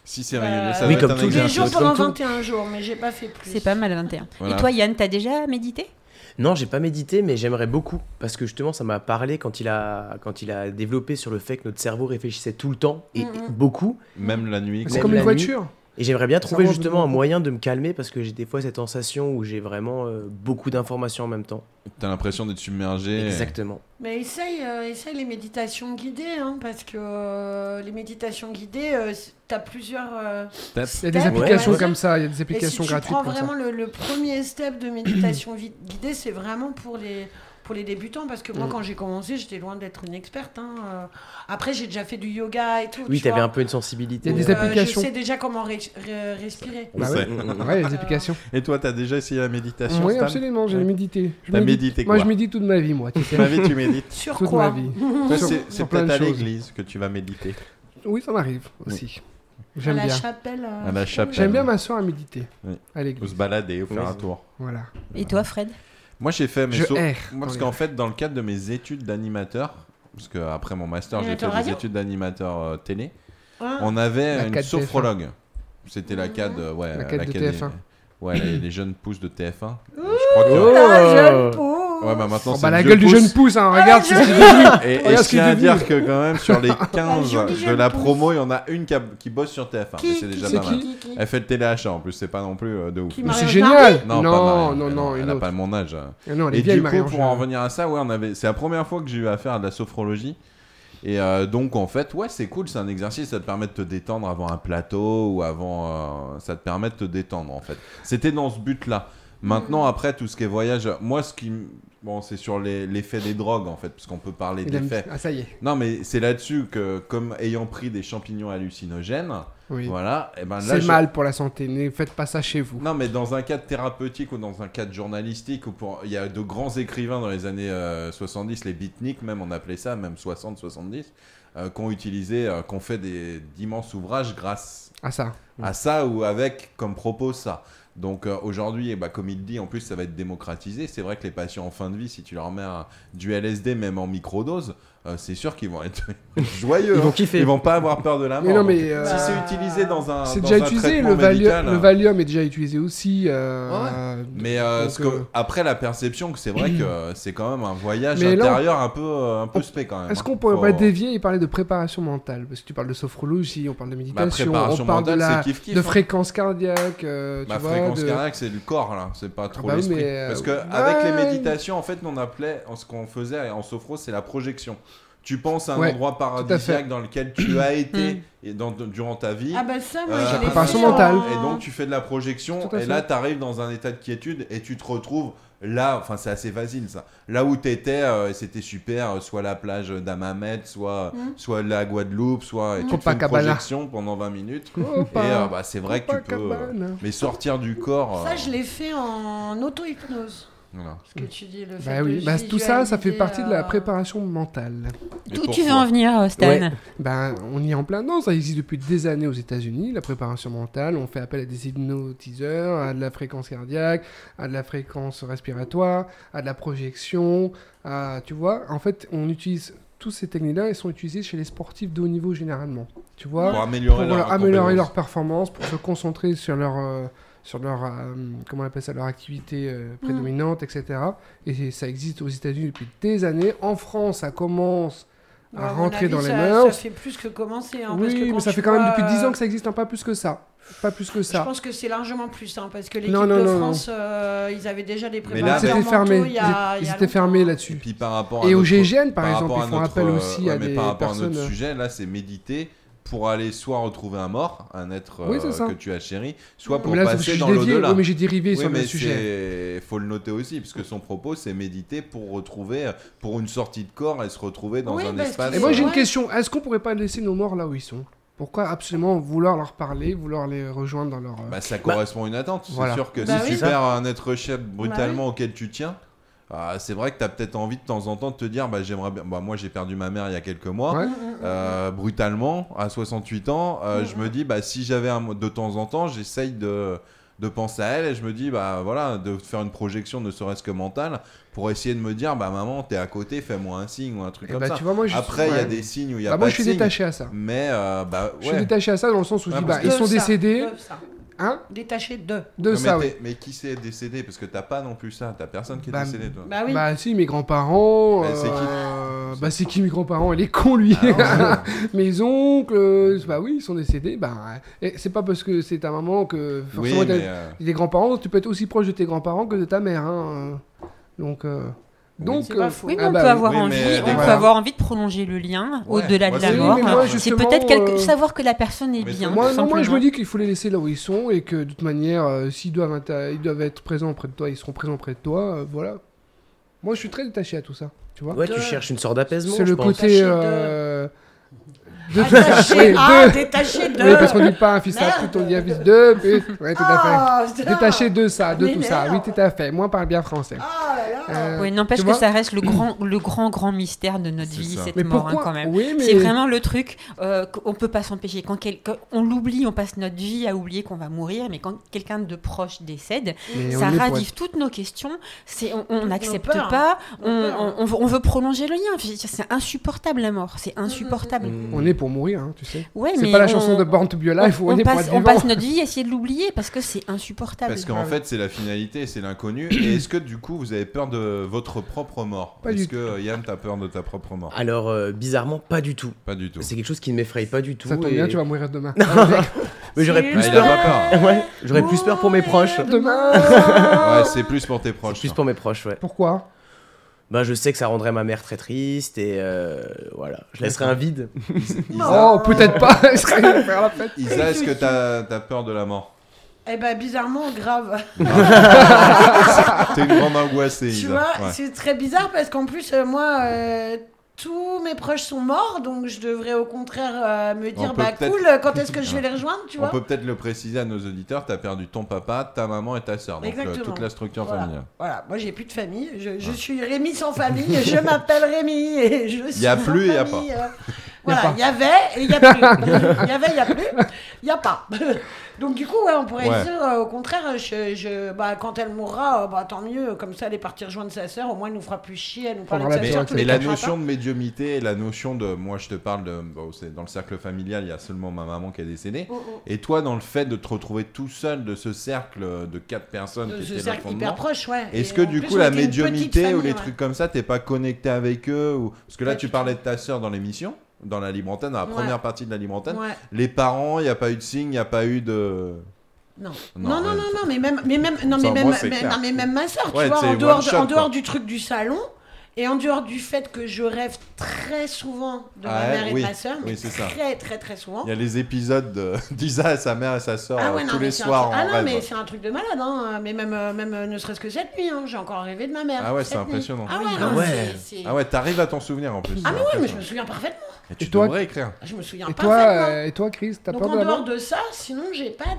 Si c'est régulier, ça oui, va comme être un tous les exercice. jours pendant 21 jours, mais j'ai pas fait plus. C'est pas mal 21. Voilà. Et toi, Yann, t'as déjà médité ? Non, j'ai pas médité, mais j'aimerais beaucoup. Parce que justement, ça m'a parlé quand il a développé sur le fait que notre cerveau réfléchissait tout le temps, et beaucoup. Même la nuit. C'est Même comme une la voiture. Et j'aimerais bien trouver Cerveau justement un de- moyen de me calmer, parce que j'ai des fois cette sensation où j'ai vraiment beaucoup d'informations en même temps. T'as l'impression d'être submergé. Exactement. Mais essaye les méditations guidées, hein, parce que les méditations guidées, t'as plusieurs Il y a steps. des applications Ouais. comme ça, il y a des Et si applications tu gratuites prends comme ça. vraiment le premier step de méditation guidée, c'est vraiment pour les débutants, parce que moi, quand j'ai commencé, j'étais loin d'être une experte. Hein. Après, j'ai déjà fait du yoga et tout. Oui, tu t'avais vois. un peu une sensibilité. Il y a des applications. Je sais déjà comment respirer. On Bah sait. Ouais, les applications. Et toi, t'as déjà essayé la méditation, Oui, Stan absolument, j'ai Ouais. médité. T'as médité Moi, quoi je médite toute ma vie, moi. Tu sais. Ma vie, tu médites. Sur Toute quoi ma vie. Toi, Sur- c'est sur plein peut-être de à choses. l'église que tu vas méditer. Oui, ça m'arrive aussi. J'aime À la bien. chapelle. À la chapelle. J'aime bien m'asseoir à méditer Oui. à Ou l'église. se balader, ou faire Oui. un tour. Voilà. Et toi, Fred ? Moi, j'ai fait mes Je sauts. erre Moi, parce dans qu'en les- fait, dans le cadre de mes études d'animateur, parce qu'après mon master, j'ai fait Animateur des radio études d'animateur télé, Ah. on avait La une 4 sophrologue. C'était la CAD, ouais, La CAD de l'académie. TF1. Ouais, les jeunes pousses de TF1. Je crois que. La jeune peau. Ouais, bah maintenant, Oh, c'est bah, une la vieux gueule du pouce. jeune pouce, hein, regarde, c'est ce qu'il est devenu. Et Regarde je ce qu'il tiens à est dire devenu. que quand même sur les 15 jolie de jeune la pousse. promo, il y en a une qui bosse sur TF1. Mais c'est déjà c'est pas mal. qui Elle fait le téléachat en plus, c'est pas non plus de ouf. Qui Mais Marie c'est Antoinette génial. Non, Non, pas non, Marie, non, elle une a autre. pas mon âge. Ah non, les Et vieilles du coup, Marie-Ange. pour en revenir à ça, ouais, c'est la première fois que j'ai eu affaire à de la sophrologie. Et donc, en fait, ouais, c'est cool, c'est un exercice, ça te permet de te détendre avant un plateau ou avant. Ça te permet de te détendre, en fait. C'était dans ce but-là. Maintenant, après, tout ce qui est voyage, moi, bon, c'est sur l'effet des drogues, en fait, parce qu'on peut parler Il aime- d'effets. Ah, ça y est. Non, mais c'est là-dessus que, comme ayant pris des champignons hallucinogènes, Oui. voilà, et ben là, C'est mal pour la santé. Ne faites pas ça chez vous. Non, mais dans un cadre thérapeutique ou dans un cadre journalistique, il y a de grands écrivains dans les années 70, les beatniks même, on appelait ça, même 60-70, qui ont utilisé, qui ont fait d'immenses ouvrages grâce Ah, ça. à ça ou avec comme propos ça. Donc aujourd'hui, comme il dit, en plus ça va être démocratisé. C'est vrai que les patients en fin de vie, si tu leur mets du LSD même en microdose, c'est sûr qu'ils vont être joyeux. Ils vont hein. kiffer. Ils vont pas avoir peur de la mort. Mais non, Donc, mais, si c'est utilisé dans un C'est dans déjà un utilisé. traitement Le médical, Valium est déjà utilisé aussi. mais après la perception que c'est vrai que c'est quand même un voyage Mais là, intérieur un peu spé quand même. Est-ce hein. qu'on pourrait Faut- pas dévier et parler de préparation mentale? Parce que tu parles de sophrologie, on parle de méditation, préparation on parle de, mentale, c'est kiff-kiff, de hein. fréquence cardiaque, tu Ma vois. fréquence de- cardiaque, c'est le corps là, c'est pas trop bah oui, l'esprit. mais, Parce que ouais. avec les méditations, en fait, on appelait, ce qu'on faisait en sophro, c'est la projection. Tu penses à un Ouais, endroit tout à paradisiaque fait. dans lequel tu as été et durant ta vie. Ah bah ça, moi, Euh, je l'ai préparation fait en- mentale. Et donc tu fais de la projection Tout à et fait. là tu arrives dans un état de quiétude et tu te retrouves là, enfin c'est assez facile ça, là où tu étais c'était super, soit la plage d'Hammamet, soit la Guadeloupe, soit et tu te fais une Copacabana. projection pendant 20 minutes et Copa- c'est vrai que tu peux Copacabana. mais sortir du corps Ça, je l'ai fait en auto-hypnose. voilà. Ce que tu dis, le fait Bah de oui, bah, tout ça, ça fait visualiser, partie de la préparation mentale. Et D'où tu pourquoi veux en venir, Stan? Ouais. Ben, on y est en plein dedans, ça existe depuis des années aux États-Unis, la préparation mentale. On fait appel à des hypnotiseurs, à de la fréquence cardiaque, à de la fréquence respiratoire, à de la projection, tu vois. En fait, on utilise toutes ces techniques-là, elles sont utilisées chez les sportifs de haut niveau généralement. Tu vois, Pour améliorer leur améliorer compétence. leur performance, pour se concentrer sur leur comment on appelle ça, leur activité prédominante, etc. Et ça existe aux États-Unis depuis des années. En France, ça commence à rentrer dans les mœurs. Ça fait plus que commencer. Hein, parce que Oui, quand mais ça tu fait quand même vois, depuis 10 ans que ça existe, hein, pas plus que ça. Pas plus que Je ça. pense que c'est largement plus, hein, parce que l'équipe Non, non, de non, France, ils avaient déjà des Mais là, préparateurs C'était fermé. mentaux il y a Ils étaient longtemps. fermés Et là-dessus. puis par rapport à Et au notre- GIGN, par par exemple, rapport ils à font notre, appel aussi à mais des par rapport à personnes. notre sujet, là, c'est méditer pour aller soit retrouver un mort, un être Oui, c'est ça. que tu as chéri, soit pour Mais là, c'est parce que passer j'ai dans dévié, l'au-delà. oui, mais j'ai dérivé Oui, sur mais le sujet. il faut le noter aussi, parce que son propos, c'est méditer pour retrouver, pour une sortie de corps et se retrouver dans Oui, un parce espace. qu'il Et moi, j'ai une Ouais. question. Est-ce qu'on pourrait pas laisser nos morts là où ils sont? Pourquoi absolument vouloir leur parler, vouloir les rejoindre dans leur... Bah, ça correspond à une attente. Voilà. C'est sûr que Bah si oui. tu perds un être cher brutalement Bah auquel tu tiens, c'est vrai que tu as peut-être envie de temps en temps de te dire bah, j'aimerais bien. Bah, moi, j'ai perdu ma mère il y a quelques mois, brutalement, à 68 ans. Je me dis, bah, si j'avais de temps en temps, j'essaye de de penser à elle et je me dis bah voilà, de faire une projection ne serait-ce que mentale pour essayer de me dire bah maman t'es à côté, fais-moi un signe ou un truc comme ça. Tu vois, moi, après il y a des signes où il y a pas de moi je suis signe, détaché à ça. mais je suis détaché à ça dans le sens où je dis bah ils sont décédés. Hein? Détaché de non, ça, oui. Mais qui c'est décédé? Parce que t'as pas non plus ça, t'as personne qui est décédé, toi. Bah oui. Bah si, mes grands-parents. C'est qui bah c'est qui mes grands-parents? Il est con lui. Mes oncles, bah oui, ils sont décédés. Bah et c'est pas parce que c'est ta maman que forcément des grands-parents. Tu peux être aussi proche de tes grands-parents que de ta mère. Hein. Donc. Oui, mais on peut avoir envie de prolonger le lien au-delà de la mort. C'est peut-être savoir que la personne est bien. Moi, je me dis qu'il faut les laisser là où ils sont et que de toute manière, s'ils doivent être présents près de toi, ils seront présents près de toi. Voilà. Moi, je suis très détaché à tout ça. Tu vois. Ouais, tu cherches une sorte d'apaisement. C'est le côté. Détaché de. Oui, parce qu'on dit pas un fils à pute, on dit un fils de pute. Ouais, tout à fait. Détaché de ça, de tout ça. Oui, tout à fait. Moi, parle bien français. Oui, n'empêche que ça reste le grand mystère de notre vie, cette mort, quand même. Oui, mais... C'est vraiment le truc qu'on peut pas s'empêcher. Quand on l'oublie, on passe notre vie à oublier qu'on va mourir, mais quand quelqu'un de proche décède, ça ravive toutes nos questions. On n'accepte pas, on veut prolonger le lien. C'est insupportable la mort, c'est insupportable. On est pour mourir, hein, tu sais. Ouais, c'est pas la chanson de Born to Be Alive où on est pour être vivant. On passe notre vie à essayer de l'oublier parce que c'est insupportable. Parce qu'en fait, c'est la finalité, c'est l'inconnu. Et est-ce que du coup, vous avez peur de votre propre mort? Est-ce que Yann, t'as peur de ta propre mort? Alors, bizarrement, pas du tout. Pas du tout. C'est quelque chose qui ne m'effraie pas du tout. Ça tombe bien, tu vas mourir demain. Mais j'aurais plus peur. Ouais, j'aurais plus peur pour mes proches. Demain. Ouais, c'est plus pour tes proches. C'est plus pour mes proches, ouais. Pourquoi? Bah, je sais que ça rendrait ma mère très triste et voilà, je laisserais un vide. Oh, peut-être pas. Faire la fête. Isa, est-ce que t'as peur de la mort? Eh ben bizarrement grave. T'es une grande angoissée, Isa. Tu vois, c'est très bizarre parce qu'en plus moi tous mes proches sont morts, donc je devrais au contraire me dire bah cool, quand est-ce que je vais les rejoindre, tu vois. On peut peut-être le préciser à nos auditeurs, t'as perdu ton papa, ta maman et ta sœur, donc toute la structure familiale. Voilà, moi j'ai plus de famille, je suis Rémi sans famille, je m'appelle Rémi et je suis il y a plus et il y a pas. Voilà, il y avait et il y a plus. Il y avait, il y a plus, il y a pas. Donc du coup, on pourrait dire au contraire, quand elle mourra, tant mieux, comme ça elle est partie rejoindre sa sœur, au moins elle nous fera plus chier, elle nous parle de sa sœur tous les 4 matins. Mais la notion de médiumnité et la notion de, moi je te parle de, c'est dans le cercle familial, il y a seulement ma maman qui est décédée, et toi dans le fait de te retrouver tout seul de ce cercle de 4 personnes qui étaient là cercle hyper proche, est-ce que du coup la médiumnité ou les trucs comme ça, t'es pas connecté avec eux ou... Parce que là tu parlais de ta sœur dans l'émission, dans la libre antenne, dans la première partie de la libre antenne, les parents, il n'y a pas eu de signe, il n'y a pas eu de... Non, mais même ma sœur, tu vois, en dehors du truc du salon, et en dehors du fait que je rêve très souvent de ma mère et de ma sœur, mais très souvent. Il y a les épisodes d'Isa, sa mère et sa sœur tous les soirs en rêve. Ah non, mais c'est un truc de malade, hein. Mais même ne serait-ce que cette nuit, hein. J'ai encore rêvé de ma mère. Ah ouais, c'est impressionnant. Ah ouais, t'arrives à t'en souvenir en plus. Ah mais ouais, mais je me souviens parfaitement. Et tu devrais écrire. Je me souviens parfaitement. Et toi, Chris, t'as peur de la mort? Donc en dehors de ça, sinon j'ai pas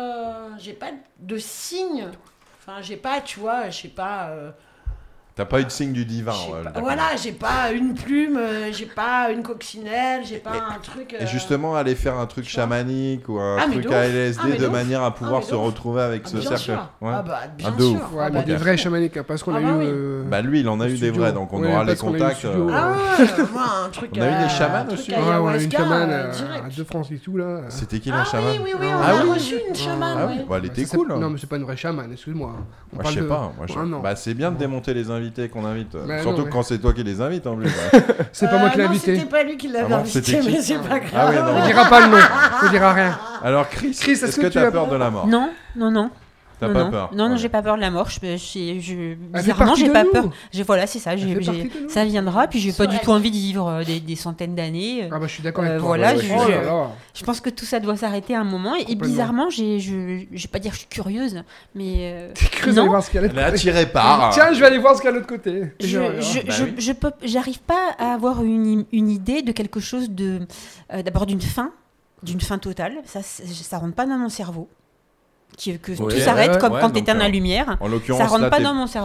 de signe. Enfin, j'ai pas, tu vois, je sais pas. T'as pas eu de signe du divin. Voilà, j'ai pas une plume, j'ai pas une coccinelle, j'ai pas un truc. Et justement, aller faire un truc chamanique ou un truc à LSD de manière à pouvoir se retrouver avec ce cercle. Ah bah, bien sûr. Ouais, mais des vrais chamaniques, parce qu'on a eu. Bah, lui, il en a eu des vrais, donc on aura les contacts. Ah ouais, moi, un truc. On a eu des chamans aussi. Ouais, on a eu une chamane à De France et tout, là. C'était qui la chamane? Oui, on a reçu une chamane. Elle était cool. Non, mais c'est pas une vraie chamane, excuse-moi. Moi, je sais pas. Bah, c'est bien de démonter les invités qu'on invite. Surtout quand c'est toi qui les invites en plus. C'est pas moi qui l'ai invité. C'était pas lui qui l'avait invité, mais c'est pas grave. On dira pas le nom, on dira rien. Alors Chris, est-ce que tu as peur de la mort? Non. T'as pas peur? Non, j'ai pas peur de la mort. Bizarrement, j'ai pas peur. Voilà, c'est ça. Ça viendra. Puis j'ai pas du tout envie de vivre des centaines d'années. Ah bah je suis d'accord avec toi. Voilà, je pense que tout ça doit s'arrêter à un moment. Et bizarrement, je vais pas dire que je suis curieuse, mais t'es curieuse d'aller voir ce qu'il y a de l'autre côté. Attirée par. Tiens, je vais aller voir ce qu'il y a de l'autre côté. J'arrive pas à avoir une idée de quelque chose d'abord d'une fin totale. Ça rentre pas dans mon cerveau. Que tout s'arrête comme quand t'éteins la lumière. En l'occurrence, ça rentre pas dans mon cerveau.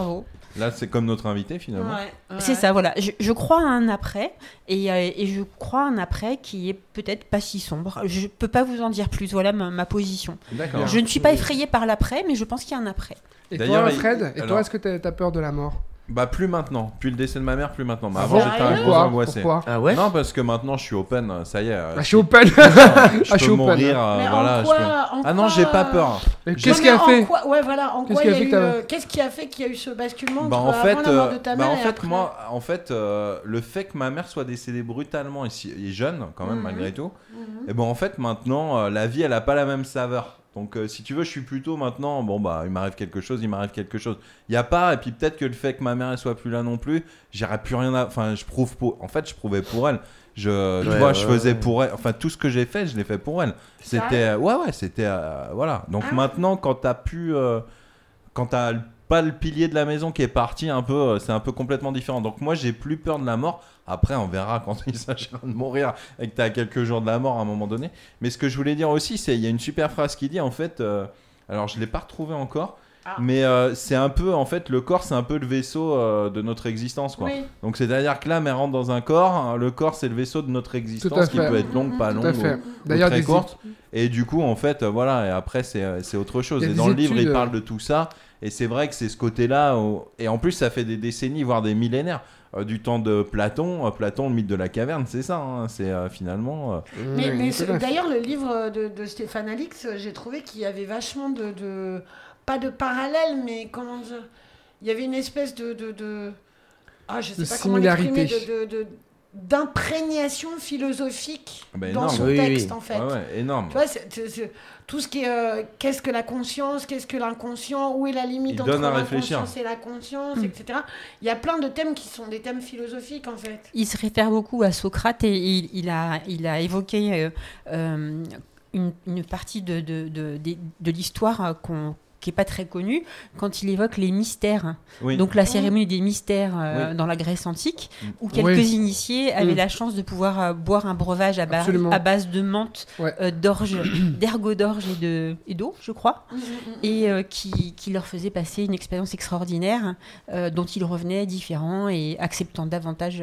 Là, c'est comme notre invité finalement. C'est ça, voilà. Je crois à un après, et je crois à un après qui est peut-être pas si sombre. Je peux pas vous en dire plus. Voilà ma position. D'accord. Je ne suis pas effrayée par l'après, mais je pense qu'il y a un après. Et toi, Fred, toi, est-ce que t'as peur de la mort? Bah plus maintenant, plus le décès de ma mère, plus maintenant. Mais Ah avant bon, j'étais un gros pourquoi angoissé. Pourquoi Ah ouais? Non parce que maintenant je suis open, ça y est. Je suis open. Je peux mourir, Mais voilà. en quoi, Ah non, j'ai pas peur. Mais qu'est-ce qui a fait? Qu'est-ce qui a fait qu'il y a eu ce basculement Bah avant la mort de ta mère en fait, le fait que ma mère soit décédée brutalement et jeune quand même malgré tout, et bon en fait maintenant la vie elle a pas la même saveur. Donc si tu veux, je suis plutôt maintenant, bon bah il m'arrive quelque chose. Il y a pas, et puis peut-être que le fait que ma mère elle soit plus là non plus, j'aurais plus rien à, enfin je prouvais pour elle. Tu vois, je faisais pour elle, enfin tout ce que j'ai fait, je l'ai fait pour elle. C'était c'était voilà. Donc maintenant quand t'as pas le pilier de la maison qui est parti un peu, c'est un peu complètement différent. Donc moi j'ai plus peur de la mort. Après on verra quand il s'agira de mourir et que t'as quelques jours de la mort à un moment donné. Mais ce que je voulais dire aussi, c'est il y a une super phrase qui dit en fait, alors je l'ai pas retrouvé encore, mais c'est un peu en fait le corps c'est un peu le vaisseau de notre existence quoi. Oui. Donc c'est-à-dire que l'âme elle rentre dans un corps, hein, le corps c'est le vaisseau de notre existence qui peut être longue, pas longue, ou très courte. Et du coup en fait voilà, et après c'est autre chose. Et dans le livre il parle de tout ça. Et c'est vrai que c'est ce côté-là, et en plus ça fait des décennies, voire des millénaires, du temps de Platon, le mythe de la caverne, c'est ça, hein, c'est finalement... Mais d'ailleurs le livre de Stéphane Alix, j'ai trouvé qu'il y avait vachement de pas de parallèle, mais comment dire, il y avait une espèce je sais pas comment l'exprimer, d'imprégnation philosophique dans son texte en fait. Ouais, énorme. Tu vois, c'est tout ce qui est qu'est-ce que la conscience, qu'est-ce que l'inconscient, où est la limite entre l'inconscience et la conscience, etc. Il y a plein de thèmes qui sont des thèmes philosophiques en fait. Il se réfère beaucoup à Socrate et il a évoqué une partie de l'histoire qui n'est pas très connue, quand il évoque les mystères. Oui. Donc la cérémonie des mystères dans la Grèce antique, où quelques initiés avaient la chance de pouvoir boire un breuvage à base de menthe, d'ergot d'orge et d'eau, je crois, et qui leur faisait passer une expérience extraordinaire dont ils revenaient différents et acceptant davantage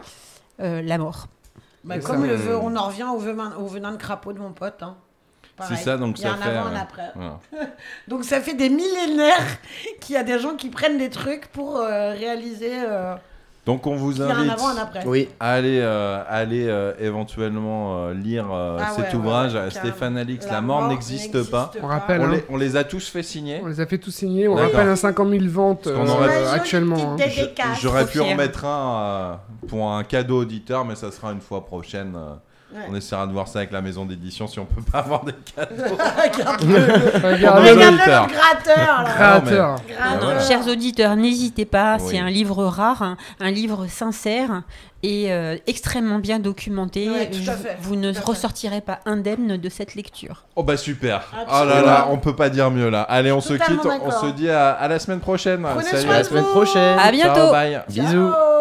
la mort. Comme le vœu, on en revient au venin de crapaud de mon pote, hein. Pareil. C'est ça, donc il y a ça fait... avant, un après. Voilà. Donc ça fait des millénaires qu'il y a des gens qui prennent des trucs pour réaliser... Donc on vous invite à aller éventuellement lire cet ouvrage. Stéphane Alix, La mort n'existe pas. On rappelle, on les a tous fait signer. On les a fait tous signer. On rappelle 50 000 ventes actuellement. J'aurais pu en mettre un pour un cadeau auditeur, mais ça sera une fois prochaine. On essaiera de voir ça avec la maison d'édition si on peut pas avoir des cadeaux. Regarde le gratteur. Chers auditeurs, n'hésitez pas. C'est un livre rare, un livre sincère et extrêmement bien documenté. Vous ne ressortirez pas indemne de cette lecture. Oh bah super. Oh là là, on peut pas dire mieux là. Allez, on se quitte. On se dit à la semaine prochaine. Salut, à la semaine prochaine. À bientôt. Ciao, bye. Bisous.